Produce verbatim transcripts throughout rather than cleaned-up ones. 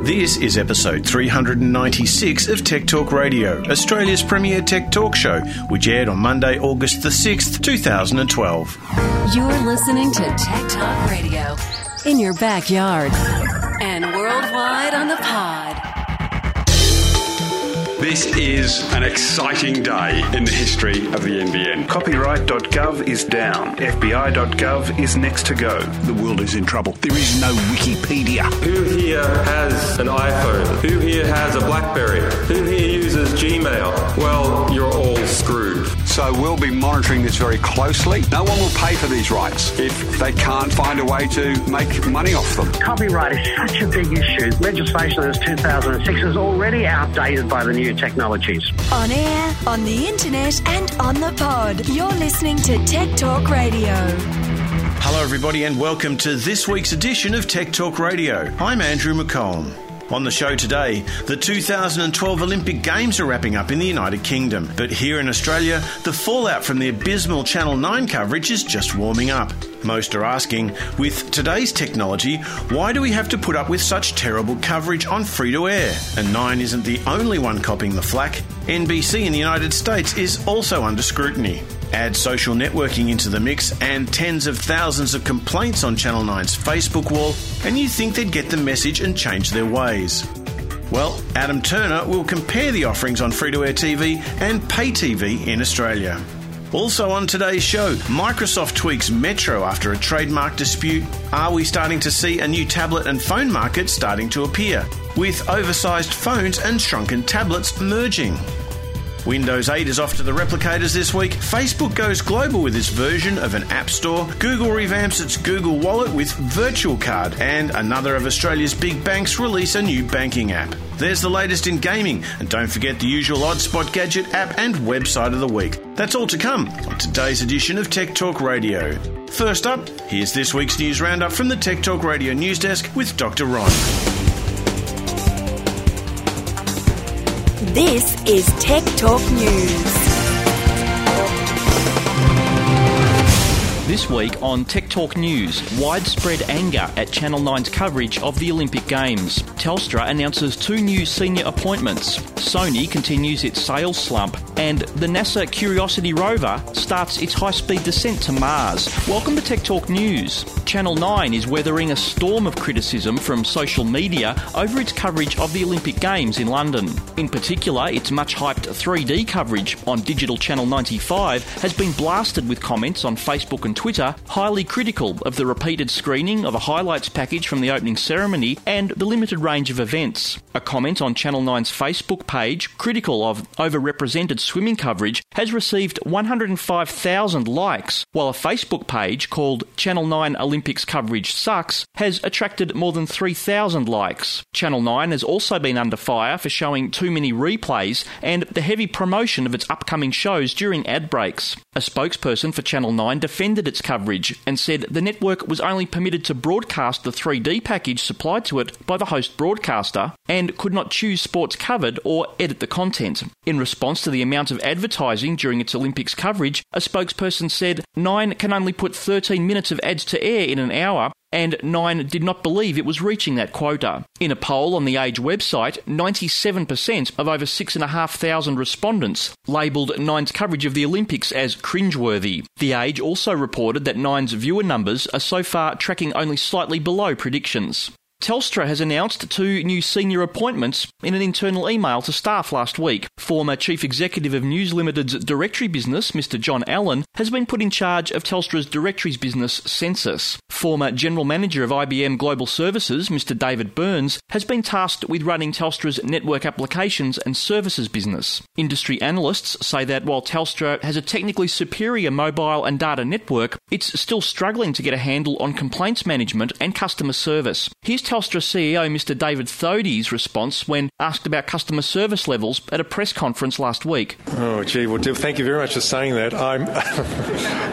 This is episode three hundred ninety-six of Tech Talk Radio, Australia's premier tech talk show, which aired on Monday, August the sixth, two thousand twelve. You're listening to Tech Talk Radio in your backyard and worldwide on the pod. This is an exciting day in the history of the N B N. Copyright dot gov is down. F B I dot gov is next to go. The world is in trouble. There is no Wikipedia. Who here has an iPhone? Who here has a BlackBerry? Who here uses Gmail? Well, you're all screwed. So we'll be monitoring this very closely. No one will pay for these rights if they can't find a way to make money off them. Copyright is such a big issue. Legislation that is two thousand six is already outdated by the new technologies. On air, on the internet and on the pod. You're listening to Tech Talk Radio. Hello everybody and welcome to this week's edition of Tech Talk Radio. I'm Andrew McComb. On the show today, the two thousand twelve Olympic Games are wrapping up in the United Kingdom. But here in Australia, the fallout from the abysmal Channel nine coverage is just warming up. Most are asking, with today's technology, why do we have to put up with such terrible coverage on free-to-air? And Nine isn't the only one copying the flack. N B C in the United States is also under scrutiny. Add social networking into the mix and tens of thousands of complaints on Channel nine's Facebook wall, and you think they'd get the message and change their ways. Well, Adam Turner will compare the offerings on free-to-air T V and pay T V in Australia. Also on today's show, Microsoft tweaks Metro after a trademark dispute. Are we starting to see a new tablet and phone market starting to appear, with oversized phones and shrunken tablets merging? Windows eight is off to the replicators this week. Facebook goes global with its version of an app store. Google revamps its Google Wallet with Virtual Card. And another of Australia's big banks release a new banking app. There's the latest in gaming. And don't forget the usual Oddspot gadget app and website of the week. That's all to come on today's edition of Tech Talk Radio. First up, here's this week's news roundup from the Tech Talk Radio news desk with Doctor Ron. This is Tech Talk News. This week on Tech Talk News, widespread anger at Channel nine's coverage of the Olympic Games. Telstra announces two new senior appointments. Sony continues its sales slump. And the NASA Curiosity rover starts its high-speed descent to Mars. Welcome to Tech Talk News. Channel nine is weathering a storm of criticism from social media over its coverage of the Olympic Games in London. In particular, its much-hyped three D coverage on Digital Channel ninety-five has been blasted with comments on Facebook and Twitter highly critical of the repeated screening of a highlights package from the opening ceremony and the limited range of events. A comment on Channel nine's Facebook page critical of overrepresented swimming coverage has received one hundred five thousand likes, while a Facebook page called Channel nine Olympics Coverage Sucks has attracted more than three thousand likes. Channel nine has also been under fire for showing too many replays and the heavy promotion of its upcoming shows during ad breaks. A spokesperson for Channel nine defended its coverage and said the network was only permitted to broadcast the three D package supplied to it by the host broadcaster and could not choose sports covered or edit the content. In response to the amount of advertising during its Olympics coverage, a spokesperson said Nine can only put thirteen minutes of ads to air in an hour, and Nine did not believe it was reaching that quota. In a poll on the Age website, ninety-seven percent of over six thousand five hundred respondents labelled Nine's coverage of the Olympics as cringeworthy. The Age also reported that Nine's viewer numbers are so far tracking only slightly below predictions. Telstra has announced two new senior appointments in an internal email to staff last week. Former Chief Executive of News Limited's directory business, Mister John Allen, has been put in charge of Telstra's directories business, Census. Former General Manager of I B M Global Services, Mister David Burns, has been tasked with running Telstra's network applications and services business. Industry analysts say that while Telstra has a technically superior mobile and data network, it's still struggling to get a handle on complaints management and customer service. Here's Telstra C E O Mister David Thodey's response when asked about customer service levels at a press conference last week. Oh, gee, well, thank you very much for saying that. I'm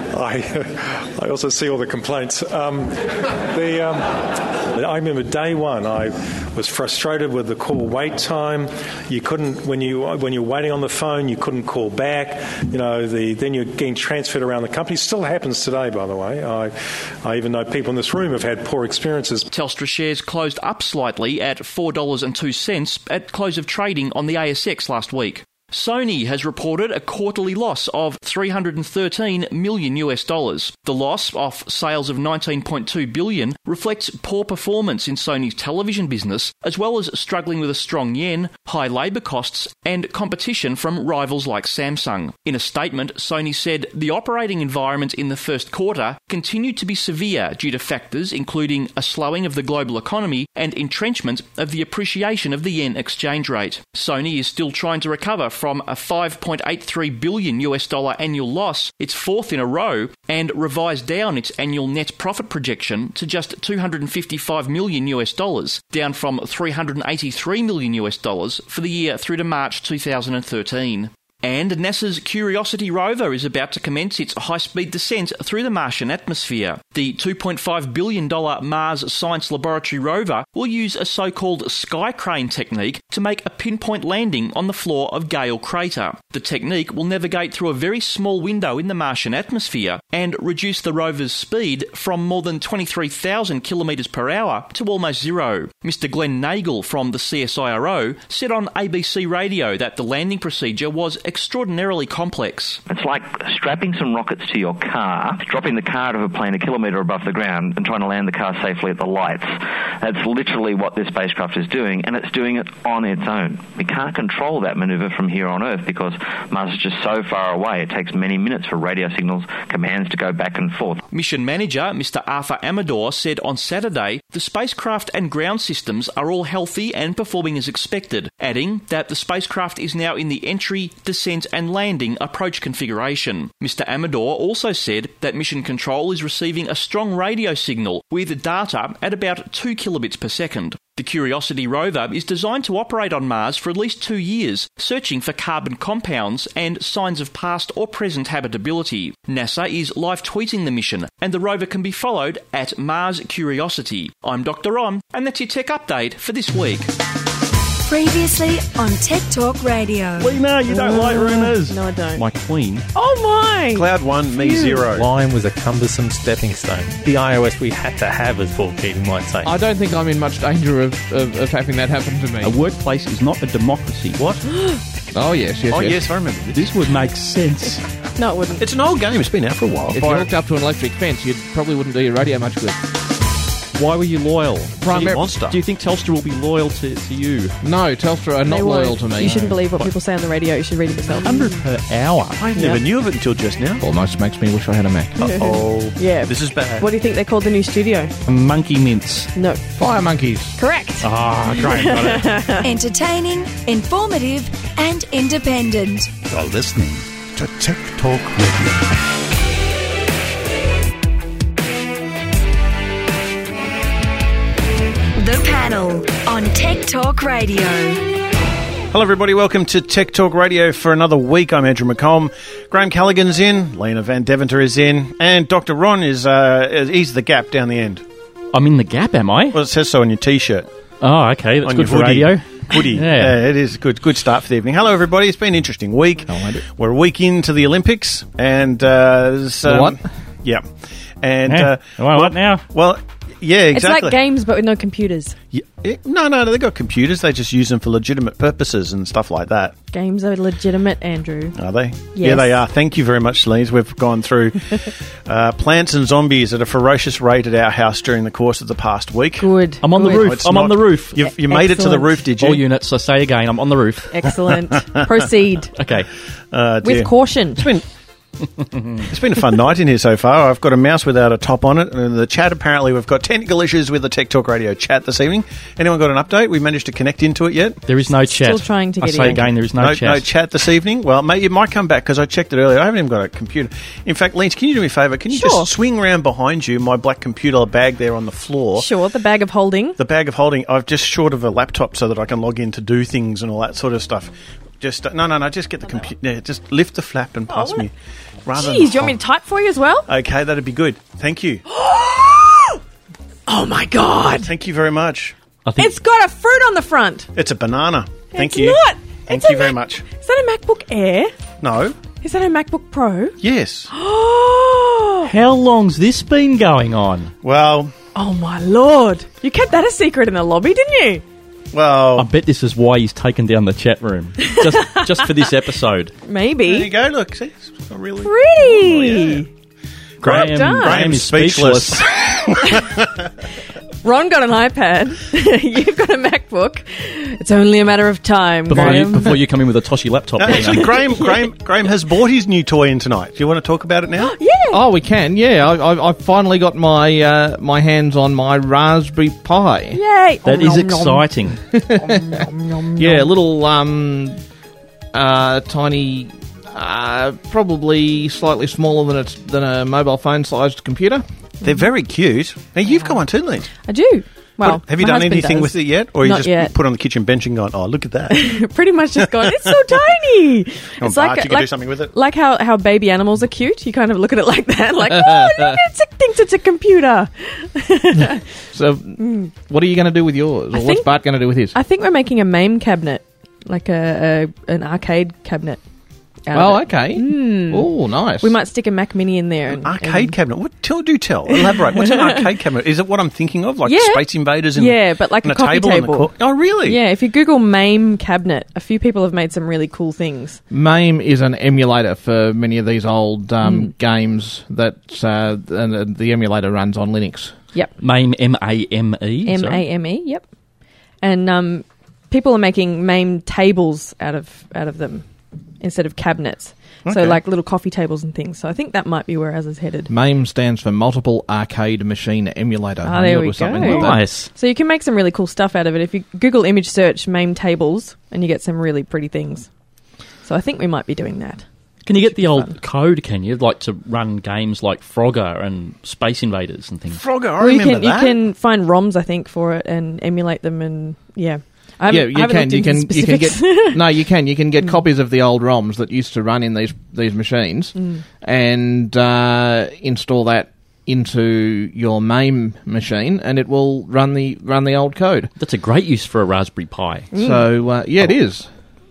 I I also see all the complaints. Um, the um, I remember day one, I was frustrated with the call wait time. You couldn't when you when you're waiting on the phone, you couldn't call back. You know, the then you're getting transferred around the company. Still happens today, by the way. I I even know people in this room have had poor experiences. Telstra shares closed up slightly at four dollars and two cents at close of trading on the A S X last week. Sony has reported a quarterly loss of three hundred thirteen million US dollars. The loss, off sales of nineteen point two billion, reflects poor performance in Sony's television business, as well as struggling with a strong yen, high labour costs, and competition from rivals like Samsung. In a statement, Sony said the operating environment in the first quarter continued to be severe due to factors including a slowing of the global economy and entrenchment of the appreciation of the yen exchange rate. Sony is still trying to recover from a five point eight three billion US dollar annual loss, its fourth in a row, and revised down its annual net profit projection to just two hundred fifty-five million US dollars, down from three hundred eighty-three million US dollars for the year through to March two thousand thirteen. And NASA's Curiosity rover is about to commence its high-speed descent through the Martian atmosphere. The two point five billion dollars Mars Science Laboratory rover will use a so-called sky crane technique to make a pinpoint landing on the floor of Gale Crater. The technique will navigate through a very small window in the Martian atmosphere and reduce the rover's speed from more than twenty-three thousand kilometres per hour to almost zero. Mister Glenn Nagel from the C S I R O said on A B C Radio that the landing procedure was extraordinarily complex. It's like strapping some rockets to your car, dropping the car out of a plane a kilometre above the ground and trying to land the car safely at the lights. That's literally what this spacecraft is doing, and it's doing it on its own. We can't control that manoeuvre from here on Earth because Mars is just so far away. It takes many minutes for radio signals, commands to go back and forth. Mission manager Mister Arthur Amador said on Saturday the spacecraft and ground systems are all healthy and performing as expected, adding that the spacecraft is now in the entry, descent and landing approach configuration. Mister Amador also said that Mission Control is receiving a strong radio signal with data at about two kilobits per second. The Curiosity rover is designed to operate on Mars for at least two years, searching for carbon compounds and signs of past or present habitability. NASA is live tweeting the mission, and the rover can be followed at Mars Curiosity. I'm Doctor Ron, and that's your tech update for this week. Previously on Tech Talk Radio. Lena, you don't uh, like rumours. No, I don't. My queen. Oh my! Cloud one, me zero. Line was a cumbersome stepping stone. The iOS we had to have, as Paul Keating might say. I don't think I'm in much danger of, of, of having that happen to me. A workplace is not a democracy. What? Oh, yes, yes, Oh, yes. yes, I remember this. This would make sense. No, it wouldn't. It's an old game. It's been out for a while. If you hooked up to an electric fence, you probably wouldn't do your radio much good. Why were you loyal? Primary- monster. Do you think Telstra will be loyal to, to you? No, Telstra are not They won't. loyal to me. You shouldn't believe what people say on the radio. You should read it yourself. one hundred per hour. I never Yeah. knew of it until just now. Almost makes me wish I had a Mac. Uh-oh. Yeah. This is bad. What do you think they called the new studio? Monkey mints. No. Fire monkeys. Correct. Ah, great. Got it. Entertaining, informative, and independent. You're listening to Tech Talk Radio. The Panel on Tech Talk Radio. Hello, everybody. Welcome to Tech Talk Radio for another week. I'm Andrew McComb. Graham Callaghan's in. Lena Van Deventer is in. And Doctor Ron is, uh, he's the gap down the end. I'm in the gap, am I? Well, it says so on your T-shirt. Oh, okay. That's On good your for hoodie. radio. Hoodie. Yeah. Yeah, it is good. Good start for the evening. Hello, everybody. It's been an interesting week. No wonder. We're a week into the Olympics, and uh, there's, The um, what? Yeah, and Yeah. uh, Well, what now? Well, yeah, exactly. It's like games, but with no computers. Yeah, it- no, no, no. They got computers. They just use them for legitimate purposes and stuff like that. Games are legitimate, Andrew. Are they? Yes. Yeah, they are. Thank you very much, Celise. We've gone through uh, Plants and Zombies at a ferocious rate at our house during the course of the past week. Good. I'm on the good. roof. It's I'm on not- the roof. You've, you made it to the Excellent. roof, did you? All units, I say again, I'm on the roof. Excellent. Proceed. Okay. Uh, dear. With caution. It's been it's been a fun night in here so far. I've got a mouse without a top on it, and the chat, apparently we've got technical issues with the Tech Talk Radio chat this evening. Anyone got an update? We managed to connect into it yet? There is no chat. Still trying to I get say in. again, there is no, no, chat. no chat this evening. Well, mate, it might come back because I checked it earlier. I haven't even got a computer. In fact, Lance, can you do me a favour? Can you Sure. just swing round behind you, my black computer bag there on the floor? Sure, the bag of holding. The bag of holding, I've just short of a laptop so that I can log in to do things and all that sort of stuff. Just uh, no, no, no. Just get the computer. Yeah, just lift the flap and pass Oh, me. Rather Jeez, than do you want me to type for you as well? Okay, that'd be good. Thank you. Oh my God! Thank you very much. I think It's got a fruit on the front. It's a banana. Thank It's you. not. Thank It's you a very Mac- much. Is that a MacBook Air? No. Is that a MacBook Pro? Yes. Oh, how long's this been going on? Well, oh my Lord! You kept that a secret in the lobby, didn't you? well. I bet this is why he's taken down the chat room just just for this episode. Maybe. There you go. Look, see, it's not really Pretty. Graham, done. Graham is speechless. Ron got an iPad. You've got a MacBook. It's only a matter of time, Before you, Graham. before you come in with a Toshy laptop. No, Dana. actually, Graham, Graham, Graham has bought his new toy in tonight. Do you want to talk about it now? Yeah. Oh, we can. Yeah, I, I, I've finally got my uh, my hands on my Raspberry Pi. Yay. That Om is nom nom. exciting. Om nom nom Yeah, a nom. little um, uh, tiny, uh, probably slightly smaller than a, than a mobile phone sized computer. They're very cute. Now, you've got one too, Lynn. I do. Well, Have you my done husband anything does. with it yet? Or you Not just yet. put it on the kitchen bench and gone, oh, look at that. Pretty much just gone, it's so tiny. Oh, It's Bart, you can like, do something with it. like how, how baby animals are cute. You kind of look at it like that. Like, oh, look, it's, it thinks it's a computer. So, what are you going to do with yours? Or I what's think- Bart going to do with his? I think we're making a MAME cabinet. Like a, a an arcade cabinet. out of Oh, it. okay. Mm. Oh, nice. We might stick a Mac Mini in there. And, Arcade and- cabinet. What? Tell, do tell. Elaborate. What's an arcade cabinet? Is it what I'm thinking of? Like Yeah. Space Invaders and Yeah, but like and a coffee table, and the table. cor- Oh, really? Yeah, if you Google MAME cabinet, a few people have made some really cool things. MAME is an emulator for many of these old um, Mm. games that uh, and, uh, the emulator runs on Linux. Yep. MAME, M A M E. M A M E, yep. And um, people are making MAME tables out of out of them instead of cabinets. So Okay. like little coffee tables and things. So I think that might be where ours is headed. MAME stands for Multiple Arcade Machine Emulator. Ah, I there knew it we was something go. like that. Nice. So you can make some really cool stuff out of it. If you Google image search MAME tables, and you get some really pretty things. So I think we might be doing that. Can you get the old fun. code, can you? Like to run games like Frogger and Space Invaders and things. Frogger, I Well, you remember can that. you can find ROMs, I think, for it and emulate them, and yeah. I Yeah, haven't- I you haven't can. looked You into can. the You can get. specifics. No, you can. You can get Mm. copies of the old ROMs that used to run in these these machines, Mm. and uh, install that into your MAME machine, and it will run the run the old code. That's a great use for a Raspberry Pi. So uh, yeah, it is.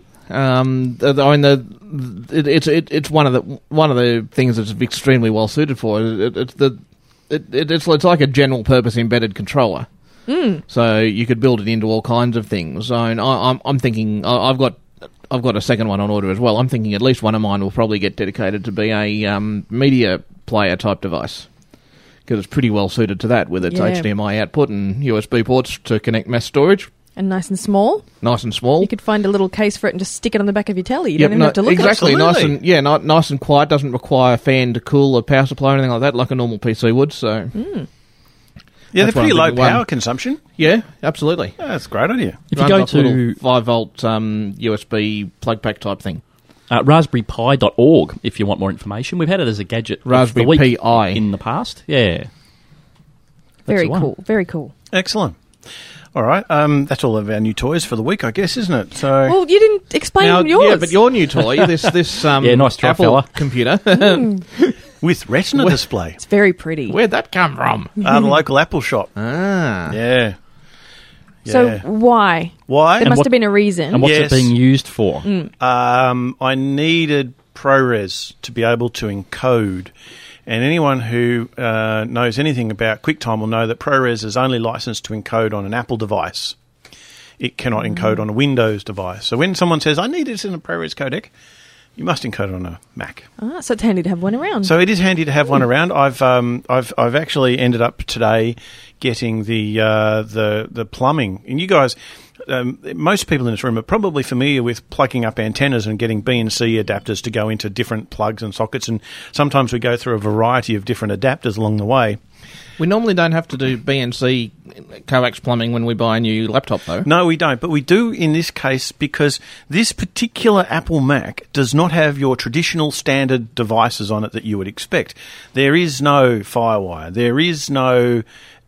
Um, the, the- I mean, the, it, it's it, it's one of the one of the things that's extremely well suited for it. it it's the it, it, it's it's like a general purpose embedded controller. Mm. So you could build it into all kinds of things. So and I, I'm I'm thinking I, I've got. I've got a second one on order as well. I'm thinking at least one of mine will probably get dedicated to be a um, media player type device, because it's pretty well suited to that with its Yeah. H D M I output and U S B ports to connect mass storage. And nice and small. Nice and small. You could find a little case for it and just stick it on the back of your telly. You Yep, don't even no, have to look exactly, at it. nice and yeah, ni- nice and quiet. Doesn't require a fan to cool a power supply or anything like that, like a normal P C would. So Mm. Yeah, they're That's what pretty I'm low thinking. One- power consumption. yeah, absolutely. Yeah, that's a great idea. If you Runs go off a little to five volt um, U S B plug pack type thing. uh, raspberry pi dot org if you want more information. We've had it as a gadget of Raspberry the week Pi. in the past. Yeah. That's Very the one. cool. Very cool. Excellent. All right, um, that's all of our new toys for the week, I guess, isn't it? So Well, you didn't explain Now, yours. yeah, but your new toy, this this um, Yeah, nice try, Apple fella. computer. Mm. with Retina Well- display, It's very pretty. Where'd that come from? uh, the local Apple shop. Ah, Yeah. So Yeah. why? Why? There And must what- have been a reason. And what's Yes. it being used for? Mm. Um, I needed ProRes to be able to encode. And anyone who uh, knows anything about QuickTime will know that ProRes is only licensed to encode on an Apple device. It cannot encode on a Windows device. So when someone says, I need this in a ProRes codec, you must encode it on a Mac. Ah, so it's handy to have one around. So it is handy to have one around. I've um, I've I've actually ended up today getting the uh, the the plumbing. And you guys, um, most people in this room are probably familiar with plugging up antennas and getting B and C adapters to go into different plugs and sockets. And sometimes we go through a variety of different adapters along the way. we normally don't have to do B and C coax plumbing when we buy a new laptop, though. No, we don't. But we do in this case because this particular Apple Mac does not have your traditional standard devices on it that you would expect. There is no FireWire. There is no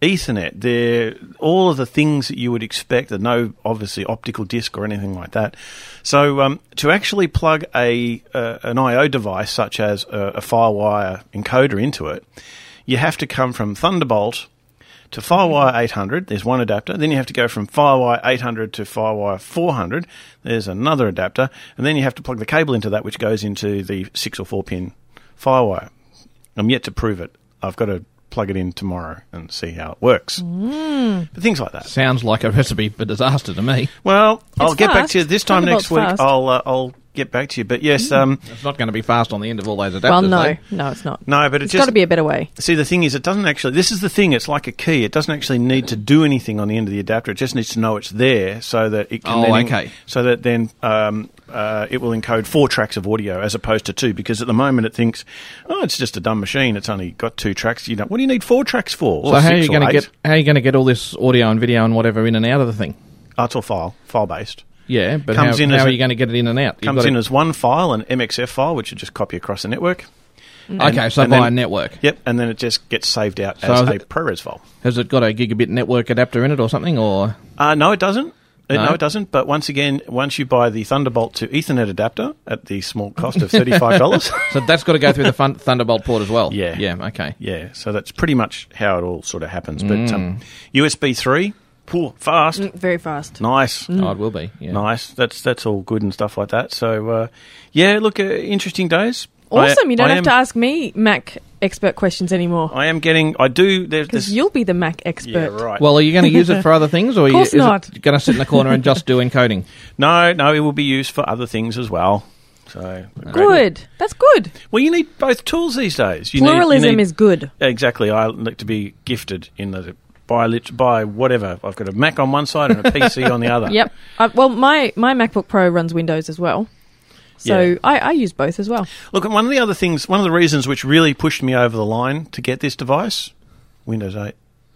Ethernet. They're all of the things that you would expect. There's no, obviously, optical disc or anything like that. So um, to actually plug a uh, an I O device such as a, a FireWire encoder into it, you have to come from Thunderbolt to FireWire eight hundred. There's one adapter. Then you have to go from FireWire eight hundred to FireWire four hundred. There's another adapter. And then you have to plug the cable into that, which goes into the six or four pin FireWire. I'm yet to prove it. I've got to plug it in tomorrow and see how it works. Mm. But things like that. Sounds like a recipe for disaster to me. Well, It's I'll get back fast. to you this time Thunderbolt's next week. fast. I'll uh, I'll get back to you. But yes, um, It's not going to be fast on the end of all those adapters. Well, no, though. no, it's not. no, but it It's just got to be a better way. See, the thing is, it doesn't actually. This is the thing. It's like a key. It doesn't actually need to do anything on the end of the adapter. It just needs to know it's there, so that it can. Oh, then, okay. So that then um, uh, it will encode four tracks of audio as opposed to two. Because at the moment it thinks, oh, it's just a dumb machine. It's only got two tracks. You know, what do you need four tracks for? Or So how are six you or going to eight? get how are you going to get all this audio and video and whatever in and out of the thing? Oh, it's all file, file based. Yeah, but Comes how, in how as are a- you going to get it in and out? You've Comes got in to- as one file, an M X F file, which you just copy across the network. Okay, so and via then- network. Yep, and then it just gets saved out So as is a it- ProRes file. Has it got a gigabit network adapter in it or something? Or Uh, no, it doesn't. Uh, No? No, it doesn't. But once again, once you buy the Thunderbolt to Ethernet adapter at the small cost of thirty-five dollars. so that's got to go through the fun- Thunderbolt port as well. Yeah. yeah, okay. Yeah, so that's pretty much how it all sort of happens. But Mm. um, U S B three, phew, fast, Mm, very fast. nice. Oh, it will be. Yeah. Nice. That's that's all good and stuff like that. So, uh, yeah, look, uh, interesting days. I- Awesome. You don't I have am, to ask me Mac expert questions anymore. I am getting. I do. There's Because this. you'll be the Mac expert. Yeah, right. Well, are you going to use it for other things, or Of course are you, not. is it going to sit in the corner and just do encoding? No, no, it will be used for other things as well. So Good. That's good. Well, you need both tools these days. You need- you Pluralism need- is good. Exactly. I like to be gifted in the buy lit buy whatever. I've got a Mac on one side and a P C on the other. Yep. Uh, well, my, my MacBook Pro runs Windows as well. So Yeah. I, I use both as well. Look, and one of the other things, one of the reasons which really pushed me over the line to get this device, Windows eight.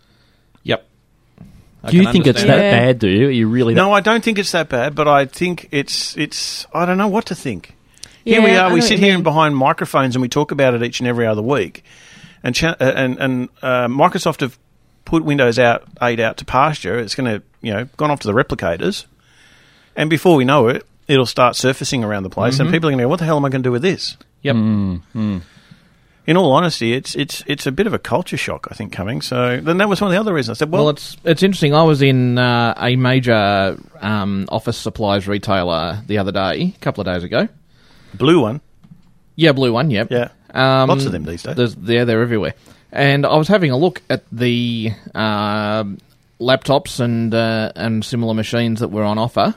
Yep. I Do you can think it's understand that Yeah. bad? Do you? Are you really? No, I don't think it's that bad, but I think it's it's. I don't know what to think. Here we Yeah, I are. know We what sit you here mean. behind microphones and we talk about it each and every other week. And cha- uh, and and uh, Microsoft have put Windows out eight out to pasture. It's going to you know gone off to the replicators, and before we know it, it'll start surfacing around the place, and people are going to go, "What the hell am I going to do with this?" Yep. Mm, mm. In all honesty, it's it's it's a bit of a culture shock, I think, coming. So then that was one of the other reasons. I said, Well, "Well, it's it's interesting. I was in uh, a major um, office supplies retailer the other day, a couple of days ago. blue one, Yeah, blue one. Yep. yeah, Um, lots of them these days." There's, yeah, they're everywhere. And I was having a look at the uh, laptops and uh, and similar machines that were on offer,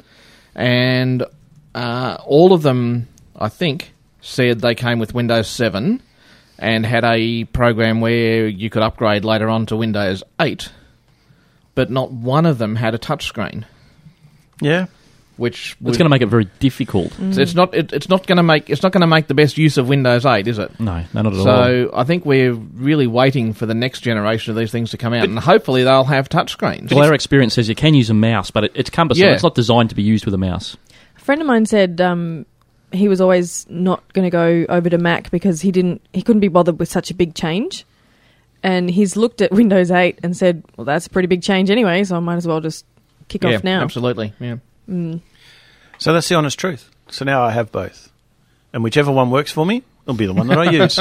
and uh, all of them, I think, said they came with Windows seven and had a program where you could upgrade later on to Windows eight, but not one of them had a touchscreen. Yeah. Which It's going to make it very difficult. So it's not it, it's not going to make it's not going to make the best use of Windows eight, is it? No, no, not at all. So I think we're really waiting for the next generation of these things to come out, and hopefully they'll have touchscreens. Well, our experience says you can use a mouse, but it, it's cumbersome. Yeah. It's not designed to be used with a mouse. A friend of mine said um, he was always not going to go over to Mac because he didn't he couldn't be bothered with such a big change. And he's looked at Windows eight and said, well, that's a pretty big change anyway, so I might as well just kick yeah, off now. absolutely. Yeah. Mm. So that's the honest truth. So now I have both. And whichever one works for me, it'll be the one that I use.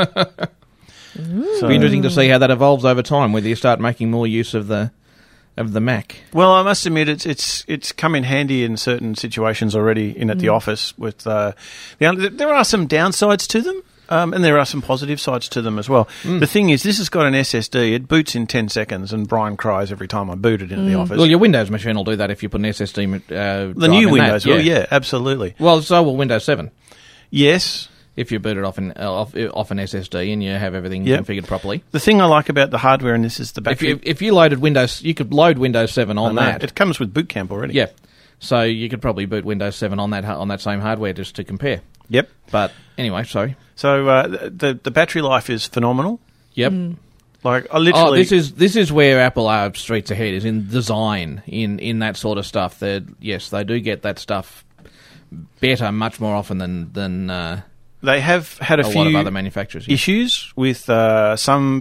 It'll be interesting to see how that evolves over time, whether you start making more use of the of the Mac. Well, I must admit, it's it's it's come in handy in certain situations already in at the Mm. office. With uh, the, there are some downsides to them, um, and there are some positive sides to them as well. Mm. The thing is, this has got an S S D. It boots in ten seconds, and Brian cries every time I boot it into the office. Well, your Windows machine will do that if you put an S S D. Uh, the drive new in Windows, that, will, yeah, absolutely. Well, so will Windows seven. Yes. If you boot it off an uh, off, off an S S D and you have everything Yep. configured properly. The thing I like about the hardware in this is the If battery. you if you loaded Windows, you could load Windows seven on I know. that. It comes with Boot Camp already. Yeah, so you could probably boot Windows seven on that on that same hardware just to compare. Yep. But anyway, sorry. So uh, the the battery life is phenomenal. Yep. Like I literally. Oh, this is this is where Apple are streets ahead, is in design, in, in that sort of stuff. That yes, they do get that stuff better much more often than than uh, They have had a, a few lot of other manufacturers. Yeah. issues with uh, some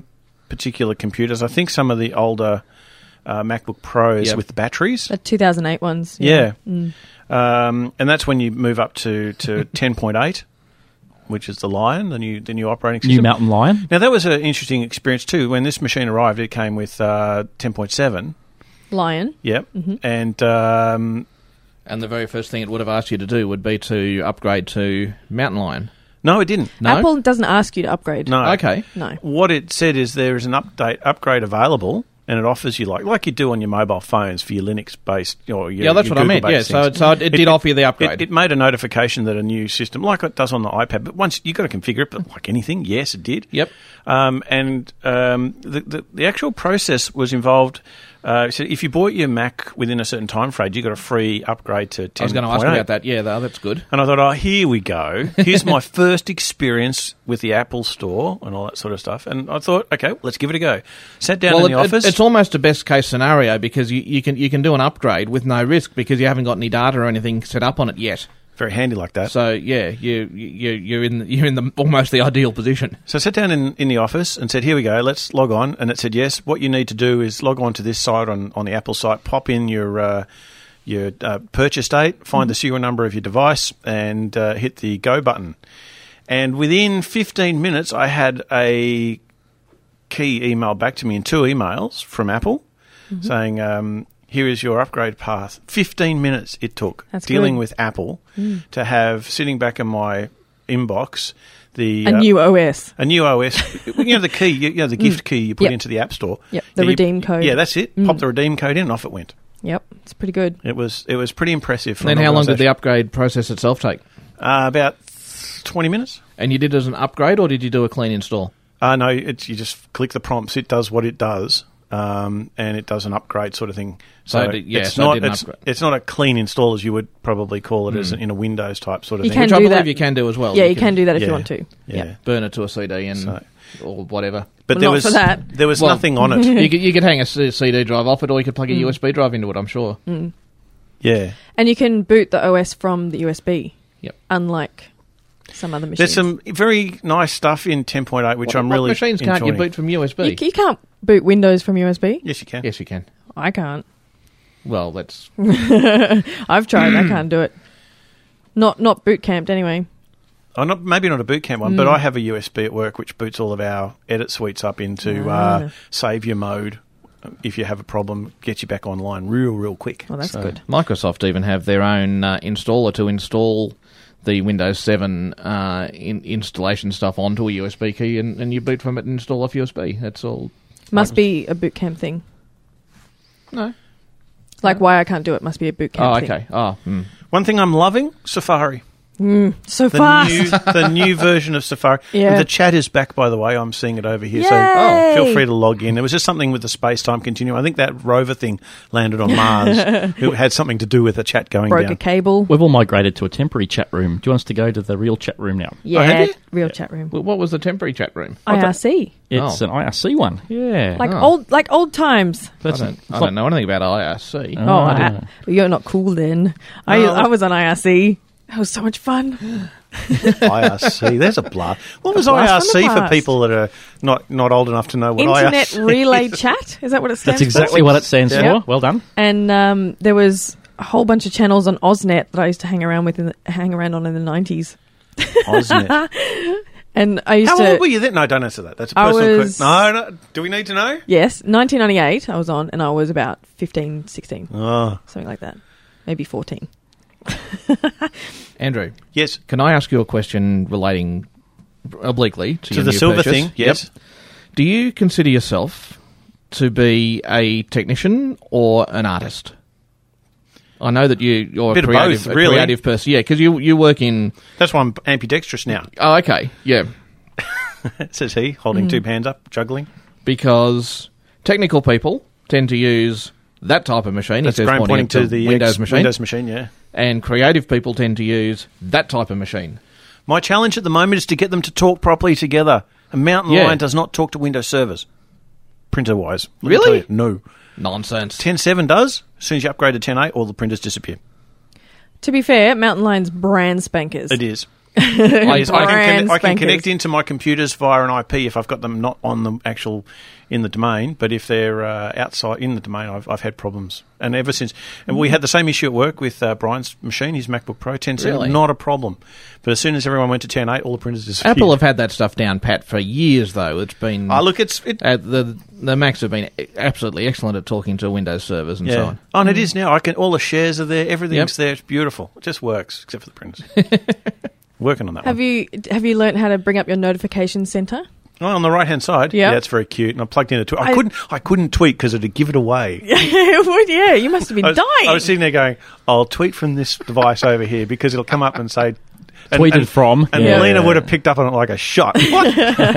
particular computers. I think some of the older uh, MacBook Pros Yep. with the batteries. The two thousand eight ones. Yeah. Mm. Um, and that's when you move up to, to ten point eight, which is the Lion, the new the new operating system. New Mountain Lion. Now, that was an interesting experience too. When this machine arrived, it came with uh, ten point seven. Lion. Yep. Mm-hmm. And um, And the very first thing it would have asked you to do would be to upgrade to Mountain Lion. no, it didn't. No? Apple doesn't ask you to upgrade. No. Okay. No. What it said is there is an update upgrade available, and it offers you like like you do on your mobile phones for your Linux based or your, Yeah, that's your what I meant, Google-based yeah, so things. it- so it did offer you the upgrade. It, it made a notification that a new system, like it does on the iPad, but once you got to configure it, but like anything, yes, it did. Yep. Um, and um, the, the the actual process was involved. Uh, so if you bought your Mac within a certain time frame, you got a free upgrade to ten. I was going to ask about that. Yeah, though, that's good. And I thought, oh, here we go. Here's my first experience with the Apple Store and all that sort of stuff. And I thought, okay, let's give it a go. Sat down well, in the it, office. It, it's almost a best case scenario because you, you can you can do an upgrade with no risk because you haven't got any data or anything set up on it yet. Very handy like that. So yeah, you you you're in you're in the almost the ideal position. So I sat down in, in the office and said, here we go, let's log on. And it said, yes, what you need to do is log on to this site on, on the Apple site, pop in your uh, your uh, purchase date, find mm-hmm. the serial number of your device, and uh, hit the go button. And within fifteen minutes, I had a key email back to me in two emails from Apple mm-hmm. saying, um, here is your upgrade path. fifteen minutes it took That's dealing good. with Apple Mm. to have sitting back in my inbox the A uh, new O S. a new O S. You know the key, you, you know the gift key you put Yep. into the App Store. Yep, the You- redeem code. Yeah, that's it. Mm. Pop the redeem code in, and off it went. Yep, it's pretty good. It was it was pretty impressive. For And then an how long did the organisation. upgrade process itself take? Uh, about twenty minutes. And you did it as an upgrade, or did you do a clean install? Uh, no, it's you just click the prompts. It does what it does, um, and it does an upgrade sort of thing. So So, it did- yeah, it's so it not did an it's, upgrade. it's not a clean install as you would probably call it as Mm. in a Windows type sort of You thing. can Which I do believe that. you can do as well. Yeah, you can do that if Yeah. you want to. Yeah. Yeah. Burn it to a C D and So- or whatever. But Well, there not was for that. there was Well, nothing on it. you, could, you could hang a C- CD drive off it, or you could plug a Mm. U S B drive into it. I'm sure. Mm. Yeah. And you can boot the O S from the U S B. Yep. Unlike some other machines. There's some very nice stuff in ten point eight, which What- I'm what really machines can't you enjoying. boot from U S B? You, you can't boot Windows from U S B. Yes, you can. Yes, you can. I can't. Well, that's I've tried. I can't do it. Not not boot camped anyway. Oh, not maybe not a boot camp one, Mm. but I have a U S B at work which boots all of our edit suites up into Ah. uh, Saviour mode. If you have a problem, get you back online real, real quick. Well, that's So- good. Microsoft even have their own uh, installer to install the Windows seven uh, in, installation stuff onto a U S B key, and, and you boot from it and install off U S B. That's all. Must be a boot camp thing. No. Like why I can't do it must be a boot camp Oh, thing. okay. Oh, mm. One thing I'm loving, Safari. Mm, so The fast. new, the new version of Safari. Yeah. The chat is back, by the way. I'm seeing it over here. Yay! So oh, feel free to log in. It was just something with the space-time continuum. I think that rover thing landed on Mars. It had something to do with the chat going Broke down. a cable. We've all migrated to a temporary chat room. Do you want us to go to the real chat room now? Yeah, have you? real chat room. Well, what was the temporary chat room? I R C. It's Oh. an I R C one. Yeah. Like Oh. old like old times. I That's don't, it's I like- don't know anything about I R C. Oh, Oh, I I, don't know. you're not cool then. I No. I was on I R C. That was so much fun. I R C. There's a blast. What was A blast from I R C the for past. people that are not, not old enough to know what I R Internet C Relay is? Chat. Is that what it stands That's exactly for? what it stands Yeah. for. Well done. And um, there was a whole bunch of channels on Oznet that I used to hang around with, in the, hang around on in the nineties. Oznet. And I used How to. old were you then? No, don't answer that. That's a I personal was- question. No, no. Do we need to know? Yes, nineteen ninety-eight I was on, and I was about fifteen, sixteen. Oh. Something like that. Maybe fourteen. Andrew, Yes. can I ask you a question relating obliquely to, To your the new silver purchase? thing, yes. Yep. Do you consider yourself to be a technician or an artist? I know that you, you're Bit a of creative, both, a really. creative person. Yeah, because you, you work in... That's why I'm ambidextrous now, Oh, okay, yeah. says he, holding two hands up, juggling. Because technical people tend to use that type of machine. That's he says, Graham pointing to at the Windows ex- machine. Windows machine, yeah. And creative people tend to use that type of machine. My challenge at the moment is to get them to talk properly together. A Mountain Yeah. Lion does not talk to Windows servers, printer-wise. Let me Really? tell you, no. Nonsense. ten point seven does. As soon as you upgrade to ten point eight, all the printers disappear. To be fair, Mountain Lion's brand spankers. It is. I, I, can, con- I can spankers. connect into my computers via an I P if I've got them not on the actual in the domain, but if they're uh, outside in the domain, I've, I've had problems. And ever since, and we had the same issue at work with uh, Brian's machine, his MacBook Pro ten seven, Really? not a problem. But as soon as everyone went to ten eight, all the printers disappeared. Apple have had that stuff down pat for years, though. It's been. Oh, look, it's it, uh, the the Macs have been absolutely excellent at talking to Windows servers and yeah. so on. Oh, and it is now. I can all the shares are there, everything's Yep. there. It's beautiful. It just works, except for the printers. Working on that Have one. you have you learnt how to bring up your notification center? Oh, on the right hand side, Yep. yeah, it's very cute. And I plugged in a tweet. I, I- couldn't, I couldn't tweet because it'd give it away. Yeah, you must have been I was, dying. I was sitting there going, "I'll tweet from this device over here because it'll come up and say." And, Tweeted and, from. and Yeah. Lena would have picked up on it like a shot. What?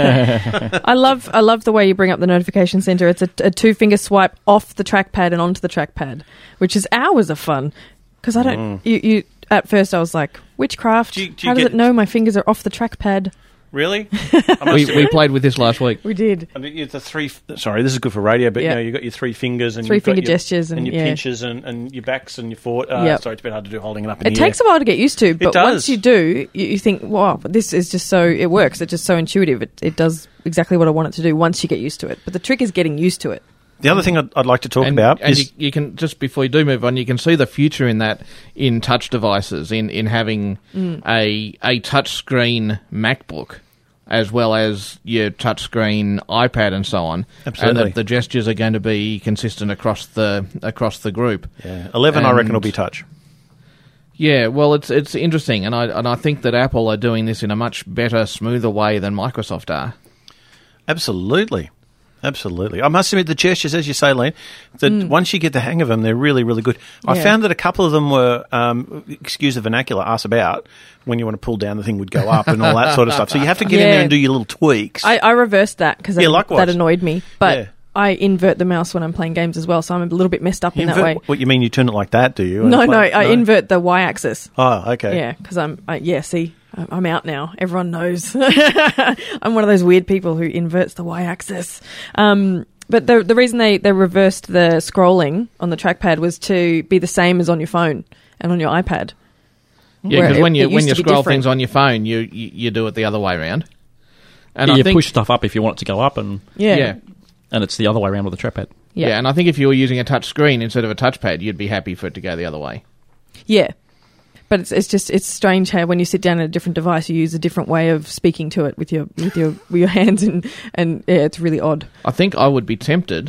I love I love the way you bring up the notification center. It's a, a two finger swipe off the trackpad and onto the trackpad, which is hours of fun. Because I don't. Mm. You, you at first I was like, witchcraft. Do you- do you How does get- it know my fingers are off the trackpad? Really? We, we played with this last week. We did. I mean, you- the three. Sorry, this is good for radio, but Yeah. you know, you've got your three fingers and Three you've got finger your, gestures and, your yeah. pinches and, and your backs and your forward. Uh, Yep. Sorry, it's a bit hard to do holding it up in It the takes air. a while to get used to, but does. once you do, you, you think, wow, this is just so, it works. It's just so intuitive. It, it does exactly what I want it to do once you get used to it. But the trick is getting used to it. The other thing I'd, I'd like to talk and, about and is you, you can just before you do move on, you can see the future in that in touch devices, in in having Mm. a a touch screen MacBook as well as your touch screen iPad and so on. Absolutely. And that the gestures are going to be consistent across the across the group. yeah, eleven. I And- reckon will be touch. Yeah, well, it's it's interesting, and I and I think that Apple are doing this in a much better, smoother way than Microsoft are. Absolutely. Absolutely. I must admit, the gestures, as you say, Len, that Mm. once you get the hang of them, they're really, really good. I Yeah. found that a couple of them were, um, excuse the vernacular, ass about, when you want to pull down, the thing would go up and all that sort of stuff. So you have to get in Yeah. there and do your little tweaks. I, I reversed that because Yeah, that, likewise. that annoyed me. But Yeah. I invert the mouse when I'm playing games as well, so I'm a little bit messed up in that way. Invert- What you mean, you turn it like that, do you? No, And no, play- I invert the y-axis. Oh, okay. Yeah, because I'm, I, yeah, see, I'm I'm out now. Everyone knows. I'm one of those weird people who inverts the y-axis. Um, but the the reason they, they reversed the scrolling on the trackpad was to be the same as on your phone and on your iPad. Yeah, Where because it- when you it when used you to be scroll different. things on your phone, you, you you do it the other way around. And Yeah, I you think push stuff up if you want it to go up, and Yeah. yeah. and it's the other way around with the trackpad. Yeah. Yeah. and I think if you were using a touch screen instead of a touchpad, you'd be happy for it to go the other way. Yeah. But it's it's just it's strange how when you sit down at a different device you use a different way of speaking to it with your with your with your hands and, and yeah, it's really odd. I think I would be tempted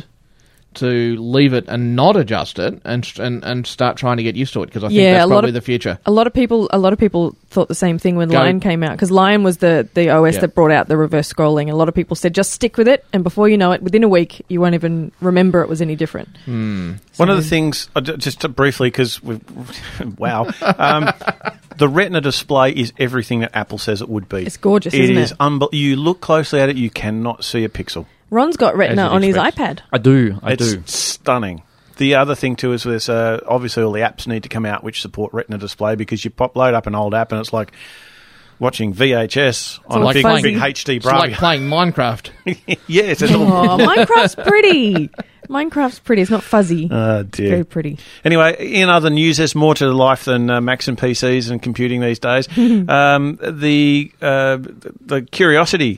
to leave it and not adjust it and and, and start trying to get used to it because I think Yeah, that's a lot probably of- the future. A lot of people a lot of people thought the same thing when Go- Lion came out because Lion was the, the O S Yeah. that brought out the reverse scrolling. A lot of people said just stick with it and before you know it within a week you won't even remember it was any different. Hmm. One of the things, uh, j- just to briefly, because we've, wow, um, the Retina display is everything that Apple says it would be. It's gorgeous, It isn't is it? unbe- You look closely at it, you cannot see a pixel. Ron's got Retina As you'd on his expect. iPad. I do, I it's do. stunning. The other thing too is there's uh, obviously all the apps need to come out which support Retina display because you pop load up an old app and it's like watching V H S on all a big, fuzzy. big H D It's like Bravia. playing Minecraft. Yes, it's all. Oh, Minecraft's pretty. Minecraft's pretty. It's not fuzzy. Oh It's dear. very pretty. Anyway, in other news, there's more to life than uh, Macs and P Cs and computing these days. um, the uh, the Curiosity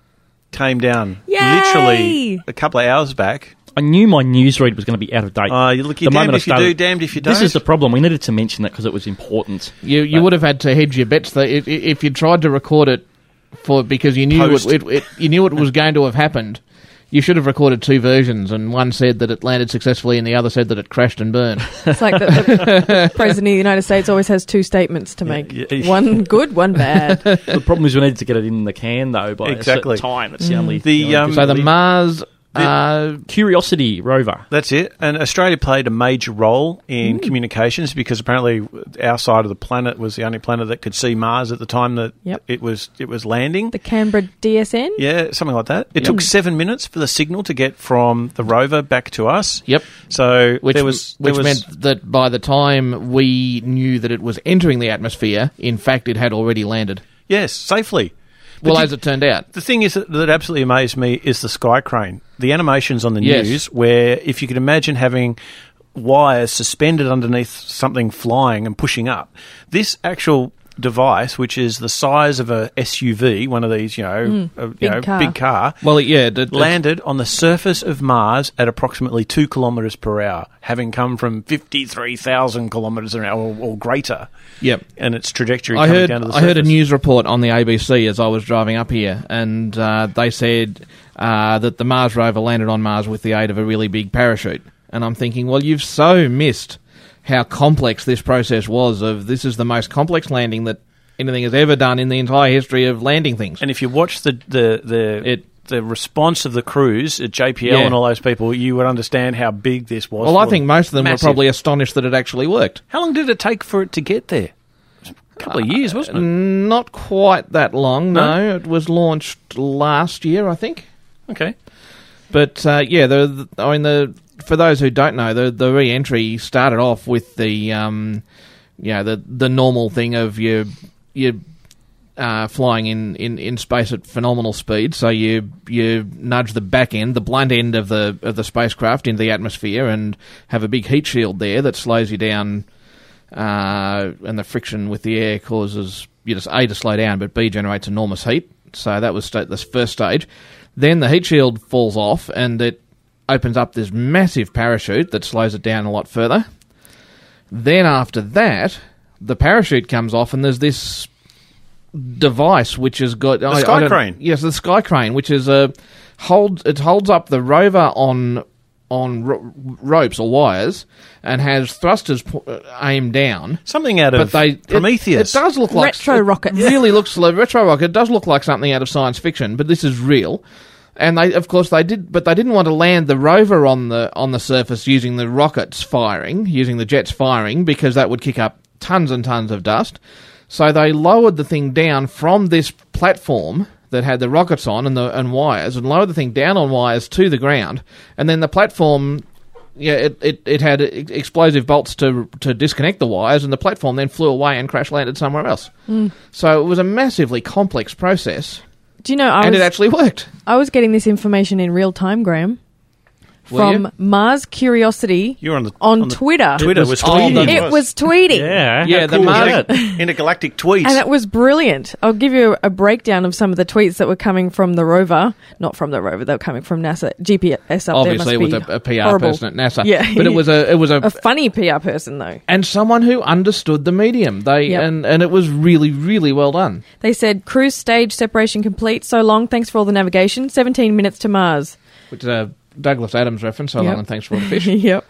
came down Yay! literally a couple of hours back. I knew my newsread was going to be out of date. Uh, you look, you're The damned moment I if you started- do, damned if you don't. This is the problem. We needed to mention that because it was important. You you But- would have had to hedge your bets though if, if you tried to record it for because you knew Post. it, it, it you knew it was going to have happened. You should have recorded two versions, and one said that it landed successfully, and the other said that it crashed and burned. It's like the, the President of the United States always has two statements to make. yeah. One good, one bad. The problem is we needed to get it in the can, though, by Exactly. a certain time. It's the only... The, the only um, so the the- Mars uh, Curiosity rover. That's it. And Australia played a major role in communications because apparently our side of the planet was the only planet that could see Mars at the time that Yep. it was it was landing. The Canberra D S N. Yeah, something like that. It took seven minutes for the signal to get from the rover back to us. Yep. So which there was there which was, meant that by the time we knew that it was entering the atmosphere, in fact, it had already landed. yes, safely. But Well, you- as it turned out. The thing is that, that absolutely amazed me is the sky crane. The animations on the Yes. news where if you could imagine having wires suspended underneath something flying and pushing up. This actual device, which is the size of a S U V, one of these, you know, Mm, uh, you big know, car. big car. Well, yeah, it, it, landed on the surface of Mars at approximately two kilometres per hour, having come from fifty-three thousand kilometres an hour or, or greater. Yep. And its trajectory I coming heard, down to the I surface. heard a news report on the A B C as I was driving up here, and uh, they said uh, that the Mars rover landed on Mars with the aid of a really big parachute. And I'm thinking, well, you've so missed how complex this process was. Of this is the most complex landing that anything has ever done in the entire history of landing things. And if you watch the the the, it, the response of the crews at J P L Yeah. and all those people, you would understand how big this was. Well, I for think them. most of them Massive. were probably astonished that it actually worked. How long did it take for it to get there? A couple of years, wasn't it? Not quite that long, no. No? It was launched last year, I think. Okay. But, uh, yeah, the, the, I mean, the for those who don't know, the, the re-entry started off with the, um, you know, the, the normal thing of you, you uh, flying in, in, in space at phenomenal speed, so you you nudge the back end, the blunt end of the of the spacecraft into the atmosphere and have a big heat shield there that slows you down, uh, and the friction with the air causes you just A, to slow down, but B, generates enormous heat. So that was sta- the first stage. Then the heat shield falls off and it opens up this massive parachute that slows it down a lot further. Then after that, the parachute comes off and there's this device which has got... The I- I sky don't- crane. Yes, the sky crane, which is a... Hold, it holds up the rover on on ro- ropes or wires and has thrusters po- uh, aimed down. Something out But of they, it- Prometheus. It, does look like... Retro it rockets. really looks like... Retro rocket. It does look like something out of science fiction, but this is real. And they, of course, they did, but they didn't want to land the rover on the on the surface using the rockets firing, using the jets firing, because that would kick up tons and tons of dust. So they lowered the thing down from this platform that had the rockets on and the and wires, and lowered the thing down on wires to the ground, and then the platform, yeah, it it, it had ex- explosive bolts to to disconnect the wires, and the platform then flew away and crash landed somewhere else. Mm. So it was a massively complex process. Do you know, I and was, it actually worked. I was getting this information in real time, Graham, Were from you? Mars Curiosity You're on the on, on the- Twitter. Twitter was it tweeting. It was tweeting. Yeah, Yeah, how the cool was Mars- that? Intergalactic tweets. And it was brilliant. I'll give you a breakdown of some of the tweets that were coming from the rover. Not from the rover, they were coming from NASA. G P S up Obviously, there it must was be a, a P R horrible. person at NASA. Yeah. but it was a it was a, A funny P R person, though. and someone who understood the medium. They Yep. and and it was really really well done. They said, cruise stage separation complete. So long. Thanks for all the navigation. seventeen minutes to Mars. Which is a Douglas Adams reference. So Yep. long and thanks for all the fish. Yep.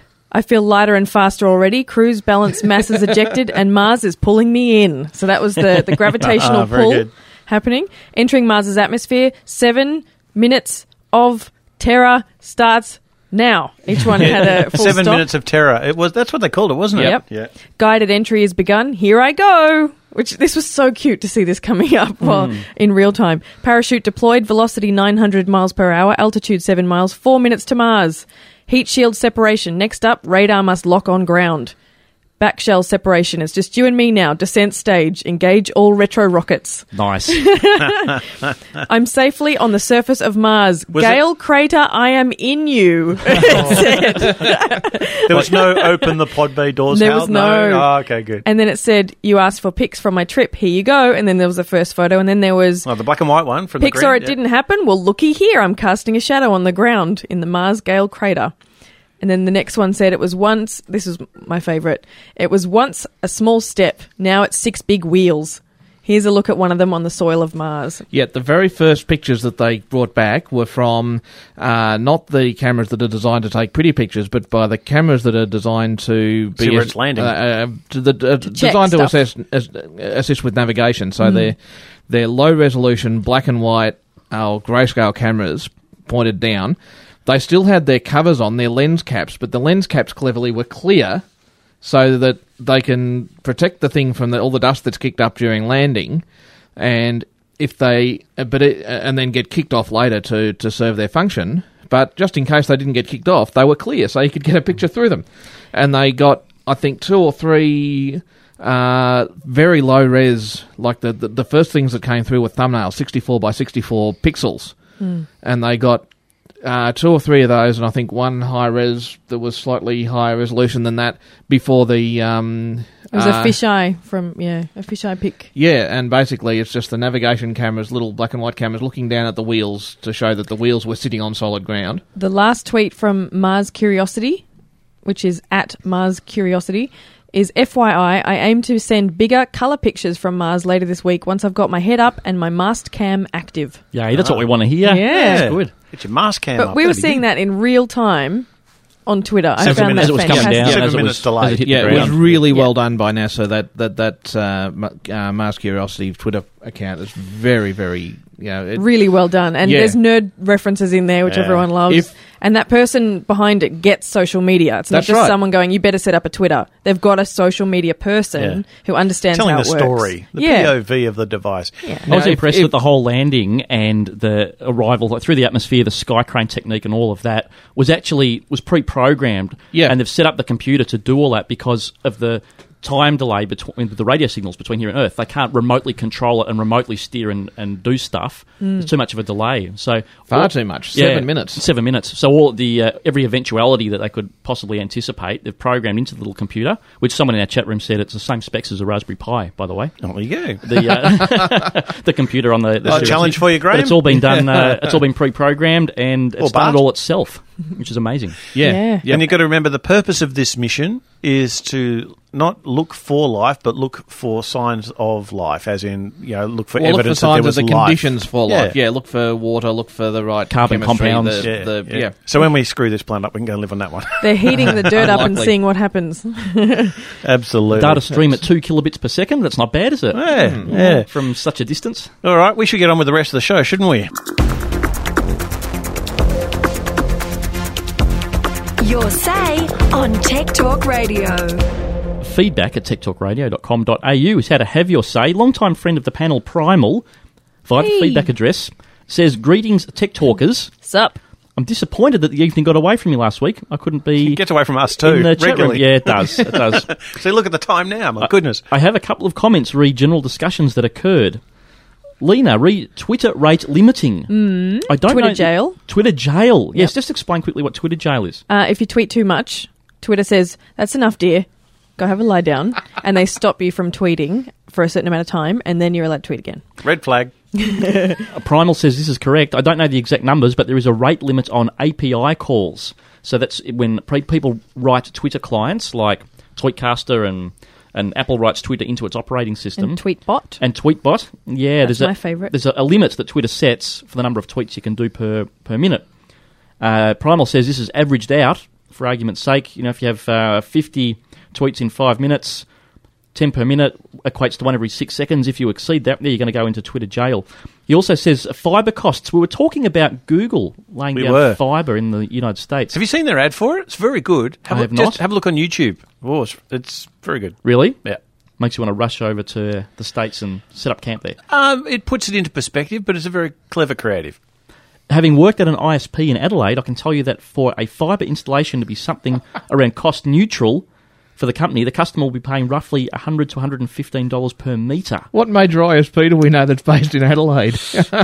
I feel lighter and faster already. Cruise balance mass is ejected and Mars is pulling me in. So that was the, the gravitational Ah, very pull good. happening. Entering Mars's atmosphere. Seven minutes of terror starts now. Each one had a full Seven stop. minutes of terror. It was. That's what they called it, wasn't it? Yep. Yeah. Guided entry has begun. Here I go. Which this was so cute to see this coming up while in real time. Parachute deployed. Velocity nine hundred miles per hour. Altitude seven miles. Four minutes to Mars. Heat shield separation. Next up, radar must lock on ground. Back shell separation. It's just you and me now. Descent stage. Engage all retro rockets. Nice. I'm safely on the surface of Mars. Was Gale crater, I am in you. It said. There was no open the pod bay doors. There Hal? was no- Oh, okay, good. And then it said, you asked for pics from my trip. Here you go. And then there was the first photo. And then there was Oh, the black and white one from pics the or ground, it yeah. didn't happen. Well, looky here. I'm casting a shadow on the ground in the Mars Gale crater. And then the next one said it was once, this is my favourite, it was once a small step. Now it's six big wheels. Here's a look at one of them on the soil of Mars. Yet the very first pictures that they brought back were from uh, not the cameras that are designed to take pretty pictures, but by the cameras that are designed to be See where it's landing. Uh, uh, to the, uh, To check designed to stuff. assess, as, assist with navigation. So Mm. they're they're low resolution black and white uh, grayscale cameras pointed down. They still had their covers on, their lens caps, but the lens caps cleverly were clear so that they can protect the thing from the, all the dust that's kicked up during landing, and if they, uh, but it, uh, and then get kicked off later to, to serve their function. But just in case they didn't get kicked off, they were clear, so you could get a picture through them. And they got, I think, two or three uh, very low res, like the, the the first things that came through were thumbnails, sixty-four by sixty-four pixels, Mm. and they got. Uh, two or three of those, and I think one high res that was slightly higher resolution than that before the um, It was Uh, a fisheye from, yeah, a fisheye pic. Yeah, and basically it's just the navigation cameras, little black and white cameras, looking down at the wheels to show that the wheels were sitting on solid ground. The last tweet from Mars Curiosity, which is at Mars Curiosity, is F Y I, I aim to send bigger colour pictures from Mars later this week once I've got my head up and my mast cam active. Yeah, that's what we want to hear. Yeah. That's good. Get your mask cam But up. we were That'd be seeing good. that in real time on Twitter. I Seven found minutes that it was coming fantastic. down. Seven as it minutes was, delayed. as it hit Yeah, the it was ground. really Yeah. well done by NASA. That that that uh, Ma- uh, Mars Curiosity Twitter account is very, very, you know, it, Really well done. And Yeah. there's nerd references in there, which Yeah. everyone loves. If- and that person behind it gets social media. It's not That's just right. someone going, you better set up a Twitter. They've got a social media person Yeah. who understands telling how the it works. story, the yeah. P O V of the device. Yeah. I was Now, if- impressed if- with the whole landing and the arrival like, through the atmosphere, the sky crane technique and all of that was actually was pre-programmed. Yeah. And they've set up the computer to do all that because of the time delay between the radio signals between here and Earth. They can't remotely control it and remotely steer and, and do stuff. Mm. There's too much of a delay. So Far all- too much. Yeah, Seven minutes. Seven minutes. So all the uh, every eventuality that they could possibly anticipate, they've programmed into the little computer, which someone in our chat room said it's the same specs as a Raspberry Pi, by the way. Oh, there you go. The uh, the computer on the, the There's a Series challenge X. for you, Graham. But it's all been done. Uh, it's all been pre-programmed and Or it's done Bart. it all itself, which is amazing. Yeah. Yeah. Yep. And you've got to remember the purpose of this mission is to not look for life, but look for signs of life, as in, you know, look for Well, look for evidence signs that of there was the life. conditions for Yeah. life. Yeah, look for water, look for the right Carbon chemistry, compounds. The, Yeah, the, yeah. yeah. So when we screw this planet up, we can go and live on that one. They're heating the dirt up and Unlikely. seeing what happens. Absolutely. Data stream at two kilobits per second. That's not bad, is it? Yeah, yeah. From such a distance. All right, we should get on with the rest of the show, shouldn't we? Your say on Tech Talk Radio. Feedback at tech talk radio dot com dot a u is how to have your say. Long-time friend of the panel, Primal, via the Hey. feedback address, says, greetings, Tech Talkers. Sup? I'm disappointed that the evening got away from me last week. I couldn't be It gets away from us too, in the chat room. regularly. Yeah, it does. It does. So look at the time now, my goodness. I have a couple of comments re general discussions that occurred. Lena, re Twitter rate limiting. Mm. I don't Twitter know. jail. Twitter jail. Yes, Yep. just explain quickly what Twitter jail is. Uh, if you tweet too much, Twitter says, that's enough, dear. Go have a lie down. And they stop you from tweeting for a certain amount of time, and then you're allowed to tweet again. Red flag. Uh, Primal says this is correct. I don't know the exact numbers, but there is a rate limit on A P I calls. So that's when pre- people write Twitter clients like Tweetcaster and, and Apple writes Twitter into its operating system. And Tweetbot. And Tweetbot. Yeah, That's there's my a, favourite. There's a, a limit that Twitter sets for the number of tweets you can do per, per minute. Uh, Primal says this is averaged out, for argument's sake. You know, if you have uh, fifty tweets in five minutes, ten per minute equates to one every six seconds. If you exceed that, you're going to go into Twitter jail. He also says fibre costs. We were talking about Google laying We down were. fibre in the United States. Have you seen their ad for it? It's very good. Have I a, have just not. have a look on YouTube. Oh, it's, it's very good. Really? Yeah. Makes you want to rush over to the States and set up camp there. Um, it puts it into perspective, but it's a very clever creative. Having worked at an I S P in Adelaide, I can tell you that for a fibre installation to be something around cost neutral for the company, the customer will be paying roughly one hundred to one hundred fifteen dollars per metre. What major I S P do we know that's based in Adelaide?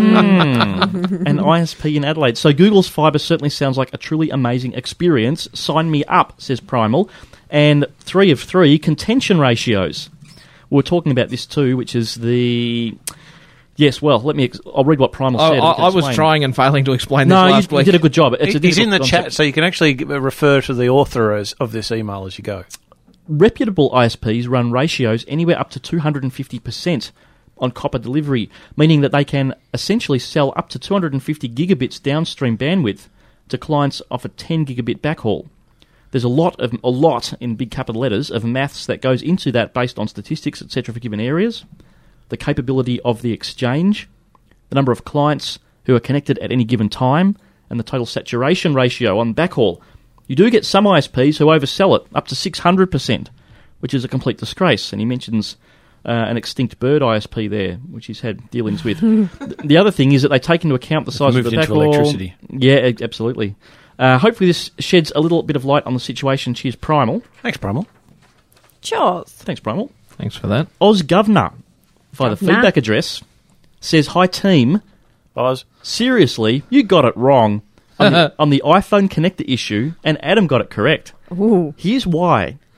Mm. An I S P in Adelaide. So Google's fibre certainly sounds like a truly amazing experience. Sign me up, says Primal. And three of three, contention ratios. We were talking about this too, which is the... Yes, well, let me... Ex- I'll read what Primal I, said. I, I can I was explain. tring and failing to explain this No, last you, week. you did a good job. It's a He's in difficult the concept. chat, so you can actually g- refer to the author as, of this email as you go. Reputable I S Ps run ratios anywhere up to two hundred fifty percent on copper delivery, meaning that they can essentially sell up to two hundred fifty gigabits downstream bandwidth to clients off a ten gigabit backhaul. There's a lot of a lot in big capital letters of maths that goes into that based on statistics, et cetera, for given areas, the capability of the exchange, the number of clients who are connected at any given time, and the total saturation ratio on backhaul. You do get some I S Ps who oversell it up to six hundred percent, which is a complete disgrace. And he mentions uh, an extinct bird I S P there, which he's had dealings with. The other thing is that they take into account the size of moved the into backhaul. electricity. Yeah, e- absolutely. Uh, hopefully this sheds a little bit of light on the situation. Cheers, Primal. Thanks, Primal. Cheers. Thanks, Primal. Thanks for that. Oz Governor, via the Governor. feedback address, says, hi team. Oz. Seriously, you got it wrong on the, on the iPhone connector issue, and Adam got it correct. Ooh. Here's why.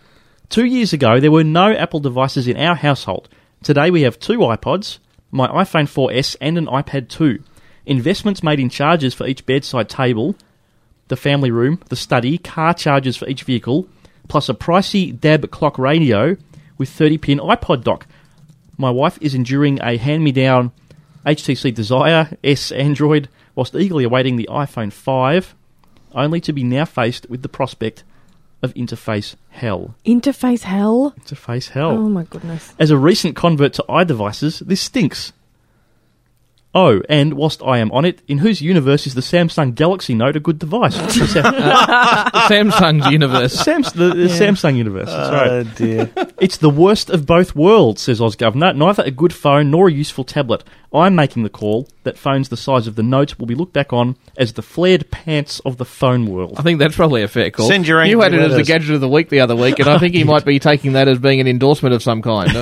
Two years ago, there were no Apple devices in our household. Today we have two iPods, my iPhone four S and an iPad two. Investments made in chargers for each bedside table, the family room, the study, car chargers for each vehicle, plus a pricey D A B clock radio with thirty pin iPod dock. My wife is enduring a hand-me-down H T C Desire S Android whilst eagerly awaiting the iPhone five, only to be now faced with the prospect of interface hell. Interface hell? Interface hell. Oh, my goodness. As a recent convert to iDevices, this stinks. Oh, and whilst I am on it, in whose universe is the Samsung Galaxy Note a good device? The Samsung's universe. Sams- the the Yeah. Samsung universe, that's right. Oh, dear. It's the worst of both worlds, says OzGovernor. Neither a good phone nor a useful tablet. I'm making the call that phones the size of the Note will be looked back on as the flared pants of the phone world. I think that's probably a fair call. Send your you had it angry as the letters. gadget of the week the other week, and I think he might be taking that as being an endorsement of some kind.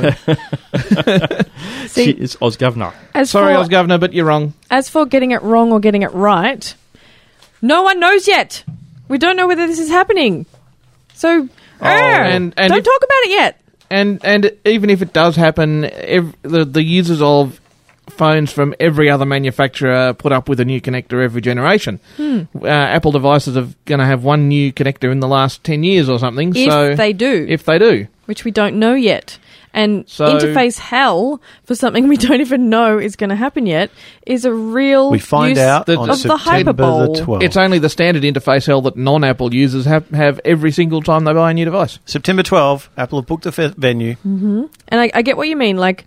See, it's OzGovernor. As Sorry, for- OzGovernor, but you're wrong. As for getting it wrong or getting it right, no one knows yet. We don't know whether this is happening. So, Oh, er, and- and don't if- talk about it yet. And and even if it does happen, ev- the the users of phones from every other manufacturer put up with a new connector every generation. Hmm. Uh, Apple devices are going to have one new connector in the last ten years or something. If so they do. If they do. Which we don't know yet. And So- interface hell for something we don't even know is going to happen yet is a real We find use out of on the September the Hyperbole. twelfth. It's only the standard interface hell that non-Apple users have, have every single time they buy a new device. September twelfth, Apple have booked the fe- venue. hmm And I, I get what you mean. Like,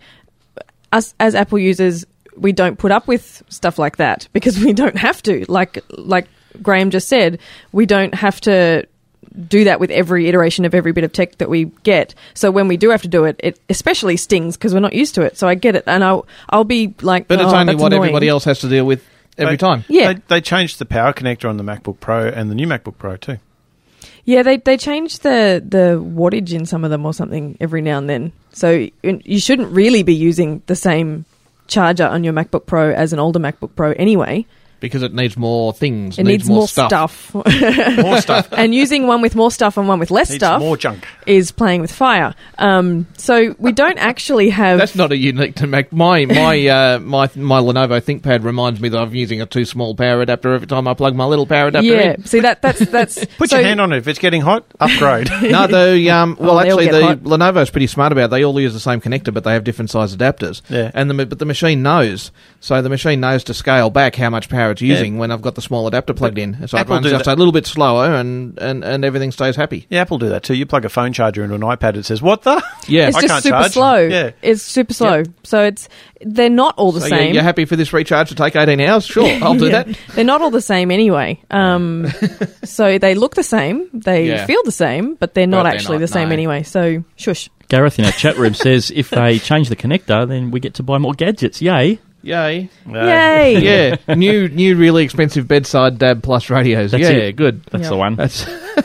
us as Apple users, we don't put up with stuff like that because we don't have to. Like, like Graham just said, we don't have to do that with every iteration of every bit of tech that we get. So when we do have to do it, it especially stings because we're not used to it. So I get it, and I'll I'll be like, But it's "Oh, only that's what annoying." everybody else has to deal with every They- time. Yeah. They, they changed the power connector on the MacBook Pro and the new MacBook Pro too. Yeah, they they change the the wattage in some of them or something every now and then. So you you shouldn't really be using the same charger on your MacBook Pro as an older MacBook Pro anyway. Because it needs more things. It needs, more stuff. More stuff. And using one with more stuff and one with less Needs stuff more junk. is playing with fire. Um, so we don't actually have... That's not a unique to Mac. My my uh, my my Lenovo ThinkPad reminds me that I'm using a too small power adapter every time I plug my little power adapter yeah, in. see, that that's... that's Put so, your hand on it. If it's getting hot, upgrade. No, the um, well, Oh, they all actually, get the hot. Lenovo's pretty smart about it. They all use the same connector, but they have different size adapters. Yeah. And the but the machine knows, so the machine knows to scale back how much power it's using Yeah. when I've got the small adapter plugged in. So Apple it runs do just that. a little bit slower, and, and, and everything stays happy. Yeah, Apple do that too. You plug a phone charger into an iPad, it says, "What the?" Yeah, It's I just can't super charge. slow. Yeah. It's super slow. So it's they're not all the So same. you- you're happy for this recharge to take eighteen hours? Sure, I'll do Yeah. that. They're not all the same anyway. Um, so they look the same, they Yeah. feel the same, but they're not But they're actually not, the same no. anyway. So shush. Gareth in our chat room says if they change the connector, then we get to buy more gadgets. Yay. Yay. Yay! Yeah, new, new, really expensive bedside D A B Plus radios. That's yeah, it. good. That's Yeah. the one. That's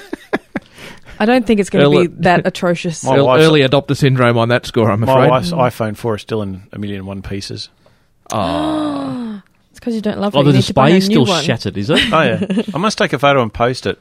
I don't think it's going to Early- be that atrocious. My early, wife's- early adopter syndrome on that score, I'm My afraid. wife's iPhone four is still in a million and one pieces. Oh. It's because you don't love it. Oh, You the need to buy display a is new still one. shattered, is it? Oh yeah, I must take a photo and post it.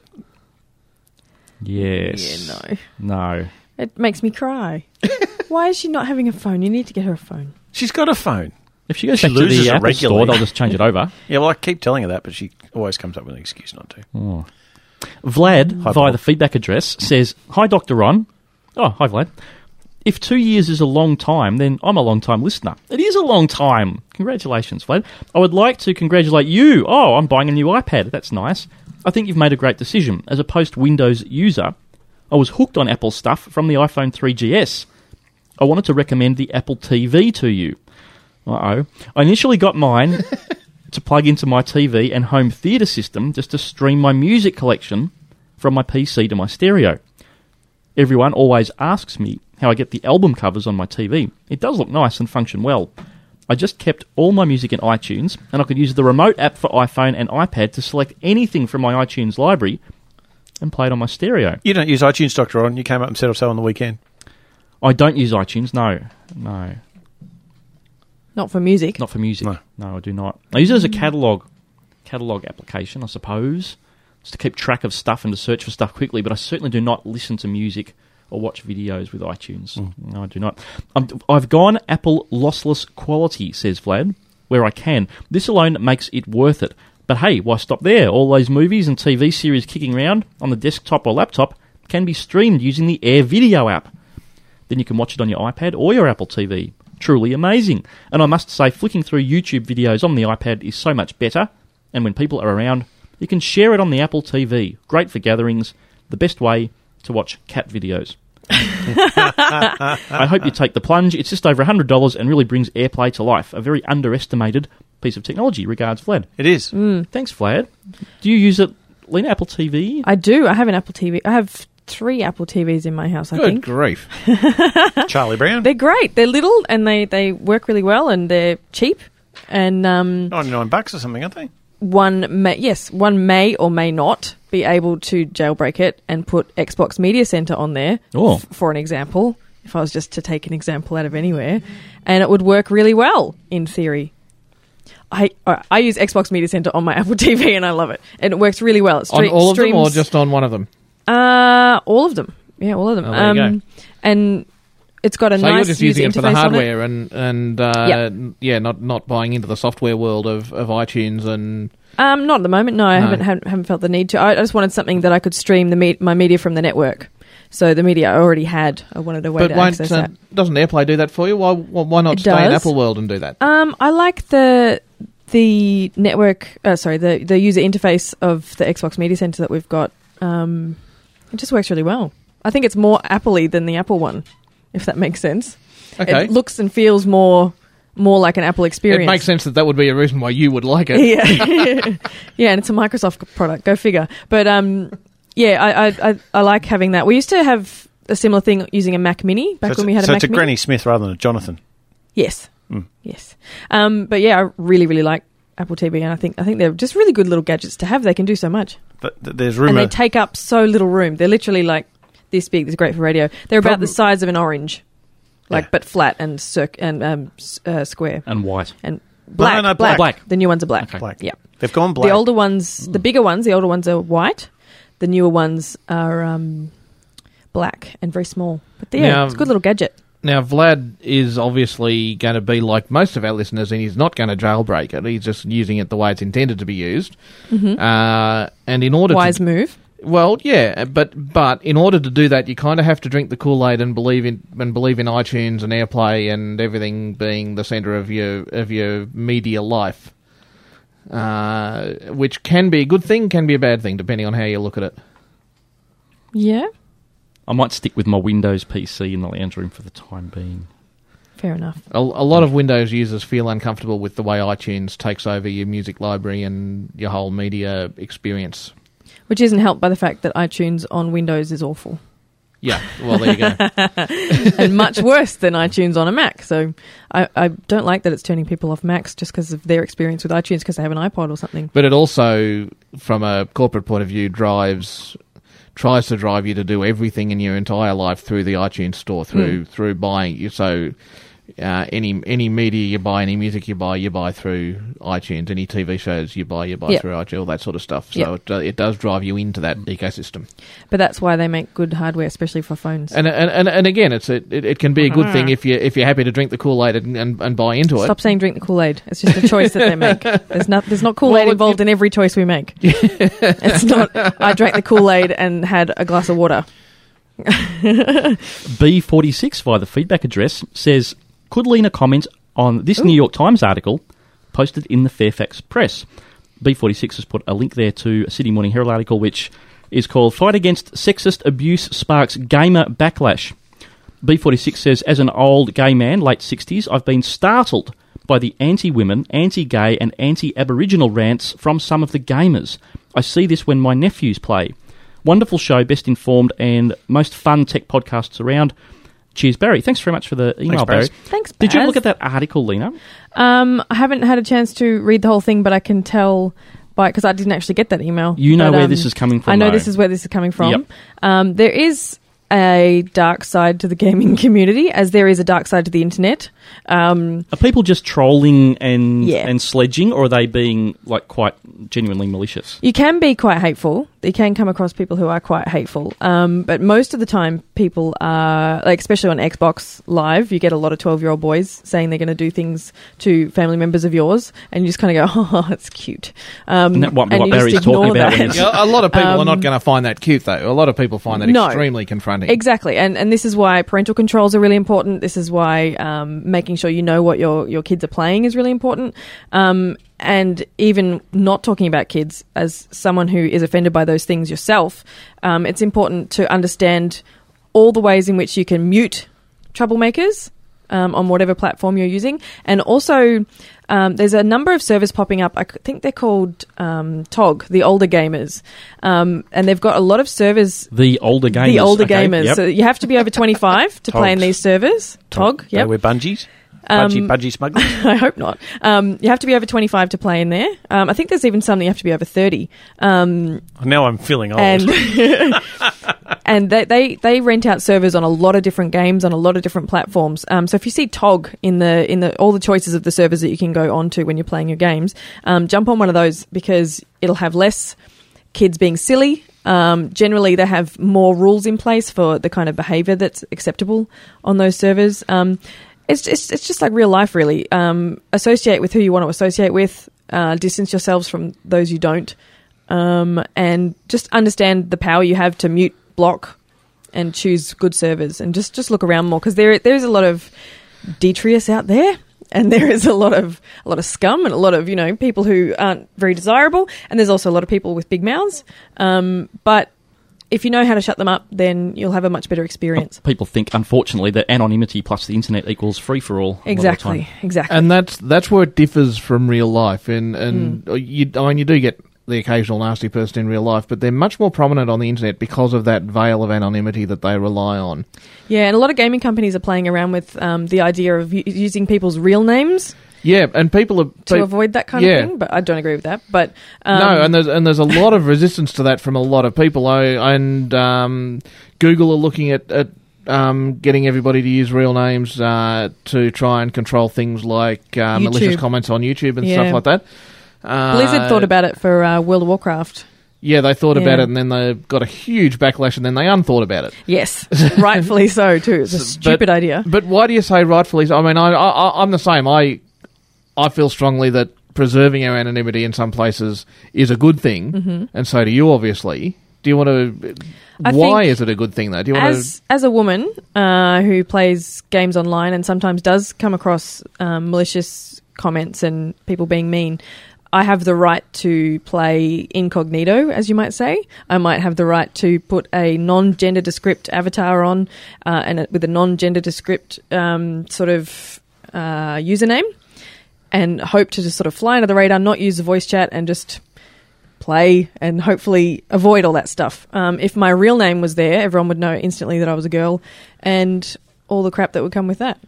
Yes. Yeah, no. No. It makes me cry. Why is she not having a phone? You need to get her a phone. She's got a phone. If she goes She back to loses the it Apple regularly. store, they'll just change it over. Yeah, well, I keep telling her that, but she always comes up with an excuse not to. Oh. Vlad, Hi, via Paul. the feedback address, says, Hi, Doctor Ron. Oh, hi, Vlad. If two years is a long time, then I'm a long-time listener. It is a long time. Congratulations, Vlad. I would like to congratulate you. Oh, I'm buying a new iPad. That's nice. I think you've made a great decision. As a post-Windows user, I was hooked on Apple stuff from the iPhone three G S. I wanted to recommend the Apple T V to you. Uh-oh. I initially got mine to plug into my T V and home theatre system just to stream my music collection from my P C to my stereo. Everyone always asks me how I get the album covers on my T V. It does look nice and function well. I just kept all my music in iTunes, and I could use the remote app for iPhone and iPad to select anything from my iTunes library and play it on my stereo. You don't use iTunes, Doctor Ron. You came up and said so on the weekend. I don't use iTunes, no. No. Not for music. Not for music. No. No, I do not. I use it as a catalogue catalogue application, I suppose, just to keep track of stuff and to search for stuff quickly, but I certainly do not listen to music or watch videos with iTunes. Mm. No, I do not. Um, I've gone Apple lossless quality, says Vlad, where I can. This alone makes it worth it. But hey, why stop there? All those movies and T V series kicking around on the desktop or laptop can be streamed using the Air Video app. Then you can watch it on your iPad or your Apple T V. Truly amazing. And I must say, flicking through YouTube videos on the iPad is so much better. And when people are around, you can share it on the Apple T V. Great for gatherings. The best way to watch cat videos. I hope you take the plunge. It's just over one hundred dollars and really brings AirPlay to life. A very underestimated piece of technology. Regards, Vlad. It is. Mm. Thanks, Vlad. Do you use it, Lena, Apple T V? I do. I have an Apple T V. I have three Apple T Vs in my house, I Good think. grief. Charlie Brown. They're great. They're little and they, they work really well and they're cheap. And um, ninety-nine bucks or something, aren't they? One may, yes, one may or may not be able to jailbreak it and put Xbox Media Center on there, oh. f- for an example, if I was just to take an example out of anywhere, and it would work really well, in theory. I I use Xbox Media Center on my Apple T V and I love it. And it works really well. It stre- on all of streams, them or just on one of them? Uh, all of them. Yeah, all of them. Oh, there you um, go. And it's got a so nice you're just user using it for the interface on hardware and, and uh, Yep. yeah, not, not buying into the software world of, of iTunes and... Um, not at the moment. No, I No. haven't, haven't haven't felt the need to. I, I just wanted something that I could stream the me- my media from the network. So the media I already had. I wanted a way But to why, access uh, that. doesn't AirPlay do that for you? Why why not It stay in does. Apple world and do that? Um, I like the the network. Uh, sorry, the the user interface of the Xbox Media Center that we've got. Um, it just works really well. I think it's more Apple-y than the Apple one, if that makes sense. Okay. It looks and feels more more like an Apple experience. It makes sense that that would be a reason why you would like it. Yeah, yeah, and it's a Microsoft product. Go figure. But um, yeah, I, I I I like having that. We used to have a similar thing using a Mac Mini back so when we had so a Mac it's a Mini. Granny Smith rather than a Jonathan. Yes, Mm. yes. Um, but yeah, I really really like Apple T V, and I think I think they're just really good little gadgets to have. They can do so much, But th- there's rumour. and they take up so little room. They're literally like this big. It's great for radio. They're about Problem- the size of an orange. Like, Yeah. but flat and circ- and um, s- uh, square. And white. And black. no, black. black. The new ones are black. Okay. Black. Yeah. They've gone black. The older ones, the bigger ones, the older ones are white. The newer ones are um, black and very small. But yeah, Now- it's a good little gadget. Now, Vlad is obviously going to be like most of our listeners, and he's not going to jailbreak it. He's just using it the way it's intended to be used. Mhm. Uh, and in order Wise to... move. Well, yeah, but but in order to do that, you kind of have to drink the Kool-Aid and believe in and believe in iTunes and AirPlay and everything being the centre of your of your media life, uh, which can be a good thing, can be a bad thing, depending on how you look at it. Yeah, I might stick with my Windows P C in the lounge room for the time being. fair enough. A, a lot of Windows users feel uncomfortable with the way iTunes takes over your music library and your whole media experience. Which isn't helped by the fact that iTunes on Windows is awful. Yeah, well, there you go. And much worse than iTunes on a Mac. So I, I don't like that it's turning people off Macs just because of their experience with iTunes because they have an iPod or something. But it also, from a corporate point of view, drives tries to drive you to do everything in your entire life through the iTunes store, through Mm. through buying. You so uh, any any media you buy, any music you buy, you buy through iTunes. Any T V shows you buy, you buy Yep. through iTunes. All that sort of stuff. So Yep. it, uh, it does drive you into that ecosystem. But that's why they make good hardware, especially for phones. And and and, and again, it's a, it it can be a good thing if you if you're happy to drink the Kool-Aid and, and, and buy into it. Stop saying drink the Kool-Aid. It's just a choice that they make. There's not there's not Kool-Aid Well, it- involved in every choice we make. It's not I drank the Kool-Aid and had a glass of water. B forty-six via the feedback address says, could Lena comment on this New York Times article posted in the Fairfax Press? B forty-six has put a link there to a Sydney Morning Herald article which is called Fight Against Sexist Abuse Sparks Gamer Backlash. B forty-six says, as an old gay man, late sixties, I've been startled by the anti-women, anti-gay and anti-Aboriginal rants from some of the gamers. I see this when my nephews play. Wonderful show, best informed and most fun tech podcasts around. Cheers, Barry. Thanks very much for the email, Thanks, Barry. Barry. Thanks, Did you Baz. look at that article, Lena? Um, I haven't had a chance to read the whole thing, but I can tell by because I didn't actually get that email. You know But, where um, this is coming from, I know though. this is where this is coming from. Yep. Um, there is a dark side to the gaming community, as there is a dark side to the internet. Um, Are people just trolling and Yeah. and sledging, or are they being like quite genuinely malicious? You can be quite hateful. you can come across people who are quite hateful. Um, but most of the time, people are, like, especially on Xbox Live, you get a lot of twelve-year-old boys saying they're going to do things to family members of yours, and you just kind of go, oh, it's cute. Um, Isn't that what, and what you Barry's just talking ignore about? that. when he's- Yeah, a lot of people Um, are not going to find that cute, though. A lot of people find that No. extremely confronting. Exactly, and and this is why parental controls are really important. This is why um, making sure you know what your, your kids are playing is really important. Um, and even not talking about kids, as someone who is offended by those things yourself, um, it's important to understand all the ways in which you can mute troublemakers um, on whatever platform you're using. And also, um, there's a number of servers popping up. I c- think they're called um, T O G, the older gamers. Um, and they've got a lot of servers. The older gamers. The older okay, gamers. yep. So you have to be over twenty-five to play in Togs. these servers. T O G, They yep. wear bungees? Um, Budgie, budgie smugglers? I hope not. Um, you have to be over twenty-five to play in there. Um, I think there's even some that you have to be over thirty. Um, Now I'm feeling old. and and they, they, they rent out servers on a lot of different games on a lot of different platforms. Um, so if you see T O G in the in the all the choices of the servers that you can go onto when you're playing your games, um, jump on one of those because it'll have less kids being silly. Um, generally, they have more rules in place for the kind of behaviour that's acceptable on those servers. Um, it's just, it's just like real life, really. Um, associate with who you want to associate with. Uh, distance yourselves from those you don't. Um, and just understand the power you have to mute, block, and choose good servers. And just, just look around more, because there there is a lot of detritus out there. And there is a lot of a lot of scum and a lot of, you know, people who aren't very desirable. And there's also a lot of people with big mouths. Um, but if you know how to shut them up, then you'll have a much better experience. People think, unfortunately, that anonymity plus the internet equals free for all. Exactly, exactly. And that's that's where it differs from real life. And and Mm. you, I mean, you do get the occasional nasty person in real life, but they're much more prominent on the internet because of that veil of anonymity that they rely on. Yeah, and a lot of gaming companies are playing around with um, the idea of u- using people's real names Yeah, and people are to pe- avoid that kind yeah. of thing. But I don't agree with that. But um, no, and there's and there's a lot of resistance to that from a lot of people. I, and um, Google are looking at, at um, getting everybody to use real names uh, to try and control things like uh, malicious YouTube. comments on YouTube and Yeah. stuff like that. Uh, Blizzard thought about it for uh, World of Warcraft. Yeah, they thought about Yeah. it, and then they got a huge backlash, and then they unthought about it. Yes, rightfully so too. It's a stupid but, idea. But why do you say rightfully so? I mean, I, I, I'm the same. I, I feel strongly that preserving our anonymity in some places is a good thing, Mhm. and so do you, obviously. Do you want to... I Why think is it a good thing, though? Do you want As as a woman uh, who plays games online and sometimes does come across um, malicious comments and people being mean, I have the right to play incognito, as you might say. I might have the right to put a non-gender descript avatar on uh, and a, with a non-gender descript um, sort of uh, username, and hope to just sort of fly under the radar, not use the voice chat, and just play and hopefully avoid all that stuff. Um, if my real name was there, everyone would know instantly that I was a girl, and all the crap that would come with that.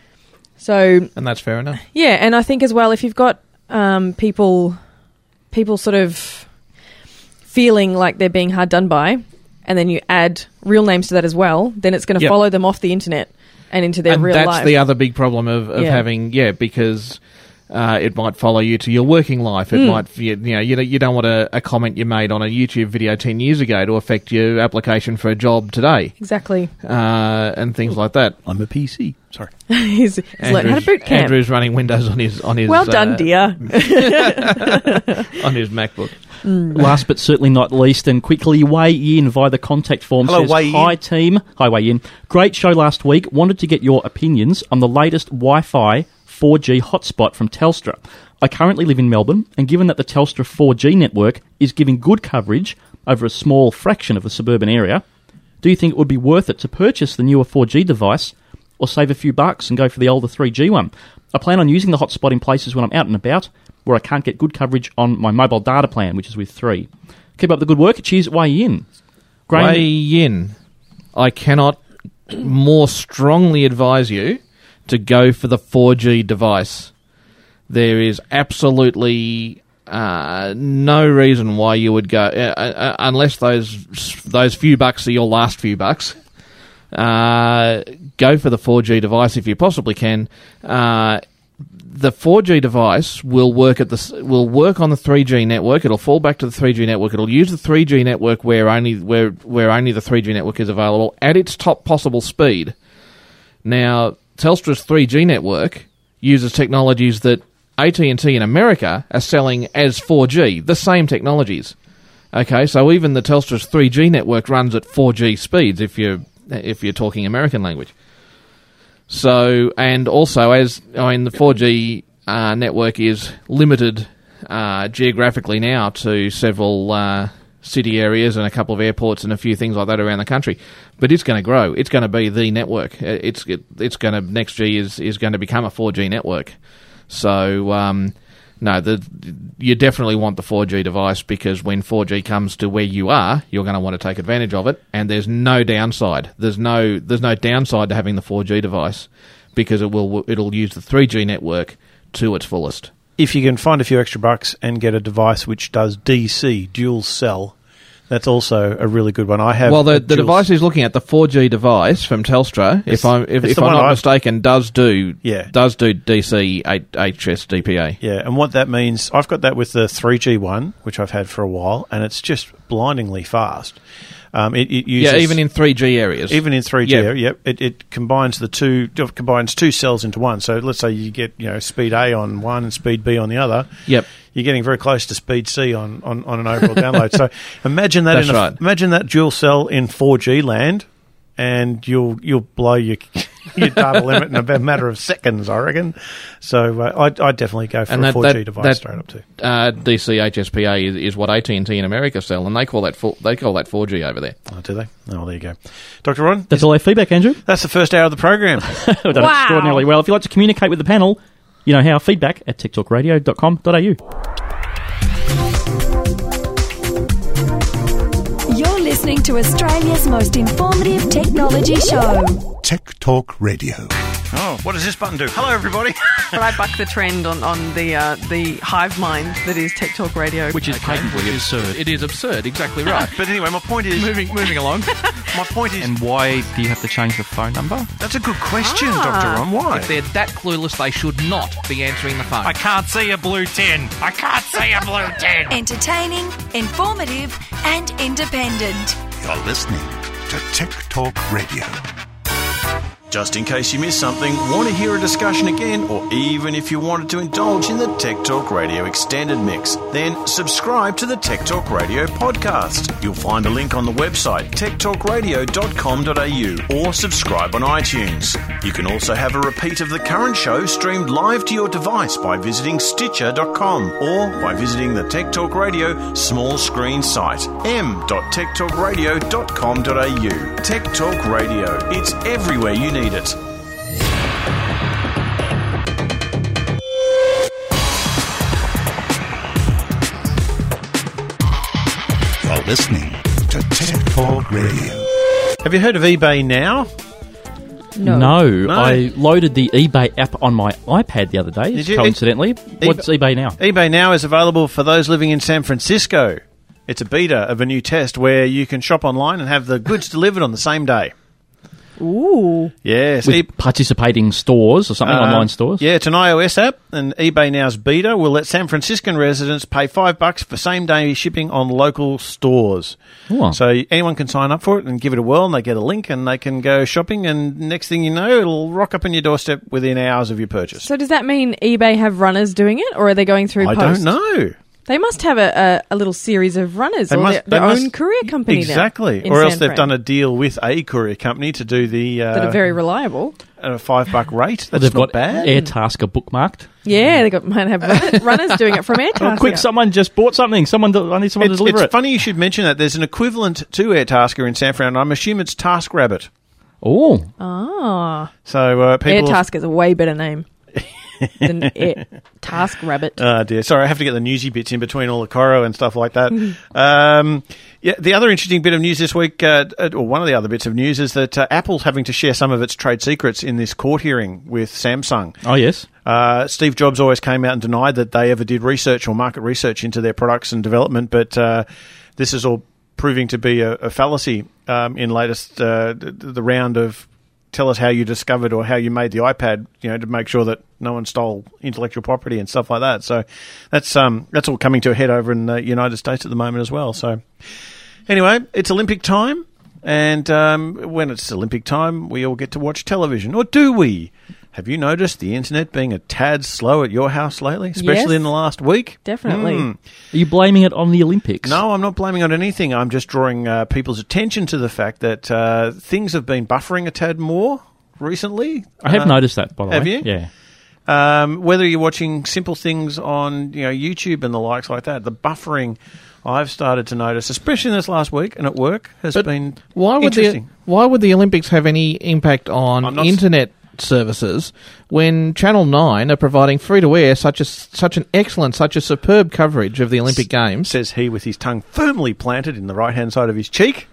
So, And that's fair enough. yeah, and I think as well, if you've got um, people, people sort of feeling like they're being hard done by, and then you add real names to that as well, then it's going to Yep. follow them off the internet and into their and real that's life. the other big problem of, of Yeah. having... Yeah, because... Uh, it might follow you to your working life. It Mm. might, you, you know, you don't, you don't want a, a comment you made on a YouTube video ten years ago to affect your application for a job today. Exactly. Uh, and things like that. I'm a P C. Sorry. he's he's learned how to boot camp. Andrew's running Windows on his on his. Well done, uh, dear. on his MacBook. Last but certainly not least, and quickly weigh in via the contact form. Hello, says, weigh in. Hi team. Hi, weigh in. Great show last week. Wanted to get your opinions on the latest Wi-Fi four G hotspot from Telstra. I currently live in Melbourne, and given that the Telstra four G network is giving good coverage over a small fraction of the suburban area, do you think it would be worth it to purchase the newer four G device or save a few bucks and go for the older three G one? I plan on using the hotspot in places when I'm out and about where I can't get good coverage on my mobile data plan, which is with three. Keep up the good work. Cheers, weigh in. Graham, Weigh in. I cannot more strongly advise you to go for the four G device. There is absolutely uh, no reason why you would go, uh, uh, unless those those few bucks are your last few bucks. Uh, go for the four G device if you possibly can. Uh, the four G device will work at the will work on the three G network. It'll fall back to the three G network. It'll use the three G network where only where where only the three G network is available at its top possible speed. Now, Telstra's three G network uses technologies that A T and T in America are selling as four G, the same technologies. Okay, so even the Telstra's three G network runs at four G speeds if you're if you're talking American language. So, and also, as I mean, the four G uh, network is limited uh, geographically now to several uh, city areas and a couple of airports and a few things like that around the country. But it's going to grow. It's going to be the network. It's it, it's going to next G is is going to become a four G network. So, um, no, the you definitely want the four G device, because when four G comes to where you are, you're going to want to take advantage of it, and there's no downside. There's no there's no downside to having the four G device, because it will it'll use the three G network to its fullest. If you can find a few extra bucks and get a device which does D C, dual cell, that's also a really good one. I have. Well, the, the device is looking at the four G device from Telstra. It's, if I'm if, if I'm not I've, mistaken, does do yeah. does do D C H S D P A. Yeah, and what that means, I've got that with the three G one, which I've had for a while, and it's just blindingly fast. Um, it, it uses, yeah, even in three G areas. Even in three G, yep. area, yep. It, it combines the two it combines two cells into one. So let's say you get you know speed A on one and speed B on the other. Yep. You're getting very close to speed C on, on, on an overall download. So imagine that That's in a, right. imagine that dual cell in four G land, and you'll you'll blow your your data limit in a matter of seconds, I reckon. So uh, I'd, I'd definitely go for and a that, four G that, device that, straight up to. Uh, D C H S P A is, is what A T and T in America sell, and they call that four, they call that four G over there. Oh, do they? Oh, there you go, Doctor Ron. That's all our feedback, Andrew. That's the first hour of the program. We've done Wow. extraordinarily well. If you'd like to communicate with the panel, you know how. Feedback at tech talk radio dot com dot a u. You're listening to Australia's most informative technology show. Tech Talk Radio. Oh, what does this button do? Hello, everybody. But I buck the trend on, on the uh, the hive mind that is Tech Talk Radio. Which is patently absurd. It is absurd, exactly right. But anyway, my point is... moving moving along. My point is... And why do you have to change the phone number? That's a good question, Ah. Doctor Ron. Why? If they're that clueless, they should not be answering the phone. I can't see a blue tin. I can't see a blue tin. Entertaining, informative, and independent. You're listening to Tech Talk Radio. Just in case you missed something, want to hear a discussion again, or even if you wanted to indulge in the Tech Talk Radio extended mix, then subscribe to the Tech Talk Radio podcast. You'll find a link on the website tech talk radio dot com dot a u or subscribe on iTunes. You can also have a repeat of the current show streamed live to your device by visiting stitcher dot com or by visiting the Tech Talk Radio small screen site m dot tech talk radio dot com dot a u. Tech Talk Radio. It's everywhere you need it. You're listening to Tech Talk Radio. Have you heard of eBay Now? No. No, No. I loaded the eBay app on my iPad the other day, Did you? coincidentally. What's eBay Now? eBay Now is available for those living in San Francisco. It's a beta of a new test where you can shop online and have the goods delivered on the same day. Ooh. Yes. With E- participating stores or something, uh, online stores? Yeah, it's an iOS app, and eBay Now's beta will let San Franciscan residents pay five bucks for same-day shipping on local stores. Oh. So anyone can sign up for it and give it a whirl, and they get a link, and they can go shopping, and next thing you know, it'll rock up on your doorstep within hours of your purchase. So does that mean eBay have runners doing it, or are they going through I post? don't know. They must have a, a, a little series of runners, They or must- their, they their must- own courier company Exactly. now. in Or else San they've Fran done a deal with a courier company to do the... Uh, that are very reliable. at a five-buck rate. Well, That's they've not got bad. Airtasker bookmarked. Yeah, they got might have run- runners doing it from Airtasker. Oh, quick, someone just bought something. Someone, do- I need someone It's, to deliver it's it. funny you should mention that. There's an equivalent to Airtasker in San Fran. I'm assuming it's TaskRabbit. Oh. Ah. So uh, people... Airtasker is a way better name than Air- TaskRabbit. Oh dear, sorry, I have to get the newsy bits in between all the Coro and stuff like that. um, yeah, the other interesting bit of news this week, uh, or one of the other bits of news, is that uh, Apple's having to share some of its trade secrets in this court hearing with Samsung. Oh, yes. Uh, Steve Jobs always came out and denied that they ever did research or market research into their products and development, but uh, this is all proving to be a, a fallacy um, in latest uh, the, the round of tell us how you discovered or how you made the iPad, you know, to make sure that no one stole intellectual property and stuff like that. So that's um that's all coming to a head over in the United States at the moment as well. So anyway, it's Olympic time, and um, when it's Olympic time, we all get to watch television, or do we? Have you noticed the internet being a tad slow at your house lately, especially Yes. in the last week? Definitely. Mm. Are you blaming it on the Olympics? No, I'm not blaming it on anything. I'm just drawing uh, people's attention to the fact that uh, things have been buffering a tad more recently. I have Uh, noticed that, by the have way. you? Yeah. Um, whether you're watching simple things on, you know, YouTube and the likes like that, the buffering I've started to notice, especially in this last week and at work, has But been Why would the interesting. Why would the Olympics have any impact on I'm not s- internet services when Channel Nine are providing free to air such a such an excellent, such a superb coverage of the Olympic Games? Says he with his tongue firmly planted in the right hand side of his cheek.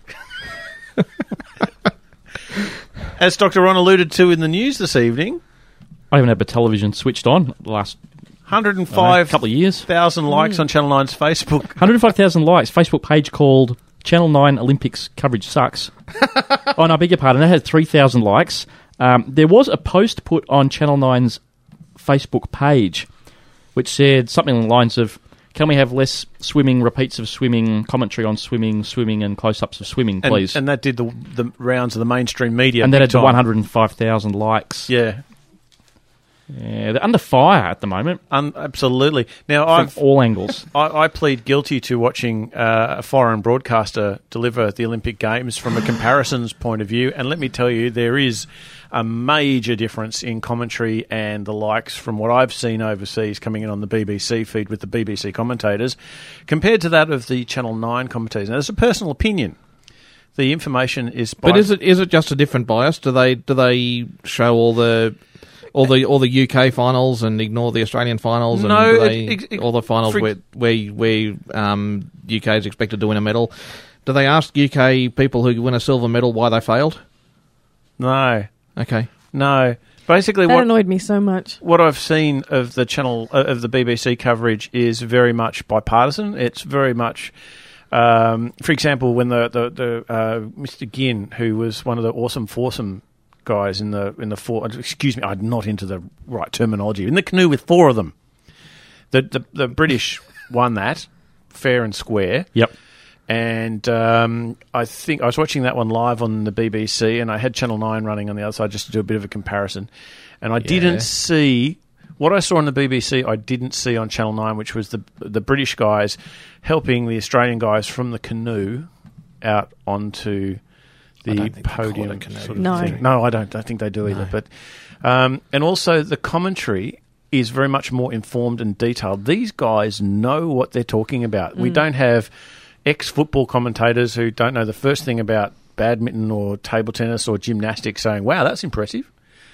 As Doctor Ron alluded to in the news this evening, I haven't had the television switched on the last one hundred I don't know, five couple of years. thousand likes Mm. on Channel nine's Facebook. one hundred five thousand likes. Facebook page called Channel nine Olympics Coverage Sucks. Oh, no, I beg your pardon. It had three thousand likes. Um, there was a post put on Channel nine's Facebook page which said something along the lines of, can we have less swimming, repeats of swimming, commentary on swimming, swimming and close-ups of swimming, And, please? and that did the the rounds of the mainstream media. And that big had time. one hundred five thousand likes. Yeah. Yeah, they're under fire at the moment. Um, absolutely. Now, From I've, all angles. I, I plead guilty to watching uh, a foreign broadcaster deliver the Olympic Games from a comparisons point of view, and let me tell you, there is a major difference in commentary and the likes from what I've seen overseas coming in on the B B C feed with the B B C commentators compared to that of the Channel nine commentators. Now, it's a personal opinion. The information is... By But is it is it just a different bias? Do they do they show all the all the all the U K finals and ignore the Australian finals? And No, do they, it- it- all the finals for- where where where um, U K is expected to win a medal. Do they ask U K people who win a silver medal why they failed? No. Okay. No. Basically, That what annoyed me so much. what I've seen of the channel uh, of the B B C coverage is very much bipartisan. It's very much, um, for example, when the the, the uh, Mister Ginn, who was one of the awesome foursome guys in the in the four. Excuse me, I'm not into the right terminology. In the canoe with four of them, the the, the British won that fair and square. Yep. And um, I think I was watching that one live on the B B C, and I had Channel nine running on the other side just to do a bit of a comparison. And I Yeah. didn't see what I saw on the B B C. I didn't see on Channel nine, which was the the British guys helping the Australian guys from the canoe out onto I the don't think they call it a podium. canoe. Sort of No. thing. no, I don't. I think they do either. But um, and also the commentary is very much more informed and detailed. These guys know what they're talking about. We Mm. don't have ex-football commentators who don't know the first thing about badminton or table tennis or gymnastics saying, wow, that's impressive.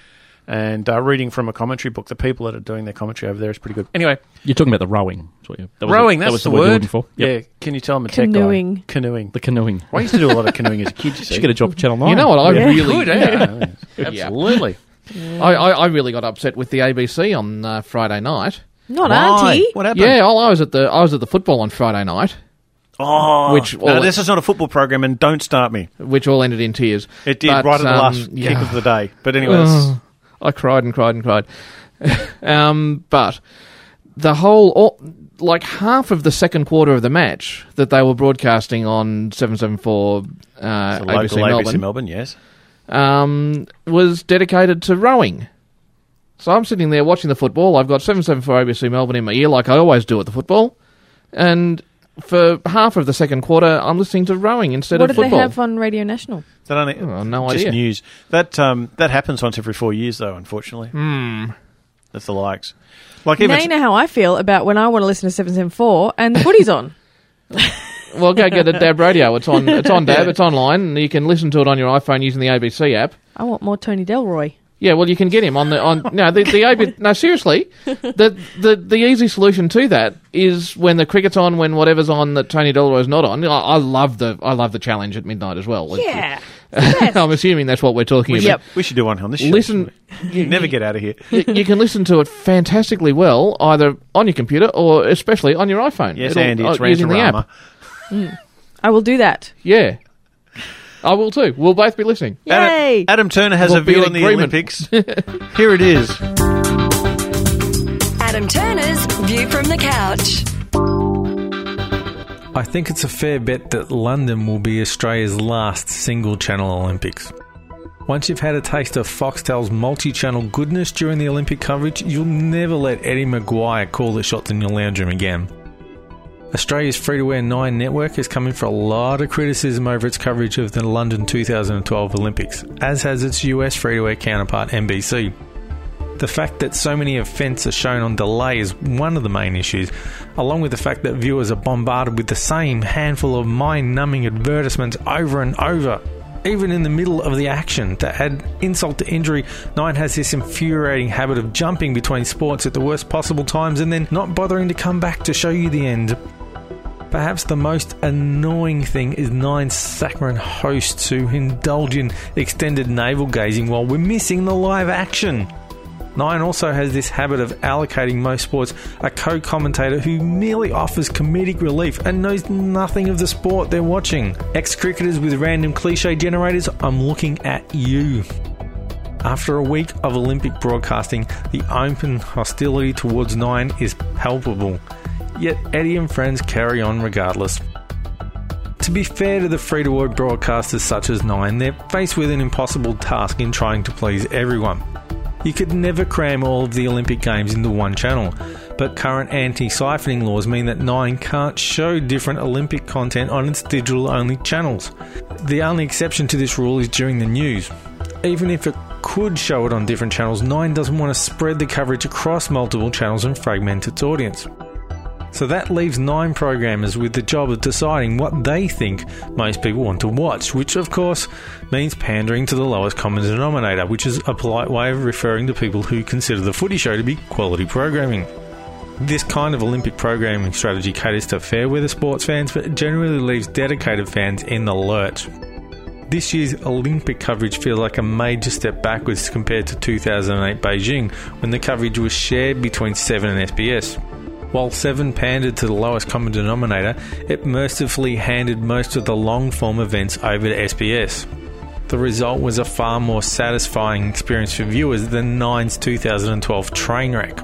And uh, reading from a commentary book, the people that are doing their commentary over there is pretty good. Anyway. You're talking about the rowing. That's what you- that was Rowing, the, that's that was the the, word. word. you're looking for. Yep. Yeah, can you tell I'm a tech Canoeing. guy? Canoeing. The canoeing. Well, I used to do a lot of canoeing as a kid, you see. Should get a job at Channel nine. You know what? I Yeah. really Good, yeah. Absolutely. I, I, I really got upset with the A B C on uh, Friday night. Not Why? Auntie. What happened? Yeah, I was at the I was at the football on Friday night, Oh, Which no, all- this is not a football program, and don't start me. which all ended in tears. It did But, right at the um, last yeah. kick of the day. But anyway, that's- Oh, I cried and cried and cried. um, but the whole, all, like half of the second quarter of the match that they were broadcasting on seven seventy-four uh, it's a A B C local Melbourne, A B C Melbourne, yes. um, was dedicated to rowing. So I'm sitting there watching the football. I've got seven seventy-four A B C Melbourne in my ear, like I always do at the football. And for half of the second quarter, I'm listening to rowing instead What of did football. they have on Radio National? That only, Oh, no just idea. news. That um, that happens once every four years, though. Unfortunately, Hmm. that's the likes. Like Now even you know how I feel about when I want to listen to seven seven four and the footy's on. Well, go get a Dab Radio. It's on. It's on Dab. Yeah. It's online, and you can listen to it on your iPhone using the A B C app. I want more Tony Delroy. Yeah, well, you can get him on the on. No, the the A B. No, seriously, the the the easy solution to that is when the cricket's on, when whatever's on that Tony Delroy's not on. I, I love the I love the challenge at midnight as well. Yeah. I'm assuming that's what we're talking we about. should, we should do one on this show. Listen, you never get out of here. you, you can listen to it fantastically well, either on your computer or especially on your iPhone. Yes, It'll- Andy, it's uh, using the Rantarama. app. Mm. I will do that. Yeah. I will too. We'll both be listening. Yay! Adam, Adam Turner has We'll a view be in on the agreement. Olympics. Here it is. Adam Turner's View from the Couch. I think it's a fair bet that London will be Australia's last single-channel Olympics. Once you've had a taste of Foxtel's multi-channel goodness during the Olympic coverage, you'll never let Eddie Maguire call the shots in your lounge room again. Australia's free-to-air Nine network is coming for a lot of criticism over its coverage of the London two thousand twelve Olympics, as has its U S free-to-air counterpart N B C. The fact that so many events are shown on delay is one of the main issues, along with the fact that viewers are bombarded with the same handful of mind-numbing advertisements over and over, even in the middle of the action. To add insult to injury, Nine has this infuriating habit of jumping between sports at the worst possible times and then not bothering to come back to show you the end. Perhaps the most annoying thing is Nine's saccharine hosts who indulge in extended navel-gazing while we're missing the live action. Nine also has this habit of allocating most sports a co-commentator who merely offers comedic relief and knows nothing of the sport they're watching. Ex-cricketers with random cliche generators, I'm looking at you. After a week of Olympic broadcasting, the open hostility towards Nine is palpable. Yet Eddie and friends carry on regardless. To be fair to the free-to-air broadcasters such as Nine, they're faced with an impossible task in trying to please everyone. You could never cram all of the Olympic Games into one channel, but current anti-siphoning laws mean that Nine can't show different Olympic content on its digital-only channels. The only exception to this rule is during the news. Even if it could show it on different channels, Nine doesn't want to spread the coverage across multiple channels and fragment its audience. So that leaves Nine programmers with the job of deciding what they think most people want to watch, which of course means pandering to the lowest common denominator, which is a polite way of referring to people who consider the footy show to be quality programming. This kind of Olympic programming strategy caters to fair weather sports fans, but generally leaves dedicated fans in the lurch. This year's Olympic coverage feels like a major step backwards compared to two thousand eight Beijing, when the coverage was shared between Seven and S B S. While Seven pandered to the lowest common denominator, it mercifully handed most of the long-form events over to S B S. The result was a far more satisfying experience for viewers than Nine's two thousand twelve train wreck.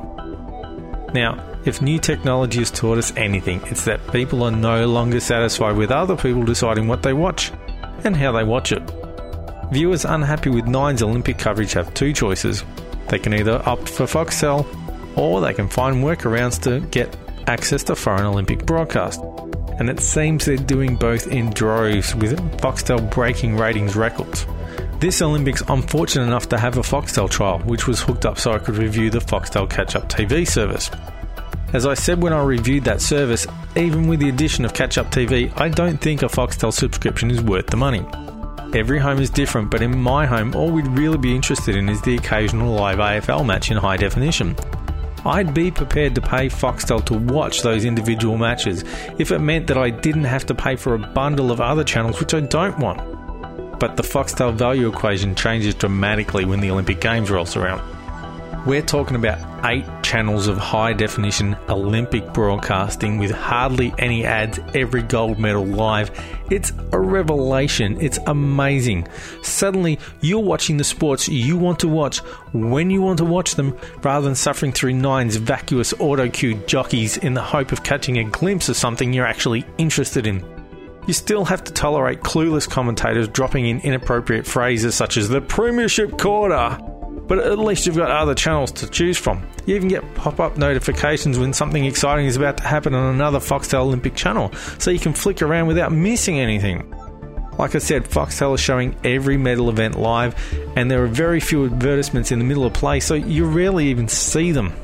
Now, if new technology has taught us anything, it's that people are no longer satisfied with other people deciding what they watch and how they watch it. Viewers unhappy with Nine's Olympic coverage have two choices. They can either opt for Foxtel, or they can find workarounds to get access to foreign Olympic broadcast. And it seems they're doing both in droves, with Foxtel breaking ratings records. This Olympics, I'm fortunate enough to have a Foxtel trial, which was hooked up so I could review the Foxtel Catch-Up T V service. As I said when I reviewed that service, even with the addition of Catch-Up T V, I don't think a Foxtel subscription is worth the money. Every home is different, but in my home, all we'd really be interested in is the occasional live A F L match in high definition. I'd be prepared to pay Foxtel to watch those individual matches if it meant that I didn't have to pay for a bundle of other channels which I don't want. But the Foxtel value equation changes dramatically when the Olympic Games rolls around. We're talking about eight channels of high-definition Olympic broadcasting with hardly any ads, every gold medal live. It's a revelation. It's amazing. Suddenly, you're watching the sports you want to watch when you want to watch them, rather than suffering through Nine's vacuous auto-cued jockeys in the hope of catching a glimpse of something you're actually interested in. You still have to tolerate clueless commentators dropping in inappropriate phrases such as the Premiership Quarter. But at least you've got other channels to choose from. You even get pop-up notifications when something exciting is about to happen on another Foxtel Olympic channel, so you can flick around without missing anything. Like I said, Foxtel is showing every medal event live, and there are very few advertisements in the middle of play, so you rarely even see them.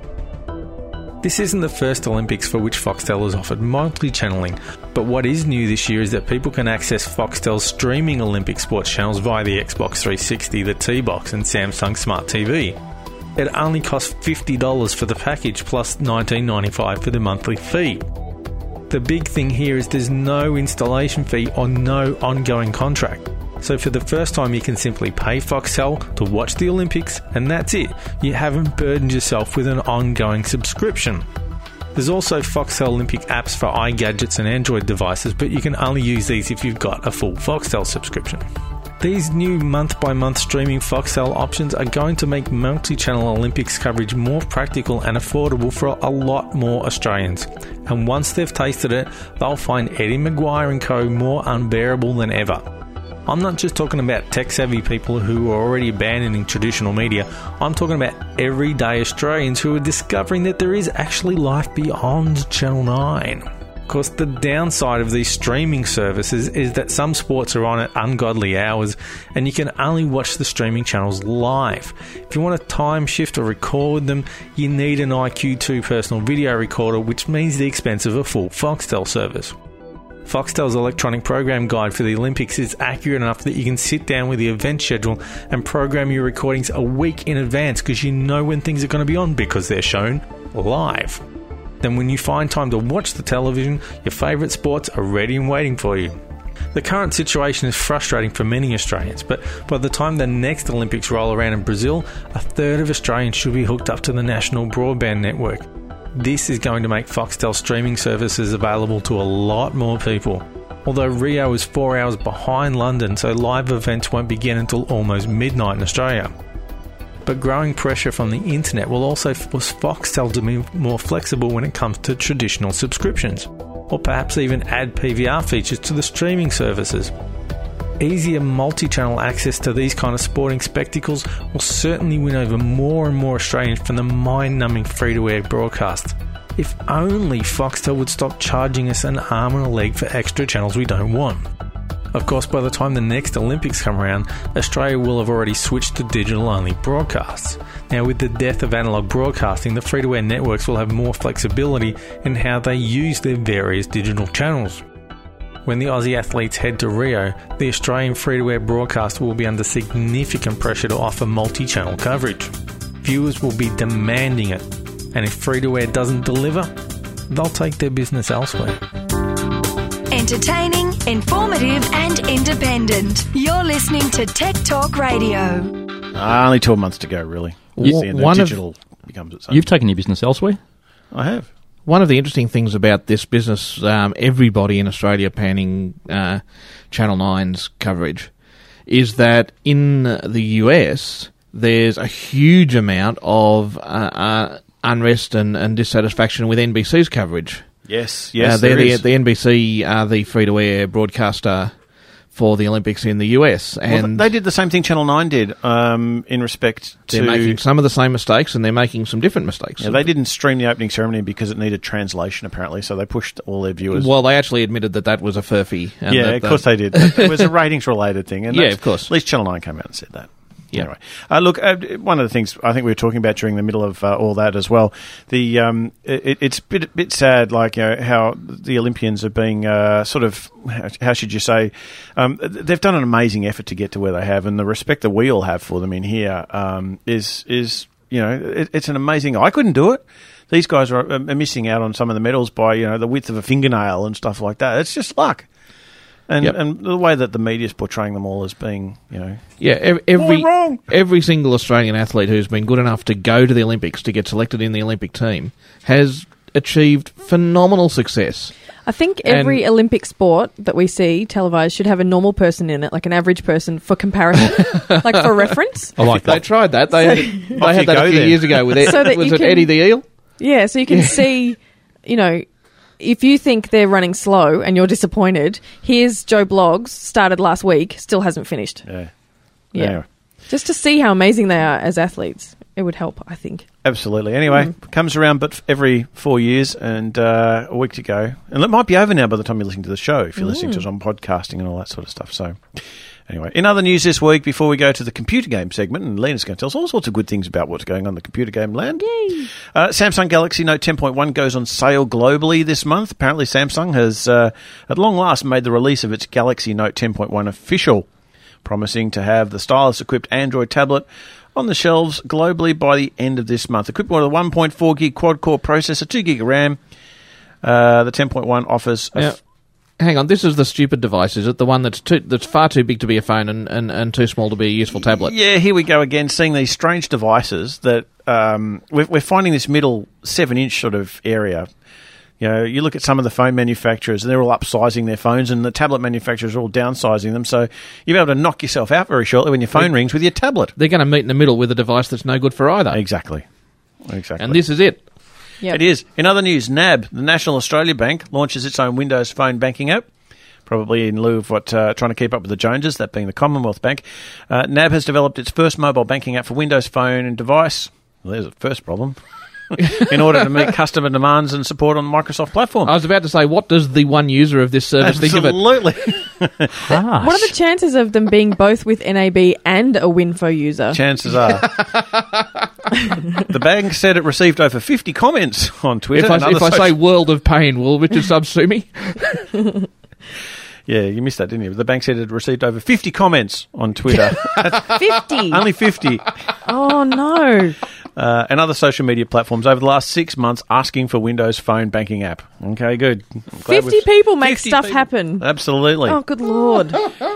This isn't the first Olympics for which Foxtel has offered multi-channeling, but what is new this year is that people can access Foxtel's streaming Olympic sports channels via the Xbox three sixty, the T-Box and Samsung Smart T V. It only costs fifty dollars for the package plus nineteen ninety-five dollars for the monthly fee. The big thing here is there's no installation fee or no ongoing contract. So for the first time you can simply pay Foxtel to watch the Olympics and that's it. You haven't burdened yourself with an ongoing subscription. There's also Foxtel Olympic apps for iGadgets and Android devices, but you can only use these if you've got a full Foxtel subscription. These new month-by-month streaming Foxtel options are going to make multi-channel Olympics coverage more practical and affordable for a lot more Australians. And once they've tasted it, they'll find Eddie Maguire and co more unbearable than ever. I'm not just talking about tech-savvy people who are already abandoning traditional media. I'm talking about everyday Australians who are discovering that there is actually life beyond Channel nine. Of course, the downside of these streaming services is that some sports are on at ungodly hours and you can only watch the streaming channels live. If you want to time shift or record them, you need an I Q two personal video recorder, which means the expense of a full Foxtel service. Foxtel's electronic program guide for the Olympics is accurate enough that you can sit down with the event schedule and program your recordings a week in advance because you know when things are going to be on because they're shown live. Then when you find time to watch the television, your favourite sports are ready and waiting for you. The current situation is frustrating for many Australians, but by the time the next Olympics roll around in Brazil, a third of Australians should be hooked up to the national broadband network. This is going to make Foxtel streaming services available to a lot more people. Although Rio is four hours behind London, so live events won't begin until almost midnight in Australia. But growing pressure from the internet will also force Foxtel to be more flexible when it comes to traditional subscriptions, or perhaps even add P V R features to the streaming services. Easier multi-channel access to these kind of sporting spectacles will certainly win over more and more Australians from the mind-numbing free-to-air broadcasts. If only Foxtel would stop charging us an arm and a leg for extra channels we don't want. Of course, by the time the next Olympics come around, Australia will have already switched to digital-only broadcasts. Now, with the death of analogue broadcasting, the free-to-air networks will have more flexibility in how they use their various digital channels. When the Aussie athletes head to Rio, the Australian free-to-air broadcast will be under significant pressure to offer multi-channel coverage. Viewers will be demanding it, and if free-to-air doesn't deliver, they'll take their business elsewhere. Entertaining, informative and independent. You're listening to Tech Talk Radio. Uh, only twelve months to go, really. You, the one digital of, becomes its own. You've taken your business elsewhere? I have. One of the interesting things about this business, um, everybody in Australia panning uh, Channel nine's coverage, is that in the U S there's a huge amount of uh, uh, unrest and, and dissatisfaction with N B C's coverage. Yes, yes, uh, they're there the, is. the N B C are the free-to-air broadcaster for the Olympics in the U S. And well, they did the same thing Channel nine did um, in respect to... They're making some of the same mistakes and they're making some different mistakes. Yeah, they didn't stream the opening ceremony because it needed translation, apparently, so they pushed all their viewers... Well, they actually admitted that that was a furphy. And yeah, that, of course they did. It was a ratings-related thing. And yeah, of course. At least Channel nine came out and said that. Yeah. Anyway, uh, look, uh, one of the things I think we were talking about during the middle of uh, all that as well, the um, it, it's a bit, bit sad, like, you know, how the Olympians are being uh, sort of, how should you say, um, they've done an amazing effort to get to where they have, and the respect that we all have for them in here um, is, is you know, it, it's an amazing... I couldn't do it. These guys are, are missing out on some of the medals by, you know, the width of a fingernail and stuff like that. It's just luck. And yep. and the way that the media's portraying them all as being, you know... Yeah, every, every, wrong. every single Australian athlete who's been good enough to go to the Olympics, to get selected in the Olympic team, has achieved phenomenal success. I think every and Olympic sport that we see televised should have a normal person in it, like an average person, for comparison, like for reference. I like that. They tried that. They so, had, they had that a few then. years ago with Ed, so was it can, Eddie the Eel? Yeah, so you can yeah. see, you know... If you think they're running slow and you're disappointed, here's Joe Bloggs, started last week, still hasn't finished. Yeah. Yeah. Anyway. Just to see how amazing they are as athletes. It would help, I think. Absolutely. Anyway, mm. comes around but every four years and uh, a week to go. And it might be over now by the time you're listening to the show, if you're mm. listening to us on podcasting and all that sort of stuff. So... Anyway, in other news this week, before we go to the computer game segment, and Lena's going to tell us all sorts of good things about what's going on in the computer game land. Yay! Uh, Samsung Galaxy Note ten point one goes on sale globally this month. Apparently Samsung has, uh, at long last, made the release of its Galaxy Note ten point one official, promising to have the stylus-equipped Android tablet on the shelves globally by the end of this month. Equipped with a one point four gig quad-core processor, two gig of RAM, uh, the ten point one offers... A yeah. f- Hang on, this is the stupid device, is it? The one that's too, that's far too big to be a phone and, and, and too small to be a useful tablet? Yeah, here we go again, seeing these strange devices that um, we're, we're finding this middle seven-inch sort of area. You know, you look at some of the phone manufacturers, and they're all upsizing their phones, and the tablet manufacturers are all downsizing them. So you'll be able to knock yourself out very shortly when your phone rings with your tablet. They're going to meet in the middle with a device that's no good for either. Exactly. Exactly. And this is it. Yep. It is. In other news, N A B, the National Australia Bank, launches its own Windows Phone banking app, probably in lieu of what uh, trying to keep up with the Joneses, that being the Commonwealth Bank. Uh, N A B has developed its first mobile banking app for Windows Phone and device. Well, there's a first problem. in order to meet customer demands and support on the Microsoft platform. I was about to say, what does the one user of this service Absolutely. think of it? What are the chances of them being both with N A B and a Winfo user? Chances are. The bank said it received over fifty comments on Twitter. If I, and other if I social- say world of pain, will Richard Stubbs sue me? Yeah, you missed that, didn't you? The bank said it received over fifty comments on Twitter. fifty? Only fifty. Oh, no. Uh, and other social media platforms over the last six months asking for Windows Phone banking app. Okay, good. I'm glad fifty we've- people make fifty stuff people. happen. Absolutely. Oh, good Lord.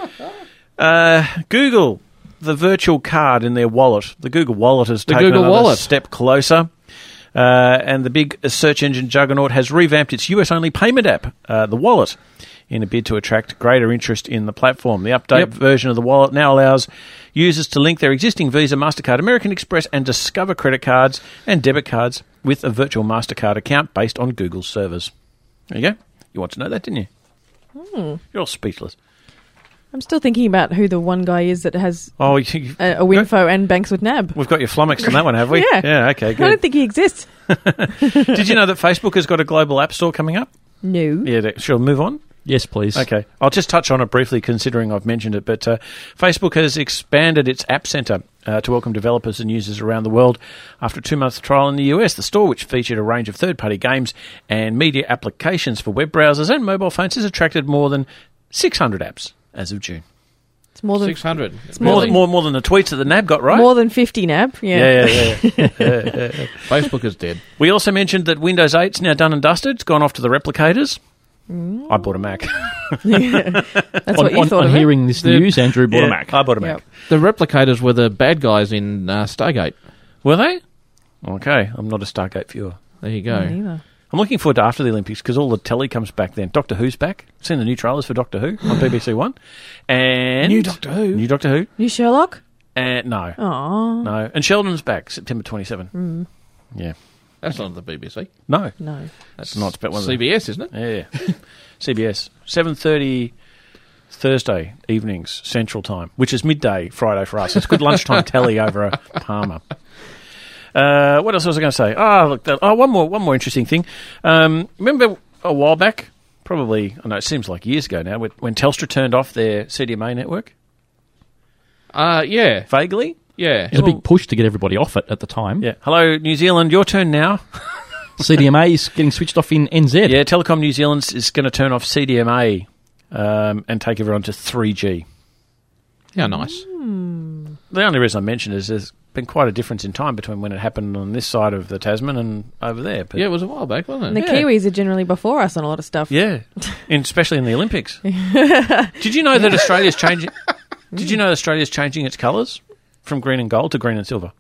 Uh, Google, the virtual card in their wallet. The Google Wallet has The taken Google another Wallet. step closer. Uh, and the big search engine juggernaut has revamped its U S-only payment app, uh, the Wallet, in a bid to attract greater interest in the platform. The update Yep. version of the Wallet now allows users to link their existing Visa, MasterCard, American Express and Discover credit cards and debit cards with a virtual MasterCard account based on Google's servers. There you go. You want to know that, didn't you? Hmm. You're all speechless. I'm still thinking about who the one guy is that has Oh, you, a, a Winfo and banks with N A B. we've got you flummoxed on that one, have we? Yeah. Yeah, okay, I good. don't think he exists. Did you know that Facebook has got a global app store coming up? No. Yeah, that- shall we move on? Yes, please. Okay, I'll just touch on it briefly considering I've mentioned it, but uh, Facebook has expanded its App Centre uh, to welcome developers and users around the world after a two-month trial in the U S. The store, which featured a range of third-party games and media applications for web browsers and mobile phones, has attracted more than six hundred apps as of June. It's more than six hundred. It's More, more than, than, more, more than the tweets that the N A B got, right? more than fifty N A B. Yeah. Yeah, yeah, yeah. yeah, yeah, yeah. Facebook is dead. We also mentioned that Windows eight's now done and dusted. It's gone off to the replicators. Mm. I bought a Mac. Yeah. That's on what you on, thought on of it. hearing this The- news, Andrew bought Yeah, a Mac. I bought a Mac. Yep. The replicators were the bad guys in uh, Stargate. Were they? Okay, I'm not a Stargate viewer. There you go. Me neither. I'm looking forward to after the Olympics because all the telly comes back then. Doctor Who's back. Seen the new trailers for Doctor Who on B B C One. And New Doctor Who? New Doctor Who. New Sherlock? And no. Oh. No. And Sheldon's back September twenty-seventh. Mm. Yeah. That's not the B B C. No. No. That's not one of the- C B S, isn't it? Yeah. C B S. seven thirty Thursday evenings, Central Time, which is midday Friday for us. It's good lunchtime telly over a Palmer. Uh, what else was I going to say? Oh, look, that, oh, one more, one more interesting thing. Um, remember a while back, probably, I know it seems like years ago now, when, when Telstra turned off their C D M A network? Uh, yeah. Vaguely? Yeah. It was a big push to get everybody off it at the time. Yeah. Hello, New Zealand, your turn now. C D M A is getting switched off in N Z. Yeah, Telecom New Zealand is going to turn off C D M A um, and take everyone to three G. Yeah, nice. Hmm. The only reason I mention it is there's been quite a difference in time between when it happened on this side of the Tasman and over there. But Yeah, it was a while back, wasn't And it? the Yeah. Kiwis are generally before us on a lot of stuff. Yeah, in, especially in the Olympics. Did you know that Australia's changing? Did you know Australia's changing its colours from green and gold to green and silver?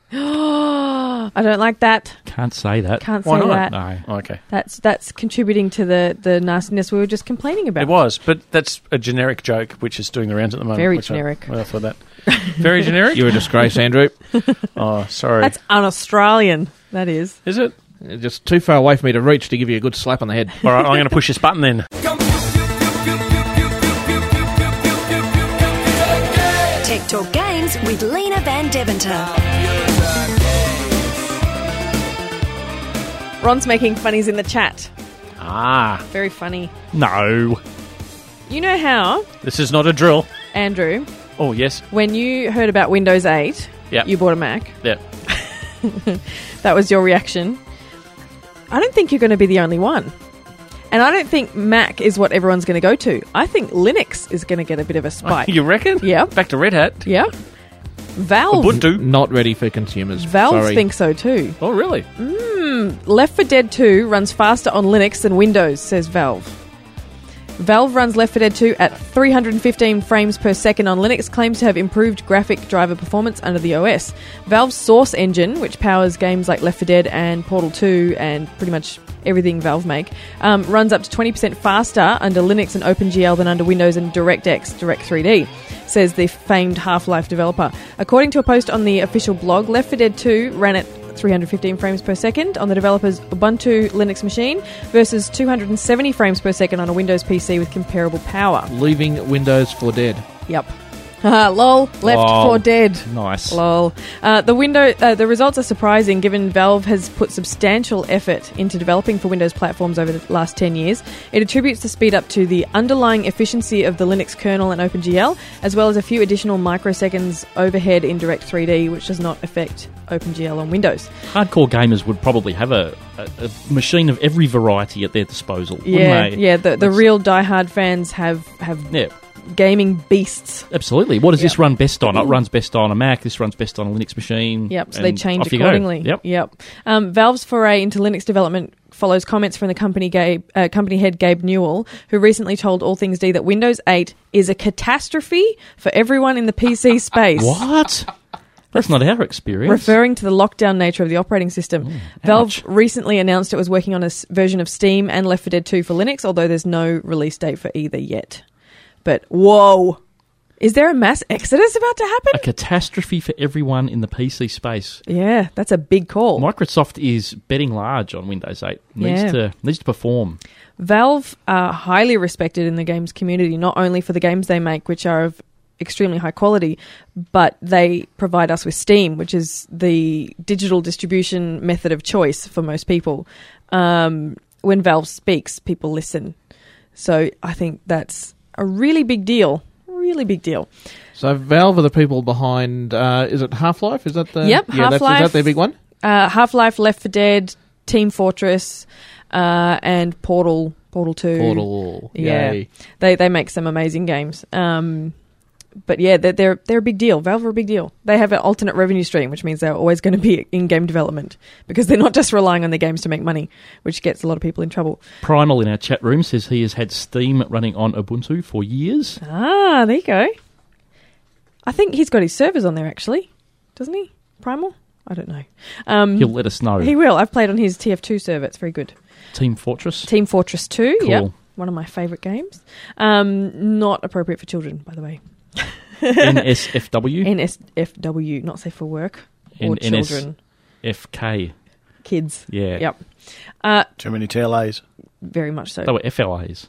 I don't like that. Can't say that. Can't Why say not? that. No. Okay, That's that's contributing to the, the nastiness we were just complaining about. it was, but that's a generic joke which is doing the rounds at the moment. Very which I- generic. well, I thought that. Very generic. You're a disgrace, Andrew. Oh, sorry. That's un-Australian, that is. Is it? You're just too far away for me to reach to give you a good slap on the head. All right, I'm going to push this button then. Tech Talk Games with Lena Van Deventer. Ron's making funnies in the chat. Ah, Very funny. No. You know how, this is not a drill. Andrew, Oh, yes. when you heard about Windows eight, Yep. you bought a Mac. Yeah. That was your reaction. I don't think you're going to be the only one. And I don't think Mac is what everyone's going to go to. I think Linux is going to get a bit of a spike. You reckon? Yeah. Back to Red Hat. Yeah. Valve. Ubuntu. Not ready for consumers. Valve Sorry. thinks so too. Oh, really? Mm, Left four Dead two runs faster on Linux than Windows, says Valve. Valve runs Left four Dead two at three hundred fifteen frames per second on Linux, claims to have improved graphic driver performance under the O S. Valve's Source engine, which powers games like Left four Dead and Portal two and pretty much everything Valve make, um, runs up to twenty percent faster under Linux and OpenGL than under Windows and DirectX Direct three D, says the famed Half-Life developer. According to a post on the official blog, Left four Dead two ran at three hundred fifteen frames per second on the developer's Ubuntu Linux machine versus two hundred seventy frames per second on a Windows P C with comparable power. Leaving Windows for dead. Yep. Uh, lol, Left Lol. four Dead. Nice. Lol. Uh, the window, uh, the results are surprising given Valve has put substantial effort into developing for Windows platforms over the last ten years. It attributes the speed up to the underlying efficiency of the Linux kernel and OpenGL, as well as a few additional microseconds overhead in Direct three D, which does not affect OpenGL on Windows. Hardcore gamers would probably have a, a, a machine of every variety at their disposal, wouldn't Yeah, they? yeah. The, the That's- real diehard fans have have Yeah. gaming beasts. Absolutely. What does Yep. this run best on? It runs best on a Mac. This runs best on a Linux machine. Yep, so they and change off you go. accordingly. Yep. Yep. Um, Valve's foray into Linux development follows comments from the company Gabe, uh, company head Gabe Newell, who recently told All Things D that Windows eight is a catastrophe for everyone in the P C space. What? That's not our experience. Referring to the lockdown nature of the operating system. Valve recently announced it was working on a s- version of Steam and Left four Dead two for Linux, although there's no release date for either yet. But, whoa! Is there a mass exodus about to happen? A catastrophe for everyone in the P C space. Yeah, that's a big call. Microsoft is betting large on Windows eight. Needs Yeah. to needs to perform. Valve are highly respected in the games community, not only for the games they make, which are of extremely high quality, but they provide us with Steam, which is the digital distribution method of choice for most people. Um, when Valve speaks, people listen. So I think that's a really big deal. Really big deal. So Valve are the people behind, uh, is it Half-Life? Is that the... Yep, yeah, that's, is Half-Life. that their big one? Uh, Half-Life, Left four Dead, Team Fortress, uh, and Portal, Portal two. Portal, yeah. yay. They they make some amazing games. Um, but yeah, they're, they're they're a big deal. Valve are a big deal. They have an alternate revenue stream, which means they're always going to be in game development because they're not just relying on their games to make money, which gets a lot of people in trouble. Primal in our chat room says he has had Steam running on Ubuntu for years. Ah, there you go. I think he's got his servers on there actually, doesn't he? Primal? I don't know. Um, He'll let us know. He will. I've played on his T F two server. It's very good. Team Fortress. Team Fortress two, Cool. yep. One of my favourite games. Um, not appropriate for children, by the way. N S F W. N S F W, not safe for work or N- N S children. F K. Kids. Yeah. Yep. Uh, Too many T L As. very much so. They were F L As.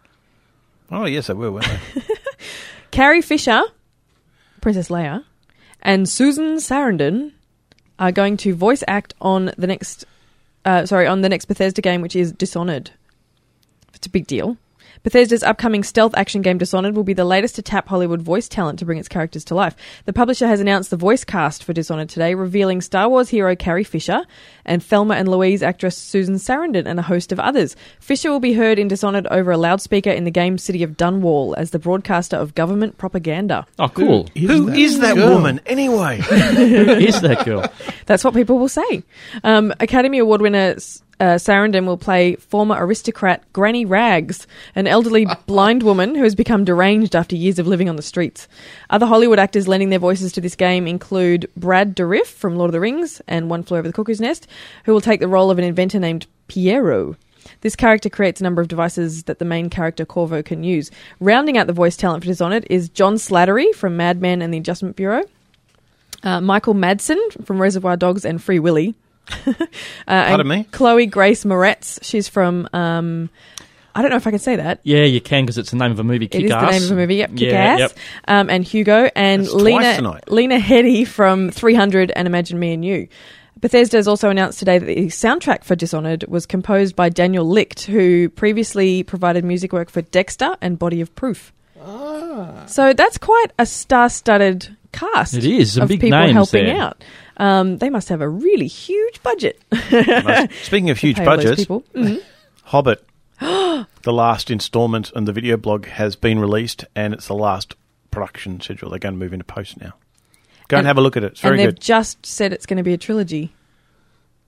Oh, yes, they were, weren't they? Carrie Fisher, Princess Leia, and Susan Sarandon are going to voice act on the next, uh, sorry, on the next Bethesda game, which is Dishonored. It's a big deal. Bethesda's upcoming stealth action game Dishonored will be the latest to tap Hollywood voice talent to bring its characters to life. The publisher has announced the voice cast for Dishonored today, revealing Star Wars hero Carrie Fisher and Thelma and Louise actress Susan Sarandon and a host of others. Fisher will be heard in Dishonored over a loudspeaker in the game city of Dunwall as the broadcaster of government propaganda. Oh, cool. Who is that girl? woman, anyway? Who is that girl? That's what people will say. Um, Academy Award winner uh, Sarandon will play former aristocrat Granny Rags, an elderly blind woman who has become deranged after years of living on the streets. Other Hollywood actors lending their voices to this game include Brad Dourif from Lord of the Rings and One Flew Over the Cuckoo's Nest, who will take the role of an inventor named Piero. This character creates a number of devices that the main character Corvo can use. Rounding out the voice talent for Dishonored is John Slattery from Mad Men and the Adjustment Bureau, uh, Michael Madsen from Reservoir Dogs and Free Willy. uh, Pardon and me? Chloe Grace Moretz. She's from, um, I don't know if I can say that. Yeah, you can because it's the name of a movie, It is Kick-Ass. the name of a movie, yep, Yeah, Kick-Ass. yep. Um, and Hugo and That's twice Lena tonight. Lena Headey from three hundred and Imagine Me and You. Bethesda has also announced today that the soundtrack for Dishonored was composed by Daniel Licht, who previously provided music work for Dexter and Body of Proof. Ah. So that's quite a star-studded cast. It is, some of big people names helping there. out. Um, they must have a really huge budget. Speaking of to huge pay all those budgets, people. Mhm. Hobbit, the last instalment on the video blog has been released, and it's the last production schedule. They're going to move into post now. Go and, And- have a look at it. It's very and they've good. just said it's going to be a trilogy.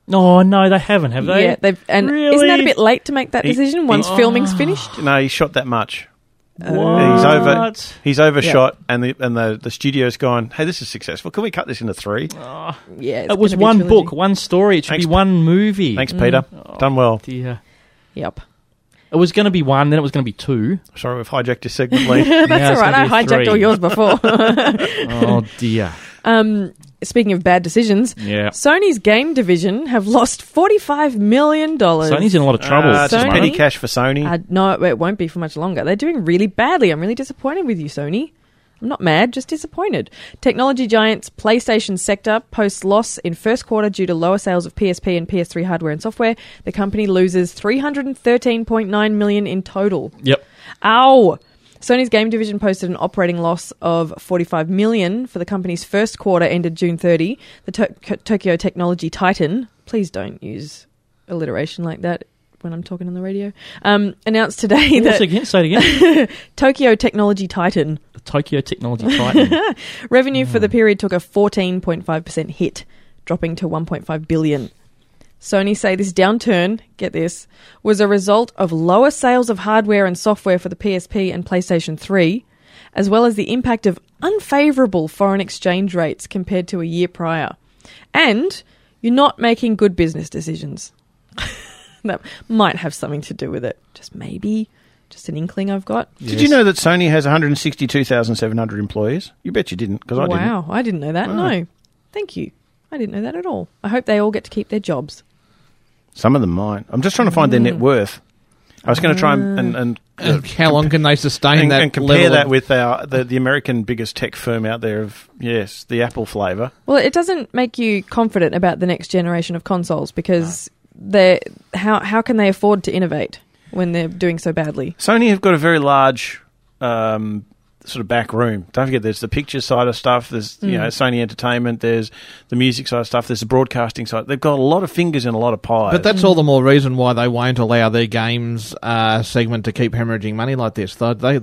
Oh, no, they haven't, have they? Yeah, they've and Really? isn't that a bit late to make that He- decision once he- filming's finished? No, he shot that much. What? He's over. He's overshot, Yeah. and the and the the studio's gone. Hey, this is successful. Can we cut this into three? Oh, Yeah, it's it was gonna be a one trilogy. book, one story. It should Thanks, be one movie. Thanks, Peter. Oh, Done well. Dear. Yep. It was going to be one, then it was going to be two. Sorry, we've hijacked your segment, Lee. That's Now all it's right. I gonna be hijacked three. all yours before. Oh, dear. Um, speaking of bad decisions, Yeah. Sony's game division have lost forty-five million dollars. Sony's in a lot of trouble. Uh, just Sony? petty cash for Sony. Uh, no, it won't be for much longer. They're doing really badly. I'm really disappointed with you, Sony. I'm not mad, just disappointed. Technology giants PlayStation sector posts loss in first quarter due to lower sales of P S P and P S three hardware and software. The company loses three hundred thirteen point nine million dollars in total. Yep. Ow! Sony's game division posted an operating loss of forty-five million dollars for the company's first quarter ended June thirtieth. The to- Tokyo Technology Titan, please don't use alliteration like that when I'm talking on the radio, um, announced today Once that again, say it again. Tokyo Technology Titan The Tokyo Technology Titan. revenue for the period took a fourteen point five percent hit, dropping to one point five billion dollars. Sony say this downturn, get this, was a result of lower sales of hardware and software for the P S P and PlayStation three, as well as the impact of unfavourable foreign exchange rates compared to a year prior. And you're not making good business decisions. That might have something to do with it. Just maybe. Just an inkling I've got. Did you know that Sony has one hundred sixty-two thousand seven hundred employees? You bet you didn't, because I didn't. Wow, I didn't know that. Oh. No. Thank you. I didn't know that at all. I hope they all get to keep their jobs. Some of them might. I'm just trying to find their net worth. I was going to try and... and, and And how long can they sustain and, that and compare level that of- with our the, the American biggest tech firm out there of, yes, the Apple flavour. Well, it doesn't make you confident about the next generation of consoles because they how how can they afford to innovate when they're doing so badly? Sony have got a very large um, sort of back room. Don't forget, there's the picture side of stuff. There's you Mm. know Sony Entertainment. There's the music side of stuff. There's the broadcasting side. They've got a lot of fingers in a lot of pies. But that's all the more reason why they won't allow their games uh, segment to keep hemorrhaging money like this. They, they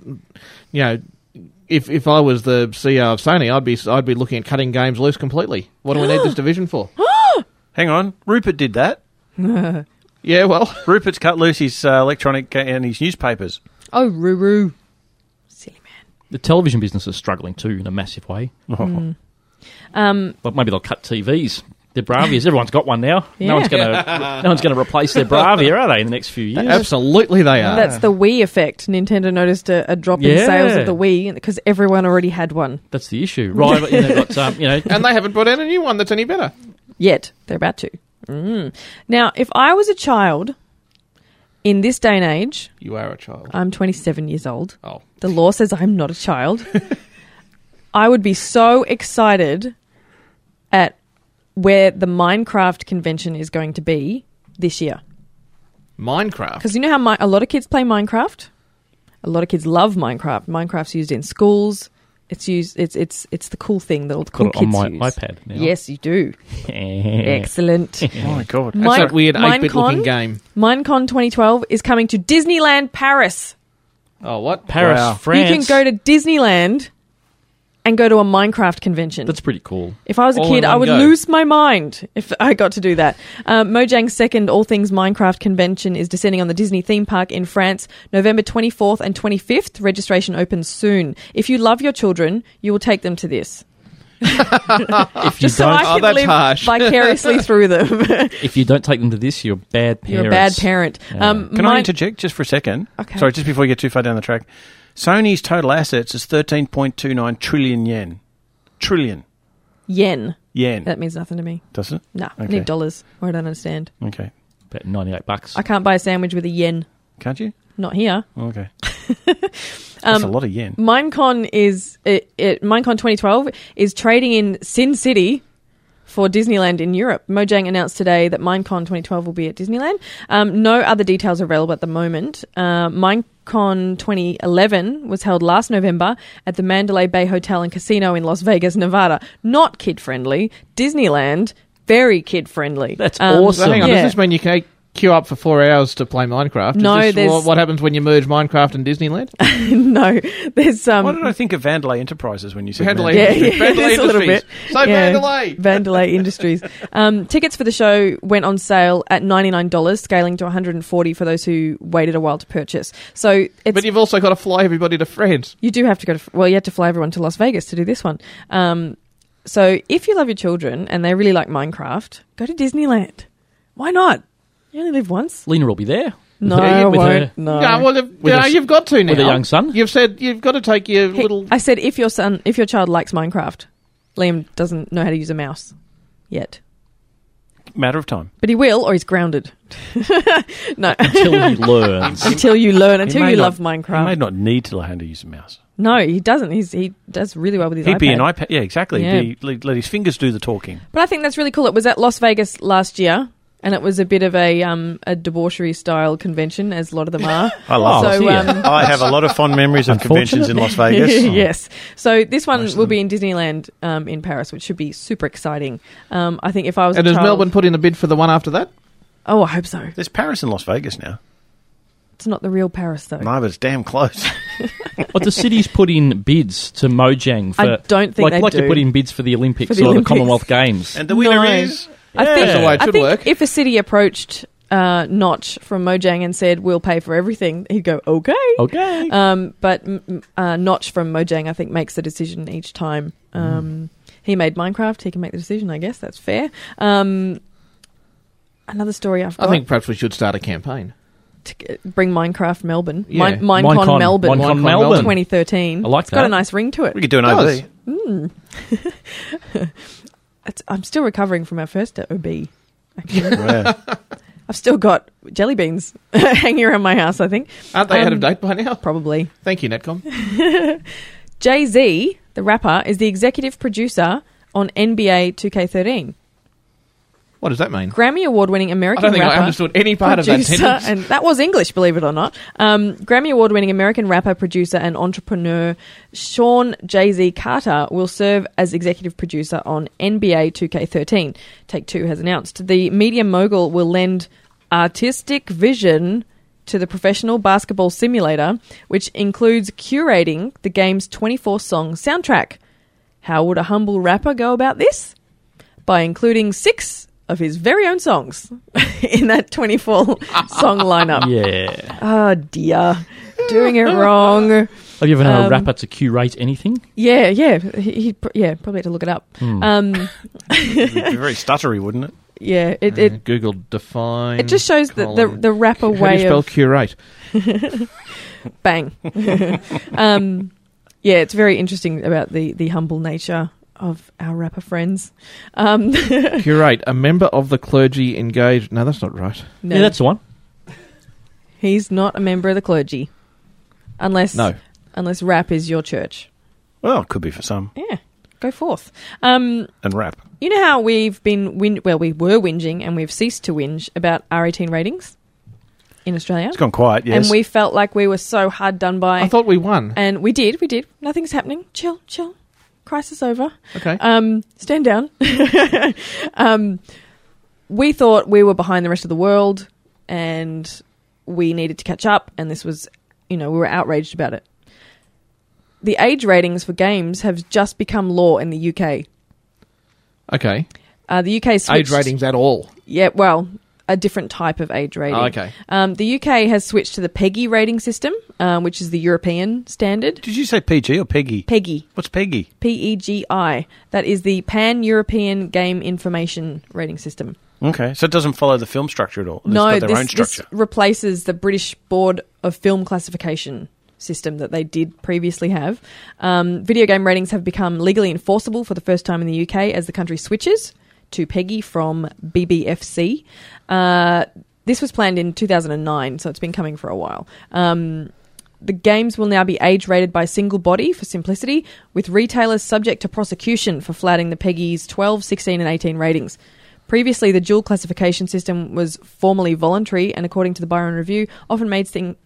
you know, if if I was the C E O of Sony, I'd be I'd be looking at cutting games loose completely. What do we need this division for? Hang on, Rupert did that. Yeah, well, Rupert's cut loose his uh, electronic and his newspapers. Oh, Ruru. The television business is struggling too in a massive way. Mm. Um, But maybe they'll cut T Vs. Their Bravias, everyone's got one now. Yeah. No one's going to no one's going to replace their Bravia, are they, in the next few years? Absolutely they are. That's the Wii effect. Nintendo noticed a, a drop in Yeah. sales of the Wii because everyone already had one. That's the issue. Right, but, you know, they've got, um, you know... And they haven't put out a new one that's any better. Yet. They're about to. Mm. Now, if I was a child in this day and age... You are a child. I'm twenty-seven years old. Oh. The law says I'm not a child. I would be so excited at where the Minecraft convention is going to be this year. Minecraft? Because you know how mi- a lot of kids play Minecraft? A lot of kids love Minecraft. Minecraft's used in schools. It's used. It's it's it's the cool thing that all the cool Got it on kids my use. iPad now. Yes, you do. Excellent. Oh my god, That's Min- that weird eight-bit Minecon- looking game. Minecon twenty twelve is coming to Disneyland Paris. Oh, what? Paris, Wow. France. You can go to Disneyland and go to a Minecraft convention. That's pretty cool. If I was a All kid, in I one would go. lose my mind if I got to do that. Um, Mojang's second All Things Minecraft convention is descending on the Disney theme park in France, November twenty-fourth and twenty-fifth. Registration opens soon. If you love your children, you will take them to this. If you Just so don't, I can Oh, that's live harsh. vicariously through them. if you don't take them to this, you're bad parents. You're a bad parent. Yeah. Um, Can my- I interject just for a second? Okay. Sorry, just before we get too far down the track. Sony's total assets is thirteen point two nine trillion yen. Trillion Yen. yen. That means nothing to me. Does it? No, I Okay. need dollars, or I don't understand. Okay. About ninety-eight bucks. I can't buy a sandwich with a yen. Can't you? Not here. Okay. That's a lot of yen. Minecon is it, it, Minecon twenty twelve is trading in Sin City for Disneyland in Europe. Mojang announced today that Minecon twenty twelve will be at Disneyland. Um, no other details are available at the moment. Uh, Minecon twenty eleven was held last November at the Mandalay Bay Hotel and Casino in Las Vegas, Nevada. Not kid friendly. Disneyland, very kid friendly. That's Um, awesome. So hang on, Yeah. does this mean you can queue up for four hours to play Minecraft. No, Is this there's- what, what happens when you merge Minecraft and Disneyland? no, there's um. What did I think of Vandalay Enterprises when you said Vandalay Vandalay? Yeah, yeah, Vandalay there's a little bit. Industries. So Vandalay. Vandalay Industries. Um, tickets for the show went on sale at ninety-nine dollars, scaling to one hundred forty dollars for those who waited a while to purchase. So it's, But you've also got to fly everybody to France. you do have to go to, well, you had to fly everyone to Las Vegas to do this one. Um, so if you love your children and they really like Minecraft, go to Disneyland. Why not? You only live once. Lena will be there. No, with her, I with won't. her, No. Yeah, well, if, With yeah, a s- you've got to now. with a young son. You've said you've got to take your Hey, little... I said if your son, if your child likes Minecraft, Liam doesn't know how to use a mouse yet. Matter of time. But he will, or he's grounded. No. Until he learns. Until you learn, He until may you not- love He Minecraft. may not need to learn how to use a mouse. No, he doesn't. He's he does really well with his He'd iPad. be an iPad. Yeah, exactly. Yeah. Be, let, let his fingers do the talking. But I think that's really cool. It was at Las Vegas last year, and it was a bit of a um a debauchery style convention, as a lot of them are. I love so, it. um, I have a lot of fond memories of conventions in Las Vegas. Yes. So this one will be in Disneyland um, in Paris, which should be super exciting. Um, I think if I was And a has child, Melbourne put in a bid for the one after that? Oh, I hope so. There's Paris and Las Vegas now. It's not the real Paris, though. No, but it's damn close. But the cities put in bids to Mojang for. I don't think like, they like do. to put in bids for the Olympics For the or Olympics. the Commonwealth Games. And the winner No. is... I Yeah. think, That's the way it I should think work. if a city approached uh, Notch from Mojang and said, we'll pay for everything, he'd go, okay. Okay. Um, but mm, uh, Notch from Mojang, I think, makes the decision each time. Um, He made Minecraft. He can make the decision, I guess. That's fair. Um, another story I've got. I think perhaps we should start a campaign. To g- bring Minecraft Melbourne. Yeah. Min- Minecon, Minecon- Melbourne. Minecon Melbourne. twenty thirteen. I like It's got that. a nice ring to it. We could do an It O does. B. Mm. It's, I'm still recovering from our first O B. actually. Yeah. I've still got jelly beans hanging around my house, I think. Aren't they out Um, of date by now? Probably. Thank you, Netcom. Jay-Z, the rapper, is the executive producer on N B A two K thirteen. What does that mean? Grammy award-winning American I don't think I rapper, understood any part of that producer- sentence. and that was English, believe it or not. Um, Grammy award-winning American rapper, producer, and entrepreneur Sean Jay-Z Carter will serve as executive producer on N B A two K thirteen. Take-Two has announced the media mogul will lend artistic vision to the professional basketball simulator, which includes curating the game's twenty-four song soundtrack. How would a humble rapper go about this? By including six of his very own songs in that twenty-four song lineup. Yeah. Oh dear, doing it wrong. Have you ever known a Um, rapper to curate anything? Yeah, yeah, he, he yeah probably had to look it up. Hmm. Um, It'd be very stuttery, wouldn't it? yeah, it it, Uh, Google define. it just shows the, the colon. the rapper How do you way spell of curate? bang. um, yeah, it's very interesting about the the humble nature of our rapper friends. Um, Curate, a member of the clergy engaged. No, that's not right. no, Yeah, that's the one. he's not a member of the clergy, unless No. unless rap is your church. Well, it could be for some. Yeah, go forth. Um, And rap. you know how we've been whin- well, we were whinging and we've ceased to whinge about R eighteen ratings in Australia. It's gone quiet, yes. And we felt like we were so hard done by. I thought we won. And we did, we did. Nothing's happening. Chill, chill. Crisis over. Okay. Um, stand down. um, we thought we were behind the rest of the world and we needed to catch up, and this was, you know, we were outraged about it. The age ratings for games have just become law in the U K. Okay. Uh, the U K switched... Age ratings at all. Yeah, well, a different type of age rating. Oh, okay. Um, the U K has switched to the PEGI rating system, um, which is the European standard. Did you say P G or Peggy? PEGI. What's Peggy? P E G I. That is the Pan-European Game Information Rating System. Okay, so it doesn't follow the film structure at all. It's no, got their this, own this structure. replaces the British Board of Film Classification system that they did previously have. Um, video game ratings have become legally enforceable for the first time in the U K as the country switches to PEGI from B B F C. Uh, this was planned in two thousand nine, so it's been coming for a while. Um, the games will now be age-rated by single body for simplicity, with retailers subject to prosecution for flouting the PEGI's twelve, sixteen and eighteen ratings. Previously, the dual classification system was formally voluntary and, according to the Byron Review, often made, thing,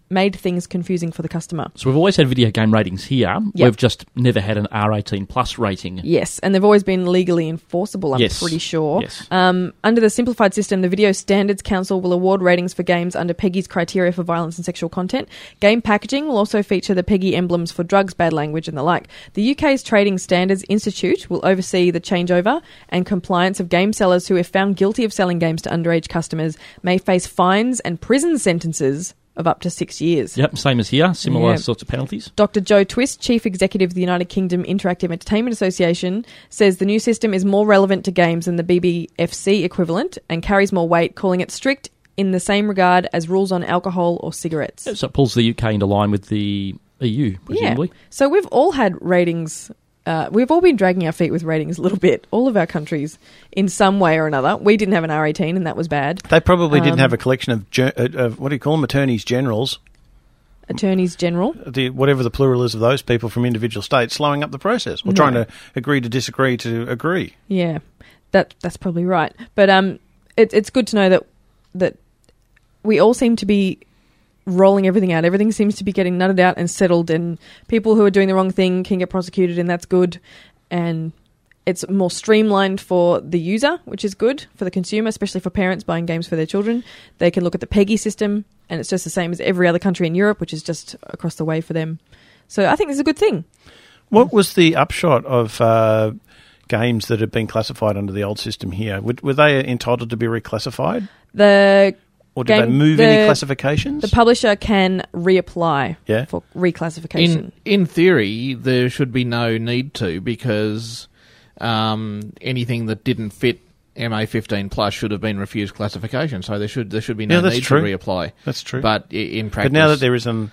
made things confusing for the customer. So we've always had video game ratings here. Yep. We've just never had an R eighteen plus rating. Yes, and they've always been legally enforceable, I'm Yes. pretty sure. Yes. Um, under the simplified system, the Video Standards Council will award ratings for games under PEGI's criteria for violence and sexual content. Game packaging will also feature the PEGI emblems for drugs, bad language and the like. The U K's Trading Standards Institute will oversee the changeover and compliance of game sellers who, if found guilty of selling games to underage customers, may face fines and prison sentences of up to six years. Yep, same as here. Similar Yeah. sorts of penalties. Doctor Joe Twist, Chief Executive of the United Kingdom Interactive Entertainment Association, says the new system is more relevant to games than the B B F C equivalent and carries more weight, calling it strict in the same regard as rules on alcohol or cigarettes. So it pulls the U K into line with the E U, presumably. Yeah. So we've all had ratings. Uh, we've all been dragging our feet with ratings a little bit, all of our countries, in some way or another. We didn't have an R eighteen, and that was bad. They probably didn't Um, have a collection of, ge- uh, of, what do you call them, attorneys generals, Attorneys General. the, whatever the plural is of those people from individual states, slowing up the process or No. trying to agree to disagree to agree. Yeah, that that's probably right. But um, it, it's good to know that that we all seem to be rolling everything out. Everything seems to be getting nutted out and settled, and people who are doing the wrong thing can get prosecuted, and that's good. And it's more streamlined for the user, which is good for the consumer, especially for parents buying games for their children. They can look at the PEGI system, and it's just the same as every other country in Europe, which is just across the way for them. So I think this is a good thing. What was the upshot of uh, games that had been classified under the old system here? Were, were they entitled to be reclassified? The Or did they game- move the- any classifications? The publisher can reapply Yeah. for reclassification. In in theory, there should be no need to, because um, anything that didn't fit M A fifteen plus should have been refused classification. So there should there should be no Yeah, that's need true. to reapply. That's true. But i- in practice, But now that there is an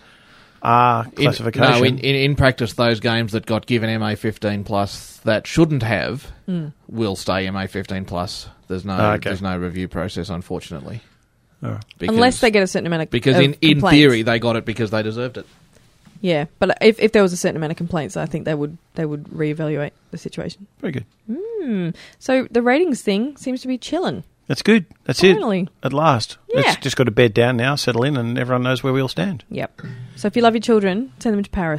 R in- classification... no, in, in in practice, those games that got given M A fifteen plus that shouldn't have Mm. will stay M A fifteen plus. There's no Ah, okay. there's no review process, unfortunately. Oh. Because- Unless they get a certain amount of because of in, in complaints. theory they got it because they deserved it. Yeah, but if if there was a certain amount of complaints, I think they would they would reevaluate the situation. Very good. Mm. So the ratings thing seems to be chilling. That's good. That's Finally. it. At last. Yeah. It's just got to bed down now, settle in, and everyone knows where we all stand. Yep. So if you love your children, send them to Paris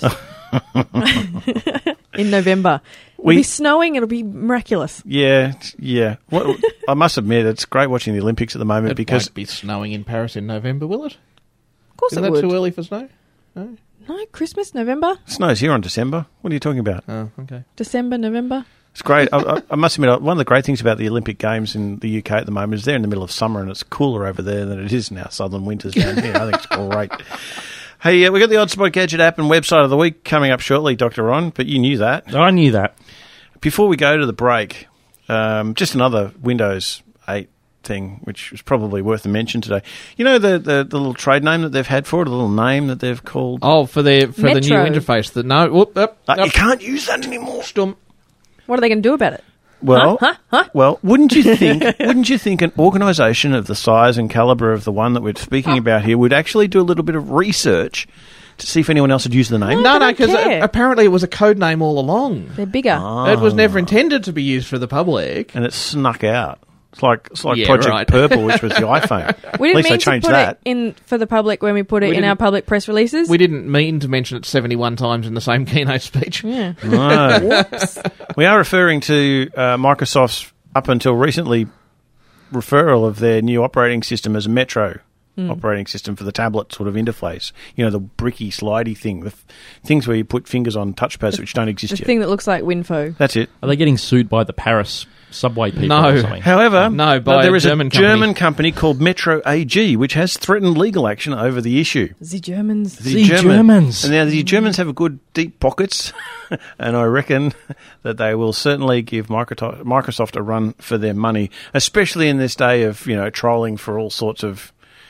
in November. It'll We- be snowing. It'll be miraculous. Yeah, yeah. What, I must admit, it's great watching the Olympics at the moment It because won't be snowing in Paris in November, will it? Of course Isn't it that would. too early for snow? No. No, Christmas, November, snow's here on December. What are you talking about? Oh, okay. December, November. It's great. I, I, I must admit, one of the great things about the Olympic Games in the U K at the moment is they're in the middle of summer and it's cooler over there than it is in our southern winters down here. I think it's great. Hey, uh, we got the Odd Spot Gadget app and website of the week coming up shortly, Doctor Ron, but you knew that. I knew that. Before we go to the break, um, just another Windows eight thing, which was probably worth a mention today. You know the, the, the little trade name that they've had for it, a little name that they've called... Oh, for their for the new Metro. interface. The no, whoop, up, Uh, up. you can't use that anymore. Stump. What are they going to do about it? Well, Huh? Huh? Huh? well, wouldn't you think? Wouldn't you think an organisation of the size and calibre of the one that we're speaking about here would actually do a little bit of research to see if anyone else had used the name? No, no, don't because care. apparently it was a code name all along. They're bigger. It was never intended to be used for the public. And it snuck out. It's like it's like Yeah, Project right. Purple, which was the iPhone. We At didn't least they mean to changed put that. it in for the public when we put it We in our didn't- public press releases. We didn't mean to mention it seventy-one times in the same keynote speech. Yeah. No. Whoops. We are referring to uh, Microsoft's up until recently referral of their new operating system as a Metro Mm. operating system for the tablet sort of interface. You know, the bricky, slidey thing, the f- things where you put fingers on touchpads which don't exist The yet. thing that looks like Winfo. That's it. Are they getting sued by the Paris subway people No. or something? However, No, by there a is German a company. German company called Metro A G, which has threatened legal action over the issue. The Germans. The The German- Germans. And now the Germans have good deep pockets, and I reckon that they will certainly give Microsoft Microsoft a run for their money, especially in this day of, you know, trolling for all sorts of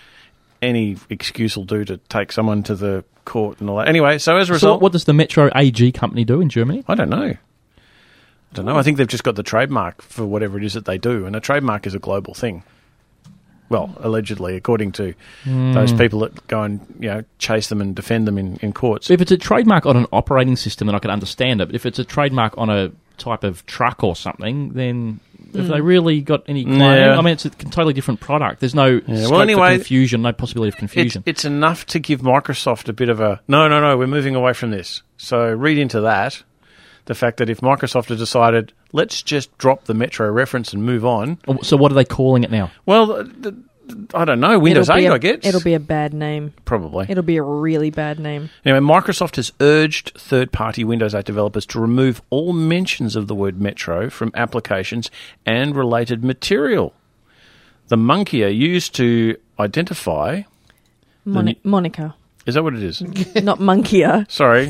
any excuse will do to take someone to the court and all that. Anyway, so as a So result, what does the Metro A G company do in Germany? I don't know. I don't know. I think they've just got the trademark for whatever it is that they do, and a trademark is a global thing. Well, allegedly, according to those people that go and, you know, chase them and defend them in, in courts. So if it's a trademark on an operating system, then I can understand it. But if it's a trademark on a type of truck or something, then Have Mm. they really got any claim? Yeah. I mean, it's a totally different product. There's no Yeah, scope well, anyway, for confusion, no possibility of It's, confusion. it's enough to give Microsoft a bit of a, no, no, no, we're moving away from this. So read into that the fact that if Microsoft had decided, let's just drop the Metro reference and move on. So what are they calling it now? Well, th- th- I don't know, Windows It'll be eight, a- I guess. It'll be a bad name. Probably. It'll be a really bad name. Anyway, Microsoft has urged third-party Windows eight developers to remove all mentions of the word Metro from applications and related material. The monkey are used to identify... the Moni- new- Monica. Is that what it is? Not monkeyer. Sorry.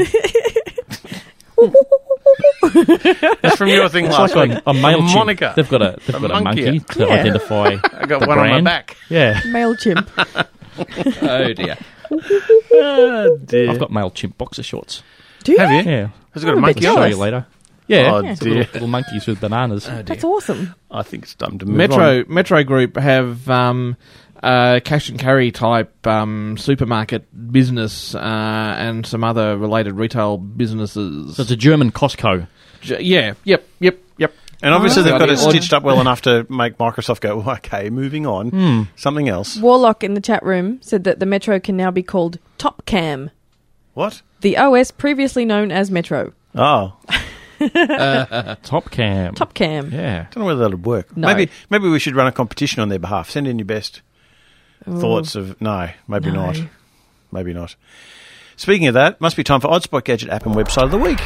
That's from your thing It's last like week. on, on MailChimp. Monica. They've got a, they've A got a monkey. monkey to Yeah. identify I got the one on my brand. back. Yeah. MailChimp. Oh dear. Oh, dear. I've got MailChimp boxer shorts. Do you? Have you? Yeah. Has it got a I'm a monkey bit I'll on show it? you later. Yeah. Oh, It's dear. little, little monkeys with bananas. That's awesome. I think it's time to move Metro on. Metro Group have um, uh, cash and carry type um, supermarket business uh, and some other related retail businesses. So it's a German Costco. J- yeah. Yep. Yep. Yep. And obviously Oh, they've got it bloody stitched up well enough to make Microsoft go, oh, okay, moving on. Hmm. Something else. Warlock in the chat room said that the Metro can now be called TopCam, What? the O S previously known as Metro. Oh. Top Cam. TopCam. Yeah. Don't know whether that'll work. No. Maybe maybe we should run a competition on their behalf. Send in your best Ooh. thoughts of... No, maybe No. not. Maybe not. Speaking of that, must be time for Oddspot Gadget app and website of the week.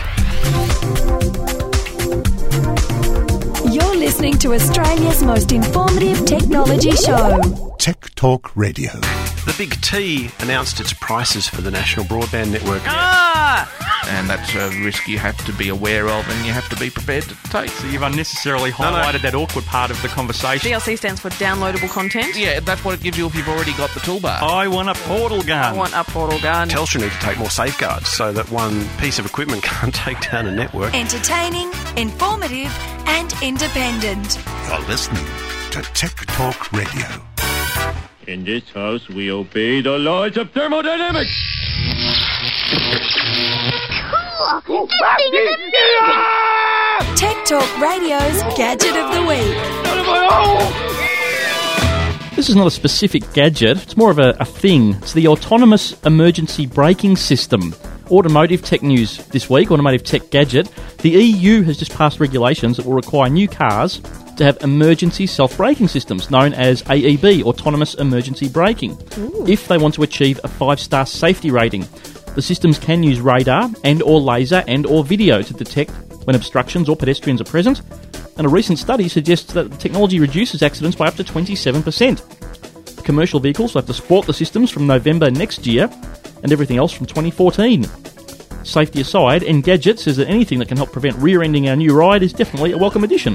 You're listening to Australia's most informative technology show. Tech Talk Radio. The Big T announced its prices for the National Broadband Network. And that's a risk you have to be aware of and you have to be prepared to take. So you've unnecessarily highlighted that awkward part of the conversation. D L C stands for downloadable content. Yeah, that's what it gives you if you've already got the toolbar. I want a portal gun. I want a portal gun. Telstra need to take more safeguards so that one piece of equipment can't take down a network. Entertaining, informative, and independent. You're listening to Tech Talk Radio. In this house, we obey the laws of thermodynamics. Tech Talk Radio's Gadget of the Week. This is not a specific gadget, it's more of a, a thing. It's the Autonomous Emergency Braking System. Automotive tech news this week, automotive tech gadget. The E U has just passed regulations that will require new cars to have emergency self-braking systems, known as A E B, Autonomous Emergency Braking, Ooh. if they want to achieve a five-star safety rating. The systems can use radar and or laser and or video to detect when obstructions or pedestrians are present, and a recent study suggests that the technology reduces accidents by up to twenty-seven percent. Commercial vehicles will have to support the systems from November next year, and everything else from twenty fourteen. Safety aside, Engadget says that anything that can help prevent rear-ending our new ride is definitely a welcome addition.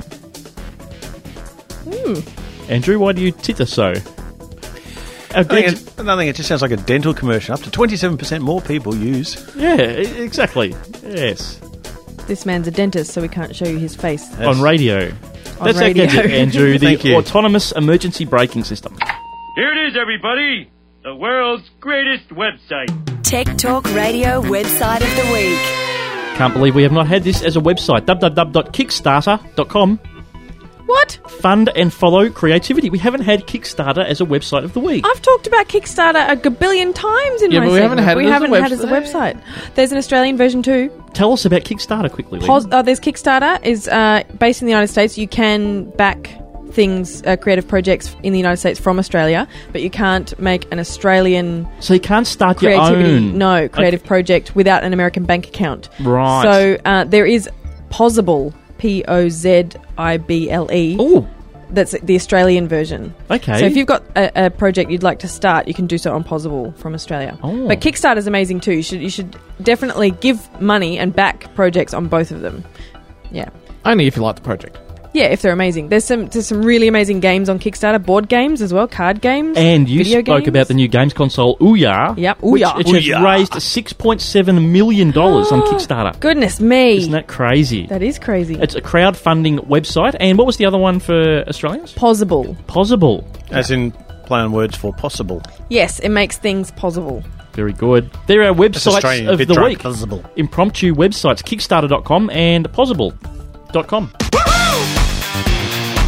Hmm. Andrew, why do you titter so? Our I think, gadget- it, I think it just sounds like a dental commercial. Up to twenty-seven percent more people use. yeah, e- exactly. Yes. This man's a dentist, so we can't show you his face. On radio. On That's radio. our gadget, Andrew. The Thank you. Autonomous Emergency Braking System. Here it is, everybody. The world's greatest website. Tech Talk Radio Website of the Week. Can't believe we have not had this as a website. w w w dot kickstarter dot com. What? Fund and follow creativity. We haven't had Kickstarter as a website of the week. I've talked about Kickstarter a gabillion times in Yeah, my but we haven't segment. had it we as a haven't had it as a website. website. There's an Australian version too. Tell us about Kickstarter quickly, Lee. Pos- uh, there's Kickstarter is uh, based in the United States. You can back things, uh, creative projects in the United States from Australia, but you can't make an Australian So you can't start your creativity own. no creative Okay. project without an American bank account. Right. So uh, there is Pozible, P O Z I B L E. Ooh. That's the Australian version. Okay. So if you've got a, a project you'd like to start, you can do so on Pozible from Australia. Oh. But Kickstarter is amazing too. You should you should definitely give money and back projects on both of them. Yeah. Only if you like the project. Yeah, if they're amazing. There's some there's some really amazing games on Kickstarter, board games as well, card games. And you video spoke games. about the new games console, Ouya. Yep, which Ouya. It has Ouya. raised six point seven million dollars on Kickstarter. Goodness me. Isn't that crazy? That is crazy. It's a crowdfunding website. And what was the other one for Australians? Pozible. Pozible. As in play on words for possible. Yes, it makes things possible. Very good. There are That's websites Australian, of bit the drunk, week. Possible. Impromptu websites, kickstarter dot com and pozible dot com.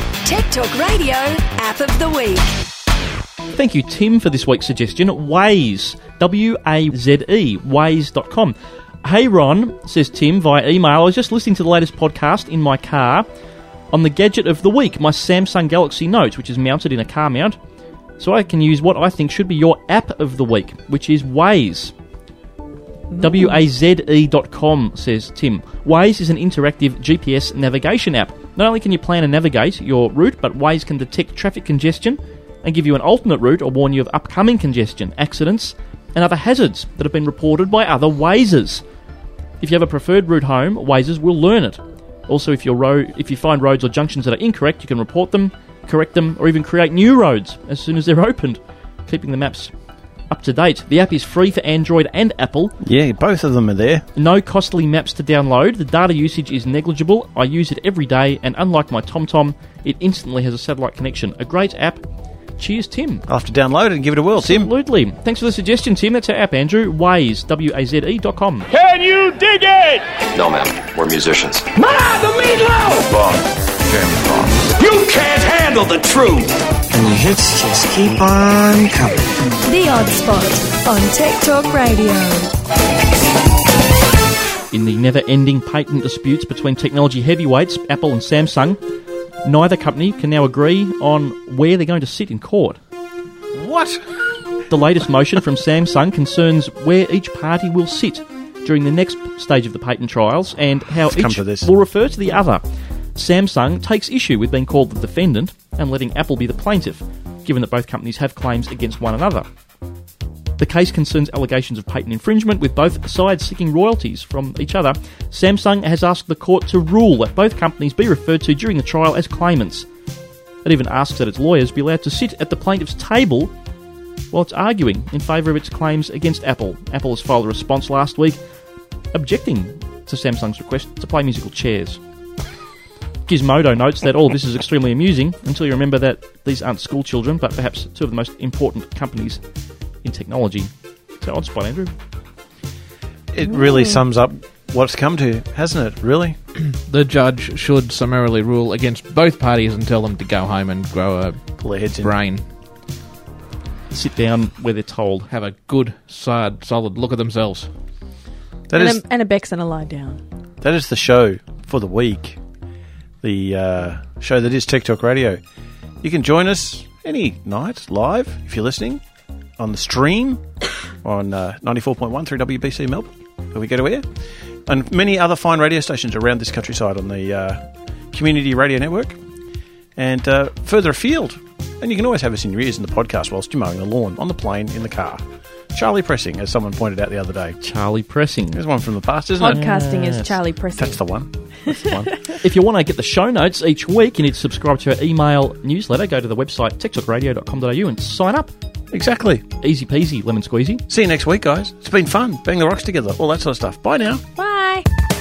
Tech Talk Radio App of the Week. Thank you, Tim, for this week's suggestion. Waze, W A Z E, waze dot com. Hey Ron, says Tim via email, I was just listening to the latest podcast in my car on the gadget of the week, my Samsung Galaxy Note, which is mounted in a car mount, so I can use what I think should be your app of the week, which is Waze. W A Z E dot com, says Tim. Waze is an interactive G P S navigation app. Not only can you plan and navigate your route, but Waze can detect traffic congestion and give you an alternate route or warn you of upcoming congestion, accidents, and other hazards that have been reported by other Wazers. If you have a preferred route home, Wazers will learn it. Also, if, your road, if you find roads or junctions that are incorrect, you can report them, correct them, or even create new roads as soon as they're opened, keeping the maps up to date. The app is free for Android and Apple. Yeah, both of them are there. No costly maps to download. The data usage is negligible. I use it every day, and unlike my TomTom, it instantly has a satellite connection. A great app. Cheers, Tim. I'll have to download it and give it a whirl, Tim. Absolutely. Thanks for the suggestion, Tim. That's our app, Andrew. Waze, W A Z E dot com. Can you dig it? No, ma'am. We're musicians. Ma, the meatloaf! Bond. James Bond. You can't handle the truth! And the hits just keep on coming. The Odd Spot on Tech Talk Radio. In the never-ending patent disputes between technology heavyweights, Apple and Samsung, neither company can now agree on where they're going to sit in court. What? The latest motion from Samsung concerns where each party will sit during the next stage of the patent trials and how Let's come each to this. will refer to the other. Samsung takes issue with being called the defendant and letting Apple be the plaintiff, given that both companies have claims against one another. The case concerns allegations of patent infringement, with both sides seeking royalties from each other. Samsung has asked the court to rule that both companies be referred to during the trial as claimants. It even asks that its lawyers be allowed to sit at the plaintiff's table while it's arguing in favour of its claims against Apple. Apple has filed a response last week objecting to Samsung's request to play musical chairs. Gizmodo notes that all of this is extremely amusing until you remember that these aren't school children, but perhaps two of the most important companies in technology. So odd spot, Andrew. It really sums up what it's come to, hasn't it? Really? The judge should summarily rule against both parties and tell them to go home and grow a Pull their heads in. brain. Sit down where they're told. Have a good, sad, solid look at themselves. That and, is, a, and a Bex and a lie down. that is the show for the week. The uh, show that is Tech Talk Radio. You can join us any night live if you're listening on the stream on uh, ninety-four point one through W B C Melbourne, where we go to air, and many other fine radio stations around this countryside on the uh, Community Radio Network, and uh, further afield. And you can always have us in your ears in the podcast whilst you're mowing the lawn, on the plane, in the car. Charlie Pressing, as someone pointed out the other day. Charlie Pressing. There's one from the past, isn't it? Podcasting Yes. is Charlie Pressing. That's the one. That's the one. If you want to get the show notes each week, you need to subscribe to our email newsletter. Go to the website tech talk radio dot com dot a u and sign up. Exactly. Easy peasy, lemon squeezy. See you next week, guys. It's been fun. Bang the rocks together. All that sort of stuff. Bye now. Bye.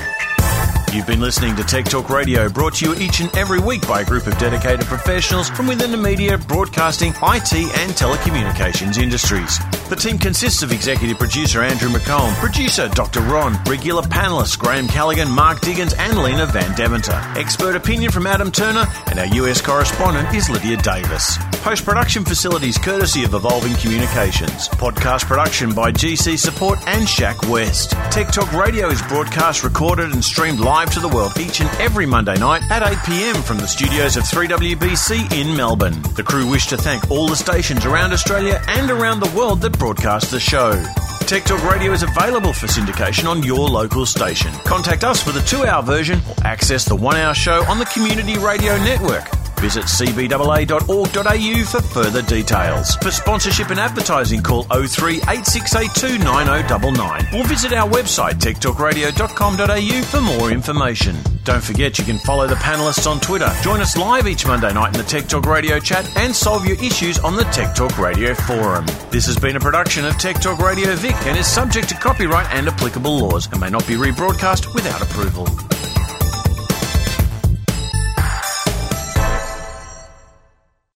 You've been listening to Tech Talk Radio, brought to you each and every week by a group of dedicated professionals from within the media, broadcasting, I T and telecommunications industries. The team consists of executive producer Andrew McComb, producer Doctor Ron, regular panellists Graham Callaghan, Mark Diggins and Lena Van Deventer. Expert opinion from Adam Turner, and our U S correspondent is Lydia Davis. Post-production facilities courtesy of Evolving Communications. Podcast production by G C Support and Shaq West. Tech Talk Radio is broadcast, recorded and streamed live to the world each and every Monday night at eight p m from the studios of three W B C in Melbourne. The crew wish to thank all the stations around Australia and around the world that broadcast the show. Tech Talk Radio is available for syndication on your local station. Contact us for the two-hour version or access the one-hour show on the Community Radio Network. Visit c b a a dot org dot a u for further details. For sponsorship and advertising, call oh three eight six eight two nine oh nine nine or visit our website tech talk radio dot com dot a u for more information. Don't forget you can follow the panellists on Twitter. Join us live each Monday night in the Tech Talk Radio chat and solve your issues on the Tech Talk Radio forum. This has been a production of Tech Talk Radio Vic and is subject to copyright and applicable laws and may not be rebroadcast without approval.